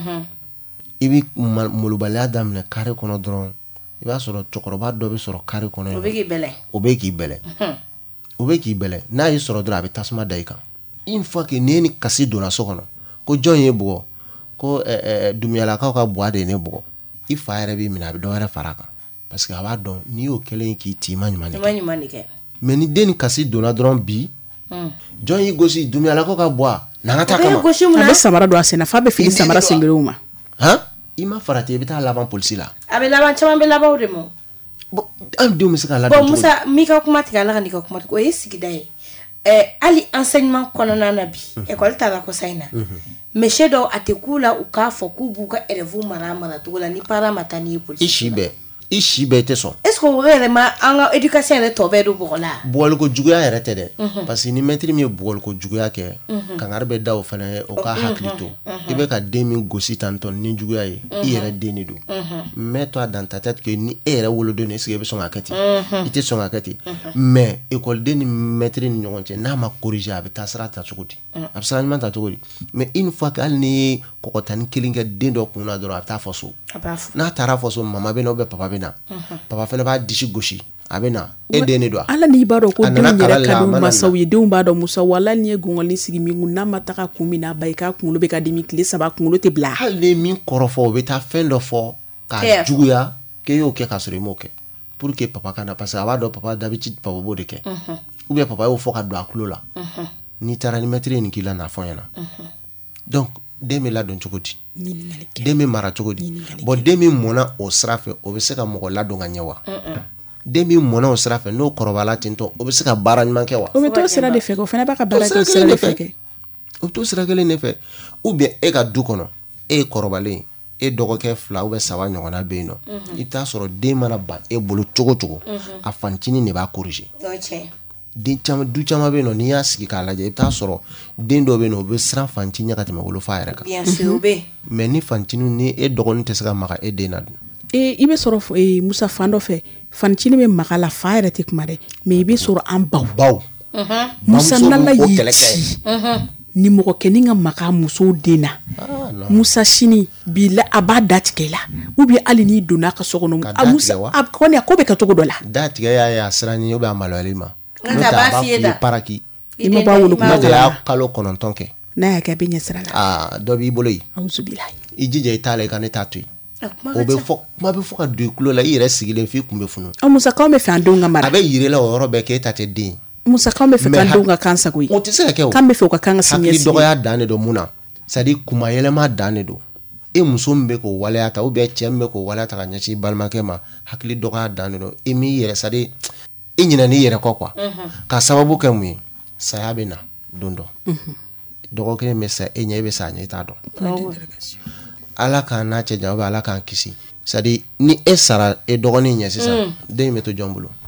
i bɛ malobaliya daminɛ kare kɔnɔ dɔrɔn i b'a sɔrɔ cɛkɔrɔba dɔ bɛ sɔrɔ kare kɔnɔ o bɛ k'i bɛlɛ o bɛ k'i bɛlɛ n'a y'i sɔrɔ dɔrɔn a bɛ tasuma da i kan une fois que ni ni kasi donna so kɔnɔ ko jɔn ye bugɔ ko dumuyalakaw ka buwa de ye ne bugɔ i fa yɛrɛ b'i minɛ a bɛ dɔ wɛrɛ fara kan parce que a b'a dɔn n'i y'o kelen k'i ti i ma ɲuman de kɛ mais ni den ni kasi donna dɔrɔn bi jɔn y'i gosi dumuyalakaw ka buwa n'an ka taa kama a bɛ samara don a sen na f'a bɛ fini samara sen kelenw ma i ma farati i bɛ taa laban polisi la a bɛ laban caman bɛ laban o de ma bon an denw bɛ se ka ladon bon Musa m'i ka kuma tigɛ ala ka n'i ka kuma tigɛ o ye sigida ye hali enseignement kɔnɔna na bi école taara ko sa in na monsieur dɔw a tɛ k'u la u k'a fɔ k'u b'u ka élèves mara cogo la ni parent ma taa n'i ye polisi i si bɛɛ tɛ sɔn est ce que o yɛrɛ ma an ka éducation yɛrɛ tɔ bɛɛ don bɔgɔ la bugɔliko juguya yɛrɛ tɛ dɛ parce que ni maître min ye bugɔliko juguya kɛ kangari bɛ da o fana o ka hakili to i bɛ ka den min gosi tantɔ ni juguya ye i yɛrɛ den de don mets-toi dans ta tête que ni e yɛrɛ woloden est ce que i bɛ sɔn ka kɛ ten i tɛ sɔn ka kɛ ten mais écoleden ni maître ni ɲɔgɔn cɛ n'a ma corriger a bɛ taa sira ta cogo di a bɛ sira ɲuman ta cogo di mais une fois que hali ni ye kɔkɔtani kelen kɛ den dɔ kun na dɔrɔn a bɛ taa fɔ so n'a taara fɔ so mama bɛ na ou bien papa bɛ na papa fana b'a disi gosi a bɛ na e den de don ala n'i b'a dɔn ko denw yɛrɛ ka di masaw ye denw b'a dɔn Musa wala n'i ye gɔngɔli sigi min kun n'a ma taga kun min na ba i k'a kunkolo bɛ ka dimi tile 3 kunkolo tɛ bila hali ni min kɔrɔfɔ o bɛ taa fɛn dɔ fɔ k'a juguya k'e y'o kɛ k'a sɔrɔ i m'o kɛ pour que papa ka na parce que a b'a dɔn papa d'habitude papa b'o de kɛ ou bien papa y'o fɔ ka don a tulo la n'i taara ni maître ye nin k'i la n'a fɔ ɲɛna donc den bɛ ladon cogo di den bɛ mara cogo di bon den min mɔna o sira fɛ o bɛ se ka mɔgɔ ladon ka ɲɛ wa den min mɔna o sira fɛ n'o kɔrɔbayala tentɔ o bɛ se ka baara ɲuman kɛ wa o bɛ t'o sira de fɛ o fana b'a ka baara kɛ o sira de fɛ kɛ o bɛ t'o sira kelen de fɛ ou bien e ka du kɔnɔ e ye kɔrɔbalen e dɔgɔkɛ 2 ou bien 3 ɲɔgɔnna bɛ yen nɔ i bɛ taa sɔrɔ den mana ban e bolo cogo cogo a fancinin de b'a corriger den caman du caman bɛ yen nɔ n'i y'a sigi k'a lajɛ i bɛ taa sɔrɔ den dɔw bɛ yen nɔ o bɛ siran fancin ɲɛ ka tɛmɛ wolofa yɛrɛ kan bien sûr o bɛ mais ni fancinin ni e dɔgɔnin tɛ se ka maga e den na dun i bɛ sɔrɔ Musa fan dɔ fɛ fancinin bɛ maga la fa yɛrɛ tɛ kuma dɛ mais i bɛ sɔrɔ an baw Musa nala y'i ci ni mɔgɔ kɛnin ka maga musow den na Musa sini bi la a b'a da tigɛ la ou bien hali n'i donna ka so kɔnɔ a Musa a kɔni a ko bɛ kɛ cogo dɔ la da tigɛ y'a ye a siranni ou bien a maloyali ma n'o tɛ a b'a f'i ye da paraki i ma b'a wolo kuma de y'a kalo 9 kɛ n'a y'a kɛ a bɛ ɲɛ sira la dɔ b'i bolo yen awuzubilayi i jija i t'a la i ka ne t'a to yen o bɛ fɔ kuma bɛ fɔ ka don i tulo la i yɛrɛ sigilen f'i kun bɛ funu Musa k'anw bɛ fɛ an denw ka mara a bɛ yir'i la o yɔrɔ bɛɛ k'e ta tɛ den Musa k'anw bɛ fɛ k'an denw ka kan sago ye o tɛ se ka kɛ o k'an bɛ fɛ u ka kan ka sini ɲɛsigi hakili dɔgɔya dan de don mun na c'est à dire kuma yɛlɛma dan de don e muso min bɛ k'o waleya ta ou bien cɛ min bɛ k'o waleya ta ka ɲɛsin balimakɛ ma hakili dɔgɔya dan de don e m'i yɛrɛ c'est à dire i ɲinɛ n'i yɛrɛ kɔ quoi ka sababu kɛ mun ye saya bɛ na don dɔ dɔgɔkɛ bɛ sa e ɲɛ i bɛ sa ɲɛ i t'a dɔn ala k'an n'a cɛ jan ou bien ala k'an kisi c'est à dire ni e sara e dɔgɔnin ɲɛ sisan den in bɛ to jɔn bolo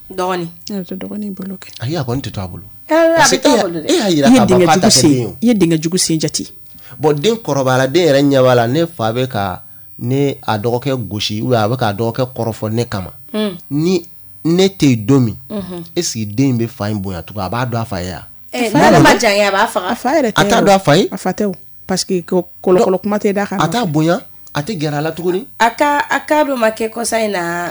dɔgɔnin bolo kɛ ayi a kɔni tɛ to a bolo a bɛ to a bolo dɛ e y'a yira k'a fɔ k'a ta kɛ den ye i ye dingɛ jugu sen jate bon den kɔrɔbayala den yɛrɛ ɲɛ b'a la ne fa bɛ ka ne a dɔgɔkɛ gosi ou bien a bɛ k'a dɔgɔkɛ kɔrɔfɔ ne kama ni ne tɛ yen don min est ce que den in bɛ fa in bonya tugun a b'a dɔn a fa ye wa n'ale ma janya a b'a faga a fa yɛrɛ tɛ a t'a dɔn a fa ye a fa tɛ o parce que kɔlɔkɔlɔ kuma tɛ d'a kan a t'a bonya a tɛ gɛrɛ a la tuguni a ka dɔ ma kɛ kɔsa in na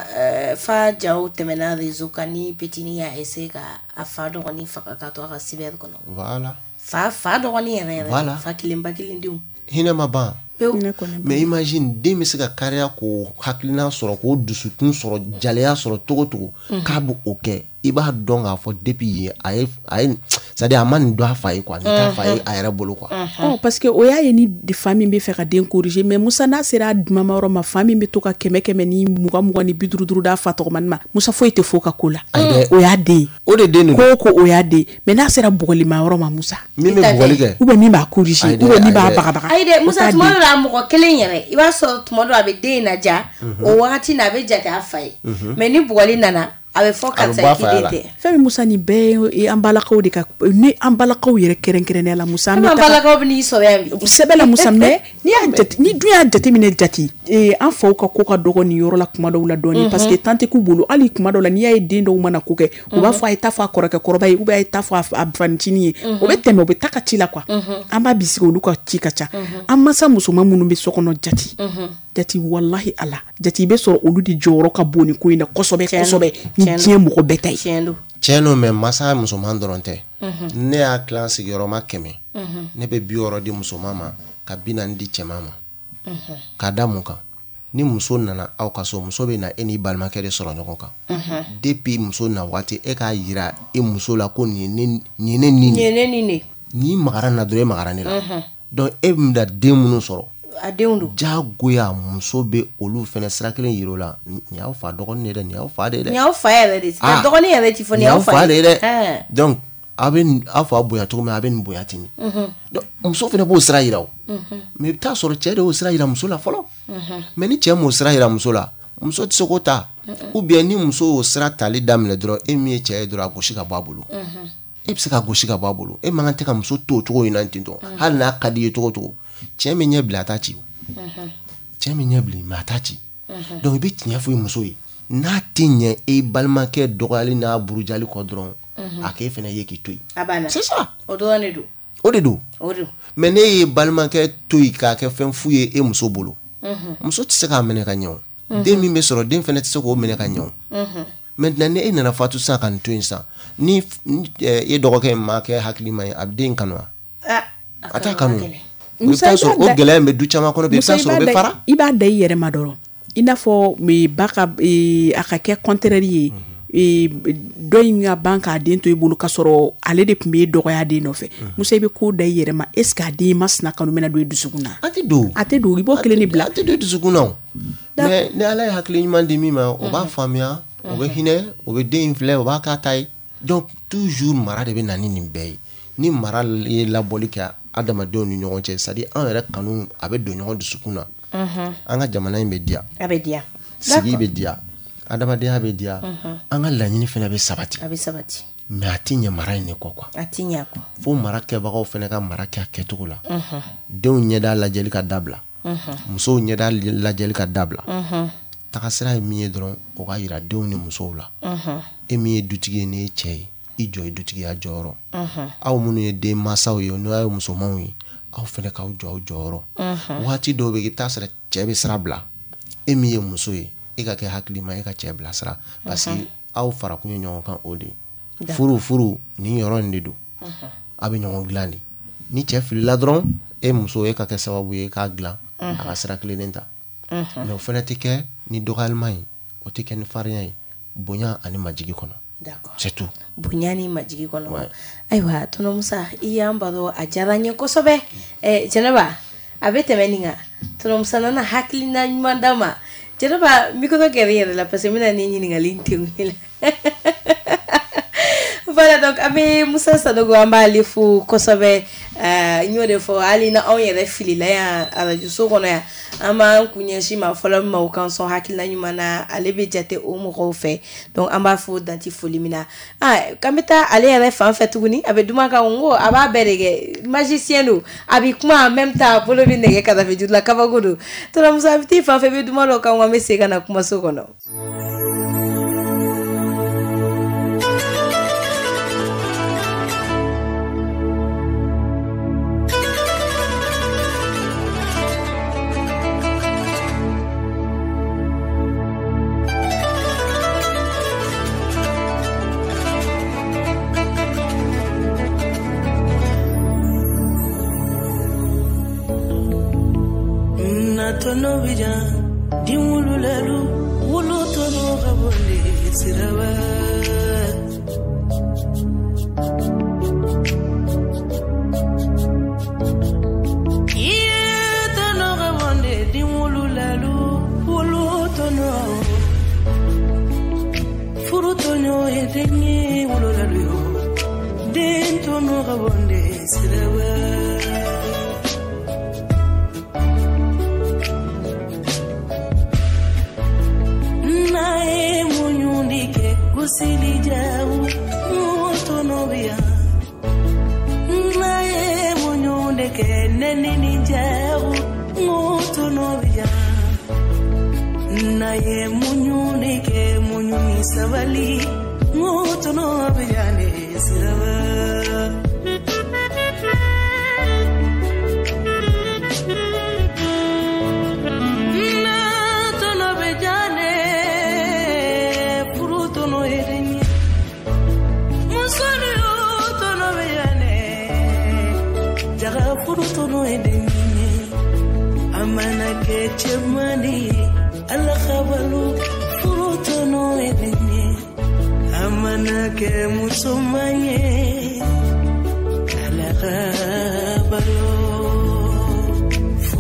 fa jaw tɛmɛna réseau kan ni petini y'a essayer ka a fa dɔgɔnin faga ka to a ka cyber kɔnɔ voilà fa dɔgɔnin yɛrɛ voilà fa kelen ba kelen denw hinɛ ma ban pewu mais imagine den bɛ se ka kariya k'o hakilina sɔrɔ k'o dusukun sɔrɔ jaleya sɔrɔ togo togo k'a bɛ o kɛ i b'a dɔn k'a fɔ depuis yen a ye c'est à dire a ma nin dɔn a fa ye quoi nin t'a fa ye a yɛrɛ bolo quoi parce que o y'a ye ni fa min bɛ fɛ ka den corriger mais Musa n'a sera a dumama yɔrɔ ma fa min bɛ to ka 100 ni 20 ni 50 d'a fa tɔgɔmani ma Musa foyi tɛ fɔ ka ko la o y'a den o de den ko o y'a den mais n'a sera bugɔlima yɔrɔ ma Musa min bɛ bugɔli kɛ ou bien min b'a corriger ou bien min b'a bagabaga ayi dɛ Musa tuma dɔ la mɔgɔ kelen yɛrɛ i b'a sɔrɔ tuma dɔ a bɛ den naja o wagati na a bɛ jate a fa ye mais ni bugɔli nana a bɛ fɔ karisa ye kiden tɛ fɛn min Musa nin bɛɛ ye an balakaw de ka ni an balakaw yɛrɛ kɛrɛnkɛrɛnnenya la Musa an balakaw bɛ n'i sɔrɔ yan bi sɛbɛ la Musa mais ni dun y'a jateminɛ jate an faw ka ko ka dɔgɔ nin yɔrɔ la kuma dɔw la dɔɔni parce que temps tɛ k'u bolo hali kuma dɔw la n'i y'a ye den dɔw mana ko kɛ u b'a fɔ a ye taa fɔ a kɔrɔkɛ kɔrɔba ye ou bien a ye taa fɔ a fanicinin ye o bɛ tɛmɛ o bɛ taa ka ci la quoi an b'a bisigi olu ka ci ka ca an mansa musoman minnu bɛ so kɔnɔ jati wallahi ala jati bɛ sɔrɔ olu de jɔyɔrɔ ka bon nin ko in na kosɛbɛ kosɛbɛ ni diɲɛ mɔgɔ bɛɛ ta ye tiɲɛ don mais masa musoman dɔrɔn tɛ ne y'a tilan sigiyɔrɔma 100 ne bɛ 60 di musoman ma ka 40 di cɛman ma k'a da mun kan ni muso nana aw ka so muso bɛ na e n'i balimakɛ de sɔrɔ ɲɔgɔn kan depuis muso na waati e k'a yira e muso la ko nin ye ne ni magara na dɔrɔn e magara ne la donc e bɛ da den minnu sɔrɔ adendu jagoya muso be olu fene sira kelen yiro la ni aw fa dɔgɔnin de ni aw fa de ni aw fa yɛrɛ de dɔgɔnin yɛrɛ ti fɔ ni aw fa de dɛ donc aw fa bonya cogo min a bɛ nin bonya tini donc muso fene b'o sira yira o mais i bɛ taa sɔrɔ cɛ de y'o sira yira muso la fɔlɔ mais ni cɛ m'o sira yira muso la muso tɛ se k'o ta ou bien ni muso y'o sira tali daminɛ dɔrɔn e min ye cɛ ye dɔrɔn a gosi ka bɔ a bolo e bɛ se ka gosi ka bɔ a bolo e man kan tɛ ka muso to o cogo in na ten tɔ hali n'a ka di ye cogo o cogo cɛ min ɲɛ bila a t'a ci cɛ min ɲɛ bila mais a t'a ci donc i bɛ tiɲɛ fɔ i muso ye n'a tɛ ɲɛ e balimakɛ dɔgɔyali n'a burujali kɔ dɔrɔn a k'e fana ye k'i to yen c'est ça o dɔrɔn de don o de don mais ne ye balimakɛ to yen k'a kɛ fɛn fu ye e muso bolo muso tɛ se k'a minɛ ka ɲɛ o den min bɛ sɔrɔ den fana tɛ se k'o minɛ ka ɲɛ o maintenant ni e nana fatu sisan ka nin to yen sisan ni e dɔgɔkɛ ma kɛ hakili ma ye a bɛ den kanu wa a t'a kanu i bɛ taa sɔrɔ o gɛlɛya in bɛ du caman kɔnɔ i bɛ taa sɔrɔ o bɛ fara i b'a da i yɛrɛ ma dɔrɔn i n'a fɔ ba ka a ka kɛ contraire ye dɔ in ka ban k'a den to i bolo ka sɔrɔ ale de tun bɛ dɔgɔya den nɔfɛ muso i bɛ ko da i yɛrɛ ma est ce que a den ma sina kanu bɛna don i dusukun na a tɛ don i b'o kelen de bila a tɛ don i dusukun na mais ni ala ye hakili ɲuman di min ma o b'a faamuya o bɛ hinɛ o bɛ den in filɛ o b'a k'a ta ye donc toujours mara de bɛ na ni nin bɛɛ ye ni mara ye labɔli kɛ adamadenw ni ɲɔgɔn cɛ c'est à dire an yɛrɛ kanu a bɛ don ɲɔgɔn dusukun na an ka jamana in bɛ diya sigi bɛ diya adamadenya bɛ diya an ka laɲini fana bɛ sabati mais a tɛ ɲɛ mara in de kɔ quoi fo mara kɛbagaw fana ka mara kɛ a kɛcogo la denw ɲɛda lajɛli ka dabila musow ɲɛda lajɛli ka dabila tagasira ye min ye dɔrɔn o ka yira denw ni musow la e min ye dutigi ye ni ye cɛ ye i jɔ i dutigiya jɔyɔrɔ aw minnu ye den mansaw ye n'o ye musomanw ye aw fana k'aw jɔ aw jɔyɔrɔ waati dɔw bɛ i bɛ taa sɔrɔ cɛ bɛ sira bila e min ye muso ye e ka kɛ hakili ma e ka cɛ bila sira parce que aw farakun ye ɲɔgɔn kan o de furu ni yɔrɔ in de don a bɛ ɲɔgɔn dilan de ni cɛ filila dɔrɔn e muso e ka kɛ sababu ye k'a dilan a ka sira kelen ta mais o fana tɛ kɛ ni dɔgɔyalima ye o tɛ kɛ ni farinya ye bonya ani majigi kɔnɔ c'est tout bonya ni majigi kɔnɔ ayiwa tɔnɔ Musa i y'an baro a diyara n ye kosɛbɛ Jɛnɛba a bɛ tɛmɛ nin kan tɔnɔ Musa nana hakilina ɲuman d'a ma Jɛnɛba micro gɛrɛ yɛrɛ la parce que n bɛna ni ɲininkali in tɛngu la voilà donc an bɛ Musa Sanogo an b'ale fo kosɛbɛ n y'o de fɔ hali na anw yɛrɛ filila yan radio so kɔnɔ yan an b'an kun ɲɛsin ma fɔlɔ min ma o kan sɔn hakilina ɲuman na ale bɛ jate o mɔgɔw fɛ donc an b'a fɔ danti foli min na k'an bɛ taa ale yɛrɛ fan fɛ tuguni a bɛ duman kan n ko a b'a bɛɛ de kɛ magicien don a bɛ kuma en même temps a bolo bɛ nɛgɛ kadafi juru la kabako don tonton Musa a bɛ t'i fan fɛ i bɛ duman dɔ kan wa an bɛ segin ka na kumaso kɔnɔ. Tono bija di wulu lalu wulu tono kabole sirawa ye tono kabole di wulu lalu wulu tono furu tono edenye wulu lalu den tono kabole sirawa Kusili jau muto novia nae munyonde ke nenini jau muto novia nae munyonde ke munyuni savali muto novia ne sirava Chemani ala khabalu furutono edene amana ke musumanye ala khabalu furutono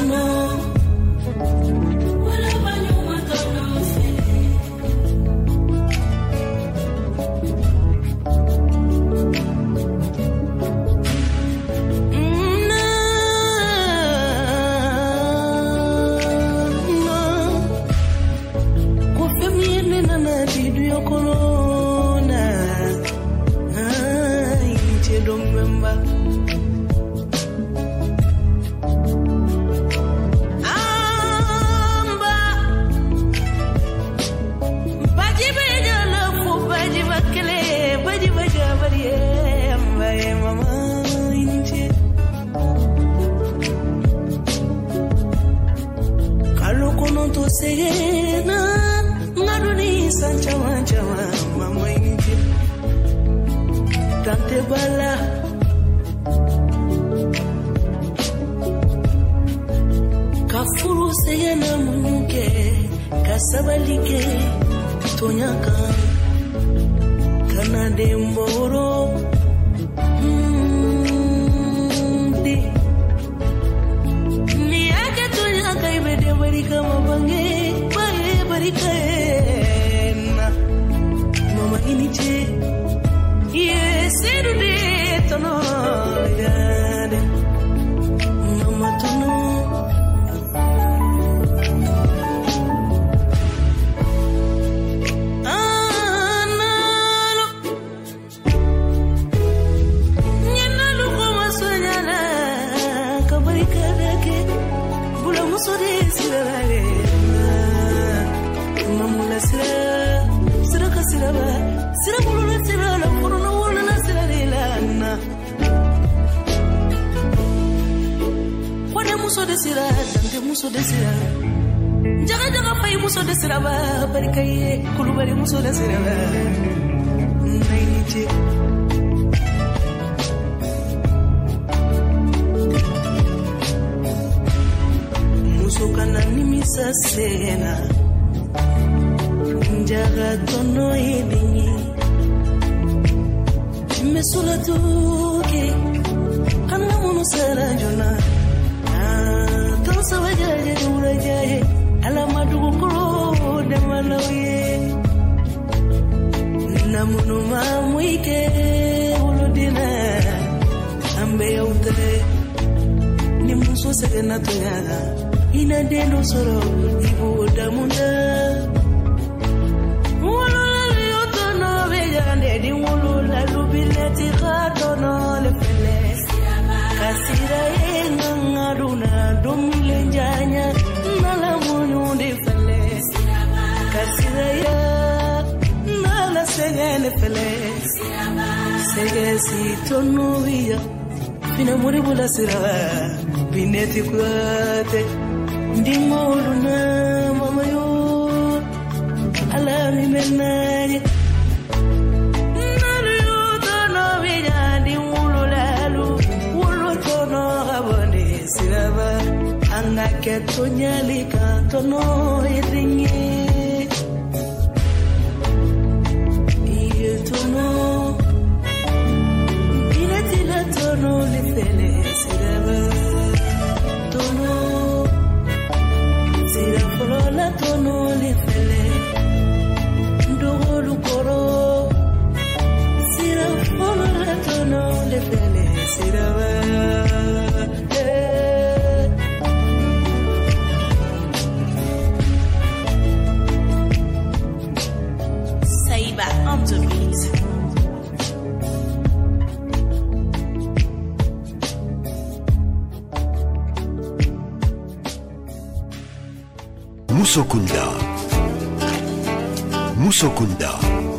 Musokunda,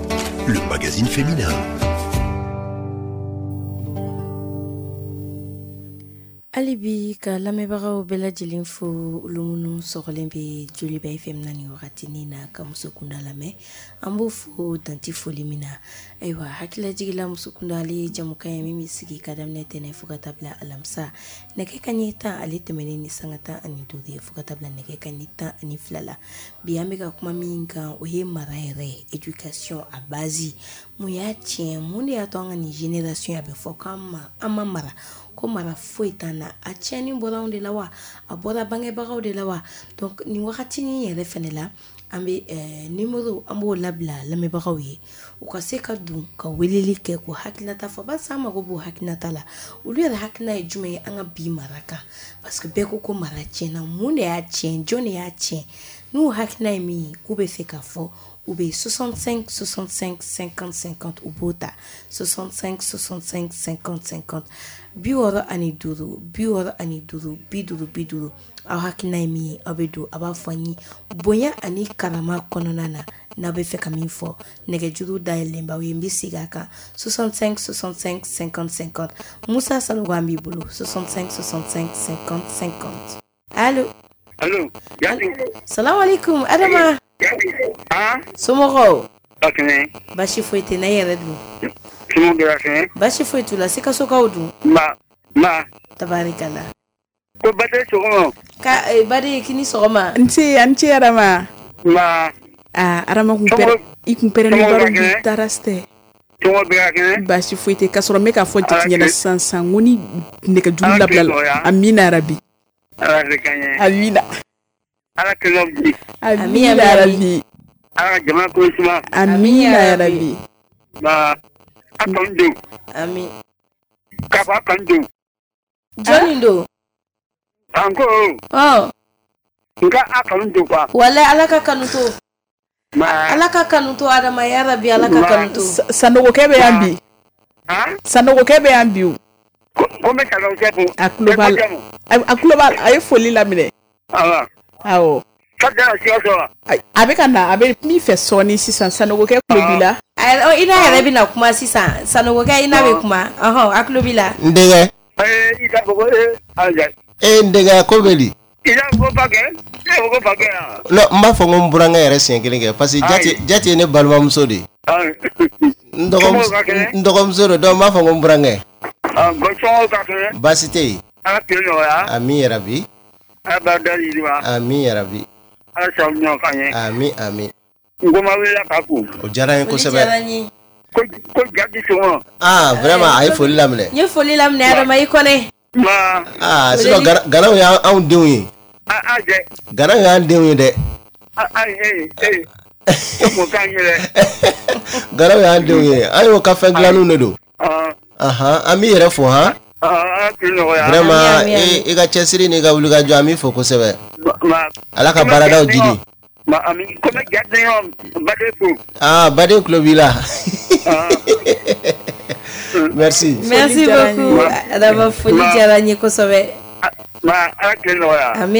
le magazine féminin. Alibi ka lamɛbagaw bɛɛ lajɛlen fo olu minnu sɔgɔlen bɛ Joliba FM na nin wagati na ka Musokunda lamɛn an b'o fo danti foli min na ayiwa hakilajigila Musokunda ale jamukan ye min bɛ sigi ka daminɛ tɛnɛ fo ka taa bila alamisa nɛgɛ kanɲɛ 10 ale tɛmɛnen ni sanga 15 ye fo ka taa bila nɛgɛ kanɲɛ 12 la bi an bɛ ka kuma min kan o ye mara yɛrɛ éducation à base mun y'a tiɲɛ mun de y'a to an ka nin génération a bɛ fɔ k'an ma mara ko mara foyi tana a tiɲɛni bɔra anw de la wa a bɔra bangebagaw de la wa donc nin wagati ni yɛrɛ fɛnɛ la an bɛ numéro an b'o labila lamɛnbagaw ye u ka se ka dun ka weleli kɛ ko hakilinata fɔ barisa an mago b'o hakilinata la olu yɛrɛ hakilina ye jumɛn ye an ka bi mara kan parce que bɛɛ ko mara tiɲɛna mun de y'a tiɲɛ jɔn de y'a tiɲɛ n'u hakilina ye min ye k'u bɛ fɛ k'a fɔ ou bien 65 65 50 50 ou bota 65 65 50 50 biworo ani duru biduru aw hakina yi mi abedo aba fanyi bonya ani karama konona na na be fe ka min fo negejuru daelen ba we mbi siga ka 65 65 50 50 Musa Salogwambi bulu 65 65 50 50 Allô Salam alaikum Adama Somogo Okay. Bashi foite na yere du. Somogo okay. Bashi foite la sika soka udu. Ma. Tabarikala. Ko bade sogo. Ka bade kini sogoma. Anti Arama. Ma. Arama kumpere ni baro taraste. Somogo okay. Bashi foite ka soro meka fo jiti na sansan ngoni ndeka julu labla. Amina Arabi. Amina. Ala kelobi. Amina Arabi. Ala jama ko suma. Amina Arabi. Ba akandu. Amin. Kaba kandu. Jonindo. Anko. Oh. Nga akandu kwa. Wala alaka kanuto. Ma. Alaka kanuto Adama ya Arabi alaka kanuto. Sanogo kebe ambi. Sanogo kebe ambi. Kome kala usepo. Aklobal ay foli lamine. Awo. Kada siyaso. Abeka na abe mi fe soni sisan sanogo ke klobila. Ina Arabi na kuma sisan sanogo ke ina be kuma. Aklobila. Ndege. Ida bogo anja. Ndege kobeli. Ida bogo pake. Bogo pake. No, mba fo ngom buranga yere senkelinge parce que jati ne balma musodi. Ndogom zoro do ma fo ngom buranga. Gocho ka ke. Basite. Ala kino ya. Ami ya Rabbi. Abadali diwa. Ami ya Rabbi. Ala shamnyo kanye. Ami. Ngoma wela kaku. O jara ko sebe. Ko gadi somo. Vraiment ay foli lamne. Ye foli lamne Adama yi kone. Ma. Sino garaw ya an dewi. Je. Garaw ya an dewi de. Mo kanyele. Garaw ya an dewi. Ayo ka fe glanu ne do. Ami yere fo ha. Vraiment e ga chesiri ni ga wuluga jo ami fo ko sebe. Ala ka barada o jidi. Ma ami ko me gadde yo bade fu. Bade klobila. Merci beaucoup Adama foli jara ni ko sebe. Ma akeno ya. Ami.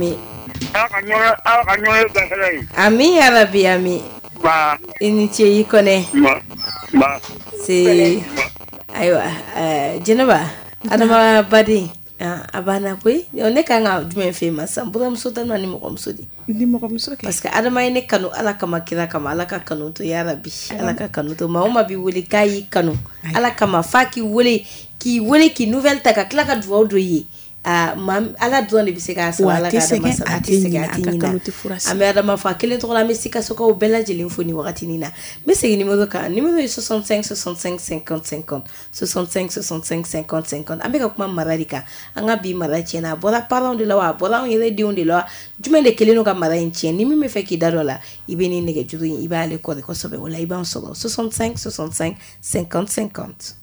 Ami ya Rabbi ami. Ma initie yi kone. Ma c'est aywa Jenaba Adama badi abana koi on est kanga dumen fe masa buram sotan ni mo kom sodi ni mo kom sodi parce que Adama ne kanu ala kama kira kama ala ka kanu to ya Rabbi ala ka kanu to ma bi woli kai kanu ala kama faki woli ki nouvelle ta ka kla ka duwa do yi mam ala drone bi se ka sa ala ka da masa ati ame Adama fa kelen to la mesika soka o bela jelin foni wakati nina mesegi numéro 65 65 50 50 65 65 50 50 ambeka kuma mararika anga bi marachi na bora parent de la wa bora on yele di on de la jume de keleno ka marachi ni mi me fe ki dadola ibeni nege juru iba ale ko sobe wala iba on solo 65 65 50 50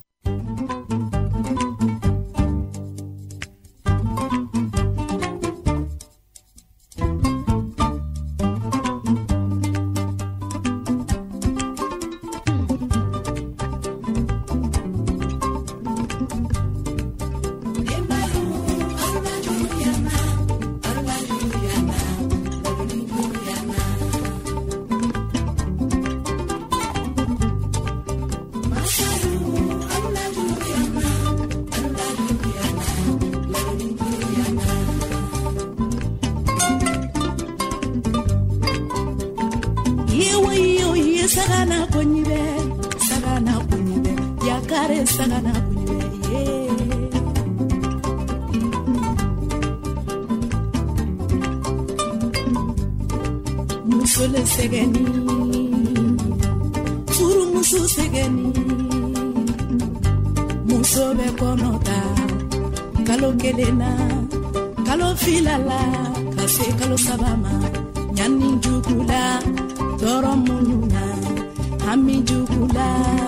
Sagana kunyibe yakare sagana kunyibe musole segeni furu musu segeni musobe konota kalo kelena kalo filala kase kalo sabama nyani jugula toro mununa hami jugula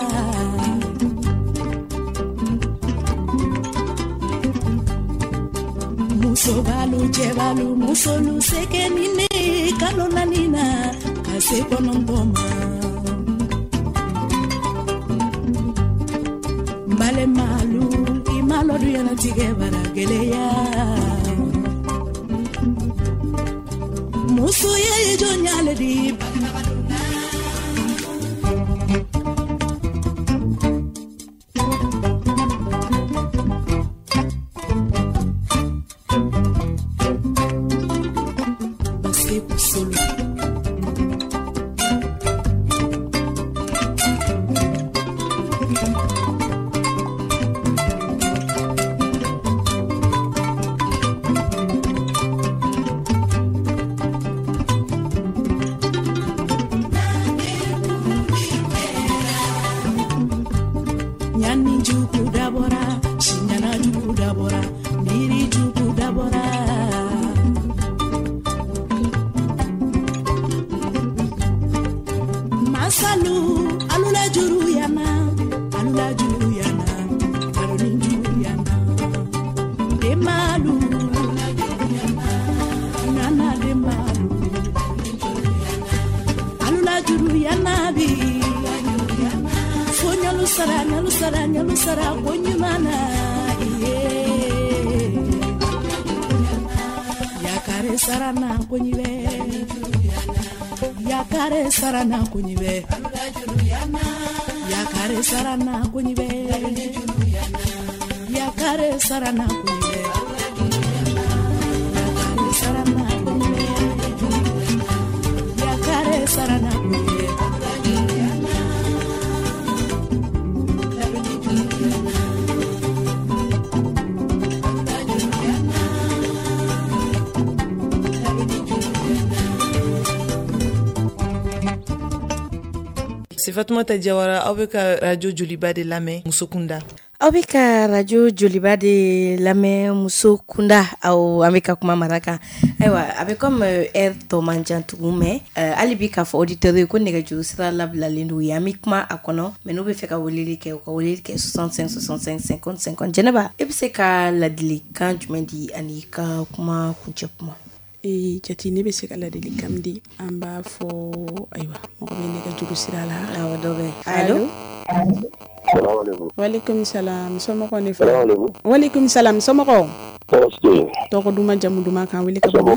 muso balu jebalu muso lu sekenine kalo nanina kase konontoma mbale malu imalo du yana tige barageleya muso ye jonyale di sarana kunyibe yakare sarana kunyibe yakare sarana kunyibe yakare sarana kunyibe yakare sarana kunyibe C'est Fatoumata Diawara, aw bɛ ka radio Joliba de lamɛn Muso Kunda. Aw bɛ ka radio Joliba de lamɛn Muso Kunda, aw an bɛ ka kuma mara kan. Ayiwa, a bɛ comme air tɔ man jan tugun mais hali bi k'a fɔ auditeur ye ko nɛgɛjuru sira labilalen don yan, an bɛ kuma a kɔnɔ mais n'u bɛ fɛ ka weleli kɛ, u ka weleli kɛ 65 65 50 50. Jɛnɛba, e bɛ se ka ladilikan jumɛn di ani ka kuma kuncɛ kuma? Jati ne bɛ se ka ladilikan di an b'a fɔ ayiwa mɔgɔ bɛ nɛgɛjuru sira la. Awɔ, dɔ bɛ. Allo? Walekum salam, somɔgɔw ne fɛ. Walekum salam, somɔgɔw. Tɔgɔ duman jamu duman kan wele ka bɔ.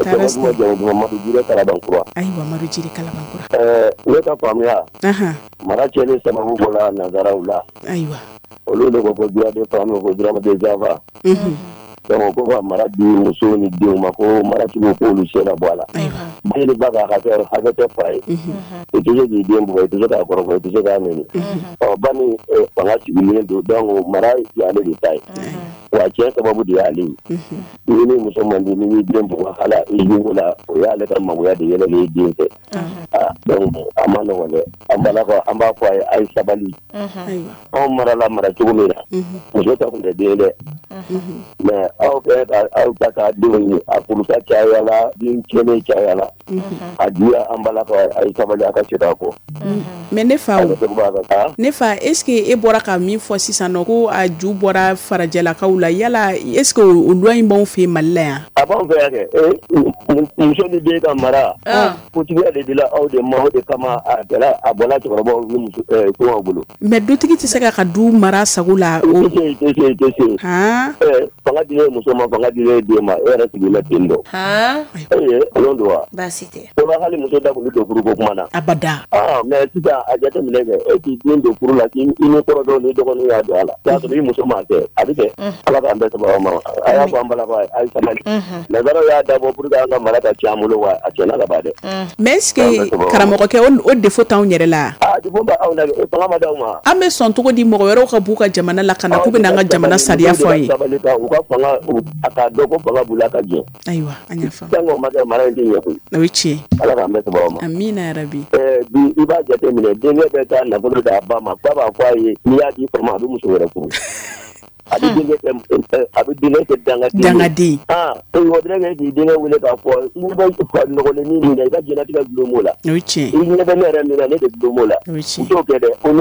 Ayiwa, Madu Jiri Kalabankura. Ne ka faamuya. Mara cɛli sababu bɔra nanzaraw la. Ayiwa. Olu de ko ko droit de femme ko droit de java. Donc ko ka mara di muso ni denw ma ko mara tigiw k'olu se ka bɔ a la. Den ba ka hakɛ tɛ fa ye. I tɛ se k'i den bugɔ, i tɛ se k'a kɔrɔfɔ, i tɛ se k'a nɛni. Ba ni fanga sigilen don donc mara y'ale de ta ye. Wa cɛ sababu de y'ale ye. Ni ni muso man di ni y'i den bugɔ hala i jugu la o y'ale ka magoya de yɛlɛlen i den fɛ. Donc a ma nɔgɔn dɛ. An b'a fɔ a ye a ye sabali. Anw marala mara cogo min na muso ta tun tɛ den dɛ. Mais aw ta k'a denw ye a furusa cayala den kɛnɛ cayala a diya an b'a la a ye sabali a ka segin a kɔ. Mais ne fa est-ce que e bɔra ka min fɔ sisan nɔ ko a ju bɔra farajɛlakaw la yala est-ce que o loi in b'anw fɛ Mali la yan? A b'anw fɛ yan kɛ muso ni den ka mara kutigiya de dila aw de ma o de kama a bɔra cɛkɔrɔbaw ni muso kɔngɔ bolo. Mais dutigi tɛ se ka du mara sago la. Tɛ se. Fanga di muso ma fanga di den ma e yɛrɛ sigilen ten dɔ. Kolon don wa? Baasi tɛ. O la hali muso da kun bɛ don furu ko kuma na. Abada. Mais sisan a jateminɛ kɛ e k'i den don furu la k'i ni kɔrɔdɔw ni dɔgɔninw y'a don a la. K'a sɔrɔ i muso m'a kɛ a bɛ kɛ. Ala k'an bɛɛ sababu ma. A y'a fɔ an balakaw ye a ye sabali. Nanzaraw y'a dabɔ pour que an ka mara ka ci an bolo wa a tiɲɛna ka ban dɛ. Mais est-ce que karamɔgɔkɛ o défaut t'anw yɛrɛ la? Défaut b'anw na fanga ma d'aw ma. An bɛ sɔn cogo di mɔgɔ wɛrɛw ka b'u ka jamana lakana k'u bɛ n'an ka jamana sariya fɔ an ye? U ka fanga a k'a dɔn ko fanga b'u la ka jɛ. Ayiwa an y'a faamu. Sani o ma kɛ mara in tɛ ɲɛ koyi. O ye tiɲɛ. Ala k'an bɛɛ sababu ma. Amina yarabi. Bi i b'a jateminɛ denkɛ bɛ taa nafolo d'a ba ma fa b'a fɔ a ye n'i y'a di fa ma a bɛ muso wɛrɛ furu. a bɛ denkɛ kɛ dangaden o ɲɔgɔn k'i denkɛ wele k'a fɔ i ɲɛ bɛ nɔgɔlennin min na i ka diɲɛlatigɛ dulonmo la i ɲɛ bɛ ne yɛrɛ min na ne de dulonmo la n t'o kɛ dɛ ko ne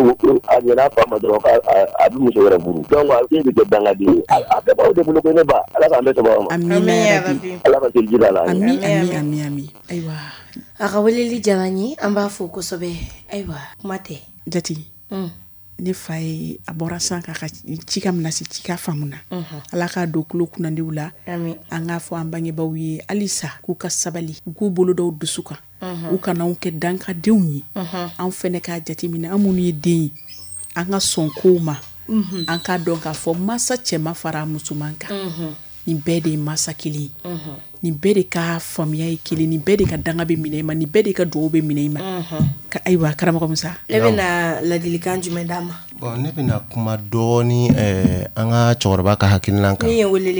a ɲɛna fa ma dɔrɔn a bɛ muso wɛrɛ furu donc a bɛ kɛ dangaden ye a bɛɛ b'aw de bolo ko ne ba ala k'an bɛɛ sababu ma ala ka seli jira la ami ayiwa a ka weleli diyara n ye an b'a fɔ kosɛbɛ ayiwa kuma tɛ jati ne fa ye a bɔra san k'a ka cika mina se cika faamu na ala k'a don tulo kunnandiw la an k'a fɔ an bangebaaw ye halisa k'u ka sabali u k'u bolo dɔw dusu kan u kana anw kɛ dankadenw ye an fɛnɛ k'a jateminɛ an minnu ye den ye an ka sɔn kow ma an k'a dɔn k'a fɔ masa cɛman fara musoman kan nin bɛɛ de ye masa kelen nin bɛɛ de ka faamuya ye kelen nin bɛɛ de ka danga bɛ minɛ i ma nin bɛɛ de ka dugawu bɛ minɛ i ma ayiwa karamɔgɔ Musa e bɛna ladilikan jumɛn d'a ma bon ne bɛna kuma dɔɔni an ka cɛkɔrɔba ka hakilina kan min ye weleli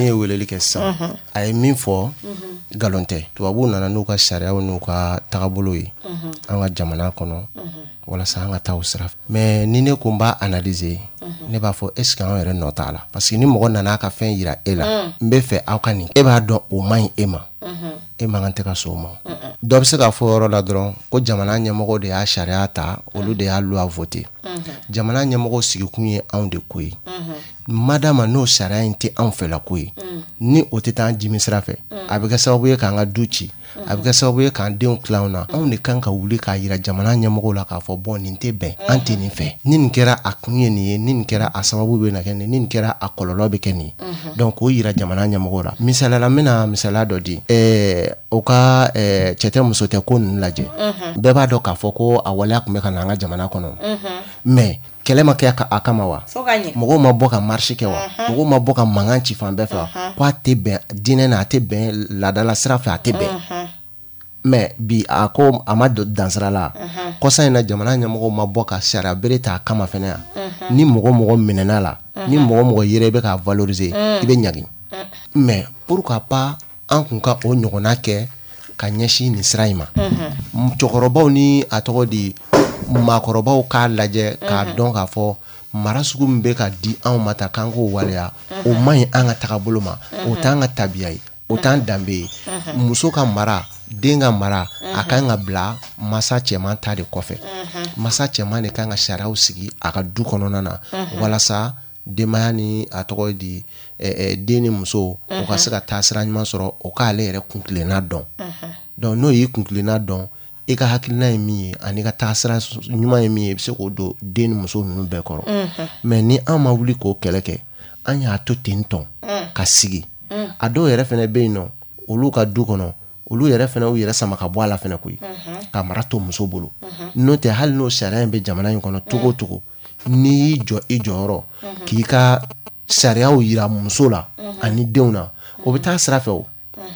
kɛ sisan a ye min fɔ galon tɛ tubabuw nana n'u ka sariyaw n'u ka tagabolo ye an ka jamana kɔnɔ walasa an ka taa o sira fɛ mais ni ne ko n b'a analyser ne b'a fɔ est ce que an yɛrɛ nɔ t'a la parce que ni mɔgɔ nana ka fɛn yira e la n bɛ fɛ aw ka nin e b'a dɔn o man ɲi e ma e man kan tɛ ka so o ma dɔ bɛ se k'a fɔ yɔrɔ la dɔrɔn ko jamana ɲɛmɔgɔ de y'a sariya ta olu de y'a loi voter jamana ɲɛmɔgɔ sigikun ye anw de ko ye madama n'o sariya in tɛ anw fɛla ko ye ni o tɛ taa an jimi sira fɛ a bɛ kɛ sababu ye k'an ka du ci a bɛ kɛ sababu ye k'an denw tila na anw de kan ka wuli k'a yira jamana ɲɛmɔgɔw la k'a fɔ bon nin tɛ bɛn an tɛ nin fɛ ni nin kɛra a kun ye nin ye ni nin kɛra a sababu bɛ na kɛ nin ni nin kɛra a kɔlɔlɔ bɛ kɛ nin ye donc k'o yira jamana ɲɛmɔgɔw la misaliyala n bɛna misaliya dɔ di o ka cɛ tɛ muso tɛ ko ninnu lajɛ bɛɛ b'a dɔn k'a fɔ ko a waleya tun bɛ ka na an ka jamana kɔnɔ mais kɛlɛ ma kɛ a kama wa mɔgɔw ma bɔ ka marche kɛ wa mɔgɔw ma bɔ ka mankan ci fan bɛɛ fɛ wa ko a tɛ bɛn diinɛ na a tɛ bɛn laadala sira fɛ a tɛ bɛn mais bi a ko a ma dansira la kɔsa in na jamana ɲɛmɔgɔw ma bɔ ka sariya bere ta a kama fɛnɛ yan ni mɔgɔ minɛna la ni mɔgɔ yɛrɛ i bɛ k'a valoriser i bɛ ɲagin mais pourquoi pas an kun ka o ɲɔgɔnna kɛ ka ɲɛsin nin sira in ma cɛkɔrɔbaw ni a tɔgɔ di maakɔrɔbaw k'a lajɛ k'a dɔn k'a fɔ mara sugu min bɛ ka di anw ma ta k'an k'o waleya o man ɲi an ka tagabolo ma o t'an ka tabiya ye o t'an danbe ye muso ka mara den ka mara a kan ka bila masa cɛman ta de kɔfɛ masa cɛman de kan ka sariyaw sigi a ka du kɔnɔna na walasa denbaya ni a tɔgɔ di den ni muso o ka se ka taa sira ɲuman sɔrɔ o k'ale yɛrɛ kuntilenna dɔn donc n'o y'i kuntilenna dɔn i ka hakilina ye min ye ani ka taa sira ɲuman ye min ye i bɛ se k'o don den ni muso ninnu bɛɛ kɔrɔ mais ni an ma wuli k'o kɛlɛ kɛ an y'a to ten tɔn ka sigi a dɔw yɛrɛ fɛnɛ bɛ yen nɔ olu ka du kɔnɔ olu yɛrɛ fɛnɛ u yɛrɛ sama ka bɔ a la fɛnɛ koyi ka mara to muso bolo n'o tɛ hali n'o sariya in bɛ jamana in kɔnɔ cogo o cogo n'i y'i jɔ i jɔyɔrɔ k'i ka sariyaw yira muso la ani denw na o bɛ taa sira fɛ o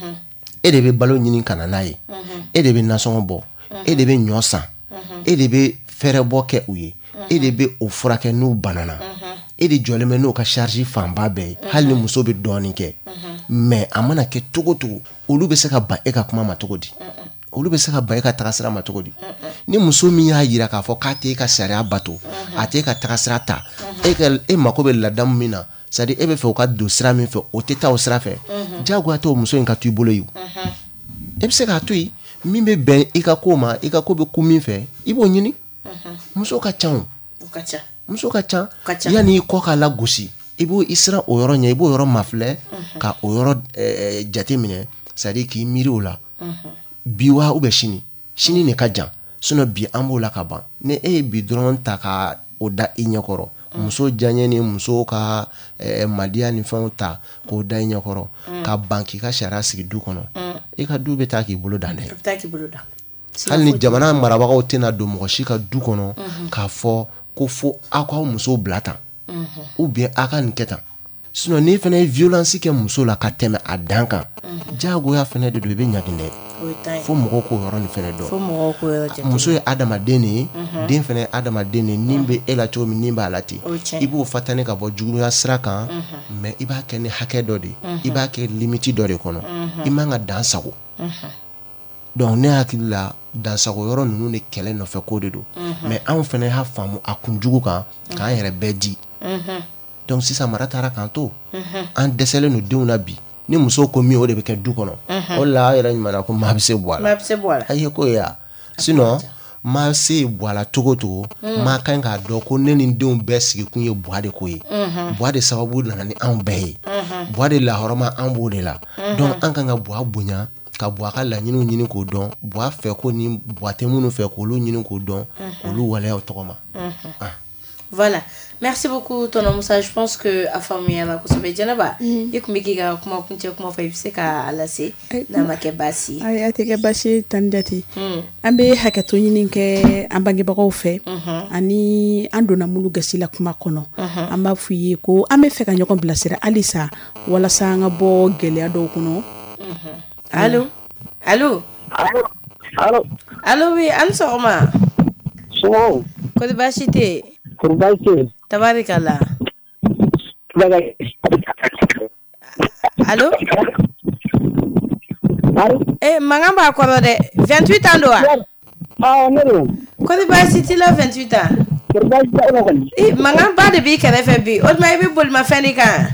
e de bɛ balo ɲini ka na n'a ye e de bɛ nasɔngɔ bɔ e de bɛ ɲɔ san e de bɛ fɛɛrɛ bɔ kɛ u ye e de bɛ o furakɛ n'u banana e de jɔlen bɛ n'o ka charge fanba bɛɛ ye hali ni muso bɛ dɔɔnin kɛ mais a mana kɛ cogo cogo olu bɛ se ka ban e ka kuma ma cogo di olu bɛ se ka ban e ka tagasira ma cogo di ni muso min y'a yira k'a fɔ k'a tɛ e ka sariya bato a tɛ e ka tagasira ta e mako bɛ ladamu min na c'est à dire e bɛ fɛ o ka don sira min fɛ o tɛ taa o sira fɛ diyagoya tɛ o muso in ka to i bolo ye e bɛ se k'a to yen min bɛ bɛn i ka ko ma i ka ko bɛ ku min fɛ i b'o ɲini muso ka ca o muso ka ca yanni i kɔ k'a la gosi i b'o i siran o yɔrɔ ɲɛ i b'o yɔrɔ mafilɛ ka o yɔrɔ jate minɛ c'est à dire k'i miiri o la bi wa ou bien sini ne ka jan sinon bi an b'o la ka ban ni e ye bi dɔrɔn ta ka o da i ɲɛkɔrɔ muso diyaɲɛ ni muso ka madiya ni fɛnw ta k'o da i ɲɛkɔrɔ ka ban k'i ka sariya sigi du kɔnɔ i ka du bɛ taa k'i bolo dan dɛ hali ni jamana marabagaw tɛna don mɔgɔ si ka du kɔnɔ k'a fɔ ko fo aw k'aw muso bila tan ou bien aw ka nin kɛ tan sinon n'i fana ye violence kɛ muso la ka tɛmɛ a dan kan diyagoya fana de don i bɛ ɲagin dɛ fo mɔgɔw k'o yɔrɔ nin fana dɔn muso ye adamaden de ye den fana ye adamaden de ye nin bɛ e la cogo min nin b'a la ten i b'o fatani ka bɔ juguya sira kan mais i b'a kɛ ni hakɛ dɔ de i b'a kɛ limite dɔ de kɔnɔ i man ka dan sago donc ne hakili la dansago yɔrɔ ninnu de kɛlɛ nɔfɛ ko de don mais anw fana y'a faamu a kunjugu kan k'an yɛrɛ bɛɛ di donc sisan mara taara kan to an dɛsɛlen no denw na bi ni muso ko min o de bɛ kɛ du kɔnɔ o la a yɛrɛ ɲuman ko maa bɛ se bɔ a la ayi ko ya sinon maa se bɔ a la cogo cogo maa kan k'a dɔn ko ne ni denw bɛɛ sigi kun ye buwa de ko ye buwa de sababu nana ni anw bɛɛ ye buwa de lahɔrɔma an b'o de la donc an kan ka buwa bonya ka buwa ka laɲiniw ɲini k'o dɔn buwa fɛ ko ni buwa tɛ minnu fɛ k'olu ɲini k'o dɔn k'olu waleyaw tɔgɔma. Voilà. Merci beaucoup Tonton Moussa. Je pense que a famille ko sobe Janaba. E kun bɛ ka kuma kunce kuma fɔ I bɛ se ka lase n'a ma kɛ baasi. Ayi a tɛ kɛ baasi Tandiati. An bɛ hakɛto ɲini kɛ an bangebagaw fɛ ani an donna mulu gasi la kuma kɔnɔ. An b'a fɔ ye ko an bɛ fɛ ka ɲɔgɔn bilasira halisa walasa an ka bɔ gɛlɛya dɔw kɔnɔ. Allo allo allo allo oui an sɔgɔma. So Kodi baasi tɛ. Kurbaisi. Tabarikala. Allô? Allô? Mangan b'a kɔrɔ dɛ. 28 ans don wa? Ne don. Kodi baasi t'i la 28 ans? Kurbaisi t'a la kɔni. Mangan ba de b'i kɛrɛfɛ bi. O tuma I bɛ bolimafɛn de kan?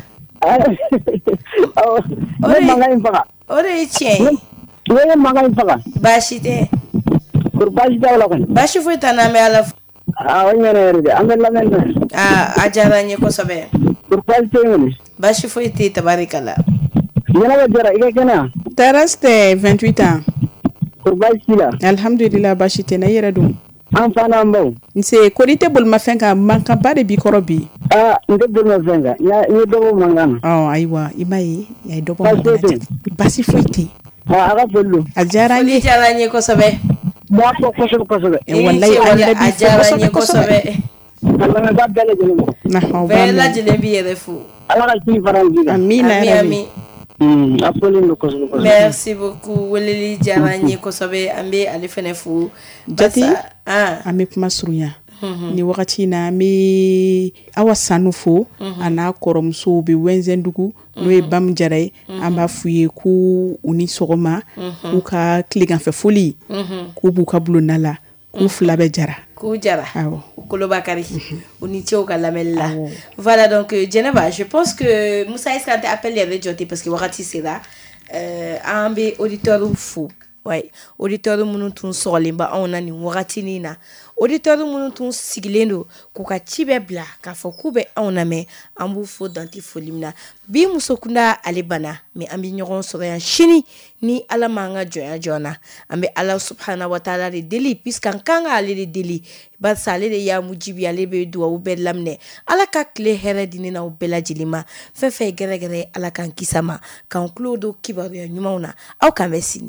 Ne mangan in faga. O de ye tiɲɛ ye. Ne ye mangan in faga. Baasi tɛ. Kurbaisi t'a la kɔni. Baasi foyi t'an na an bɛ Ala fo. O ɲɛna yɛrɛ de an bɛ lamɛn na. A diyara n ye kosɛbɛ. Kurbaisi tɛ yen kɔni. Baasi foyi tɛ yen tabarikala. Ɲɛnabɔ jara I ka kɛnɛ. Taras tɛ 28 ans. Kurbaisi la. Alhamdulillah baasi tɛ na I yɛrɛ dun. An fana an baw. Nse kodi tɛ bolimafɛn kan mankanba de b'i kɔrɔ bi. N tɛ bolimafɛn kan n ye dɔ bɔ mankan na. Ayiwa I m'a ye a ye dɔ bɔ mankan na baasi foyi tɛ yen. A ka foli don. A diyara n ye. Foli diyara n ye kosɛbɛ. B'a fɔ kosɛbɛ kosɛbɛ. Wallahi an yɛrɛ b'i fo kosɛbɛ kosɛbɛ. Lamɛnba bɛɛ lajɛlen ma. Bɛɛ lajɛlen b'i yɛrɛ fo. Ala ka sini fara n kan. Amina yarabi. A foli don kosɛbɛ. Merci beaucoup weleli diyara n ye kosɛbɛ an bɛ ale fɛnɛ fo. Jati an bɛ kuma surunya. Ni wagati na an bɛ Awa Sanu fo a n'a kɔrɔmusow bɛ Wɛnzɛndugu n'o ye Bamu Jara ye an b'a f'u ye k'u ni sɔgɔma k'u ka tileganfɛ foli k'u b'u ka bulonda la k'u fila bɛ jara. K'u jara u koloba kari u ni cɛw ka lamɛnni la. Voilà donc Djeneba je pense que Moussa est-ce que appelle yɛrɛ jɔte parce que wagati sera an bɛ auditeur fo. Ouais, auditeur minnu tun sɔgɔlen ba anw na nin wagati nin na auditeur minnu tun sigilen don k'u ka ci bɛɛ bila k'a fɔ k'u bɛ anw lamɛn an b'u fo danti foli min na bi muso kunda ale bana mais an bɛ ɲɔgɔn sɔrɔ yan sini ni Ala m'an ka jɔnya joona an bɛ Ala subhanahu wa taala de deli puisque an kan ka ale de deli barisa ale de y'a mujibi ale bɛ duwawu bɛɛ laminɛ Ala ka tile hɛrɛ di ne n'aw bɛɛ lajɛlen ma fɛn fɛn ye gɛrɛgɛrɛ Ala k'an kisi a ma k'an tulo don kibaruya ɲumanw na aw k'an bɛ sini.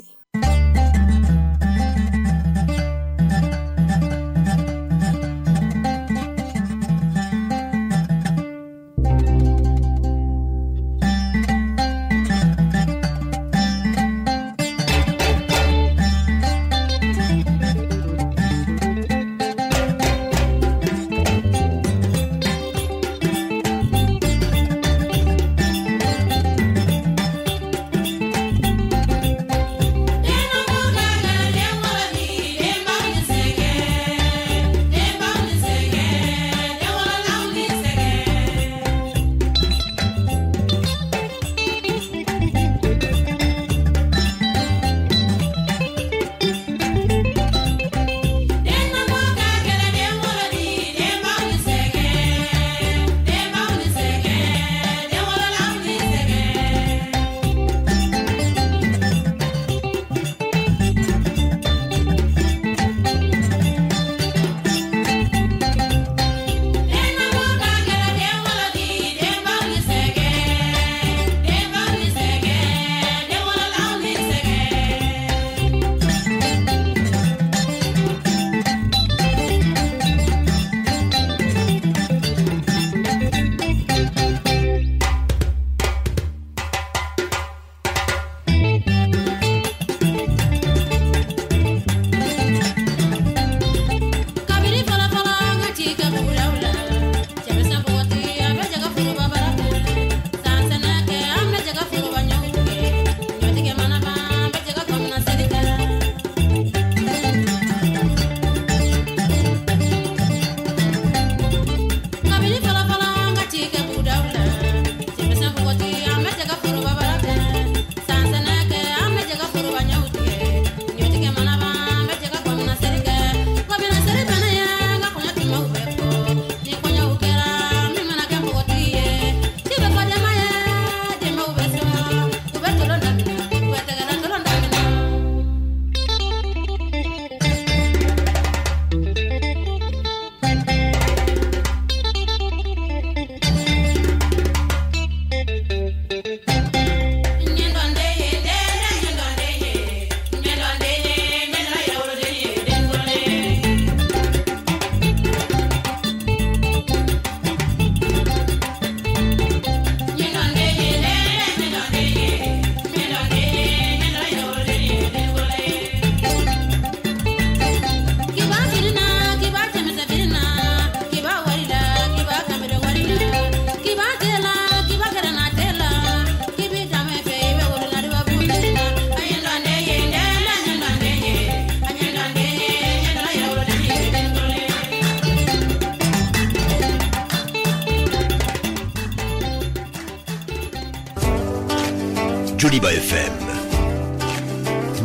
Joliba FM.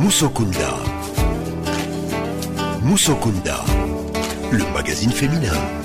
Moussokunda. Moussokunda, le magazine féminin.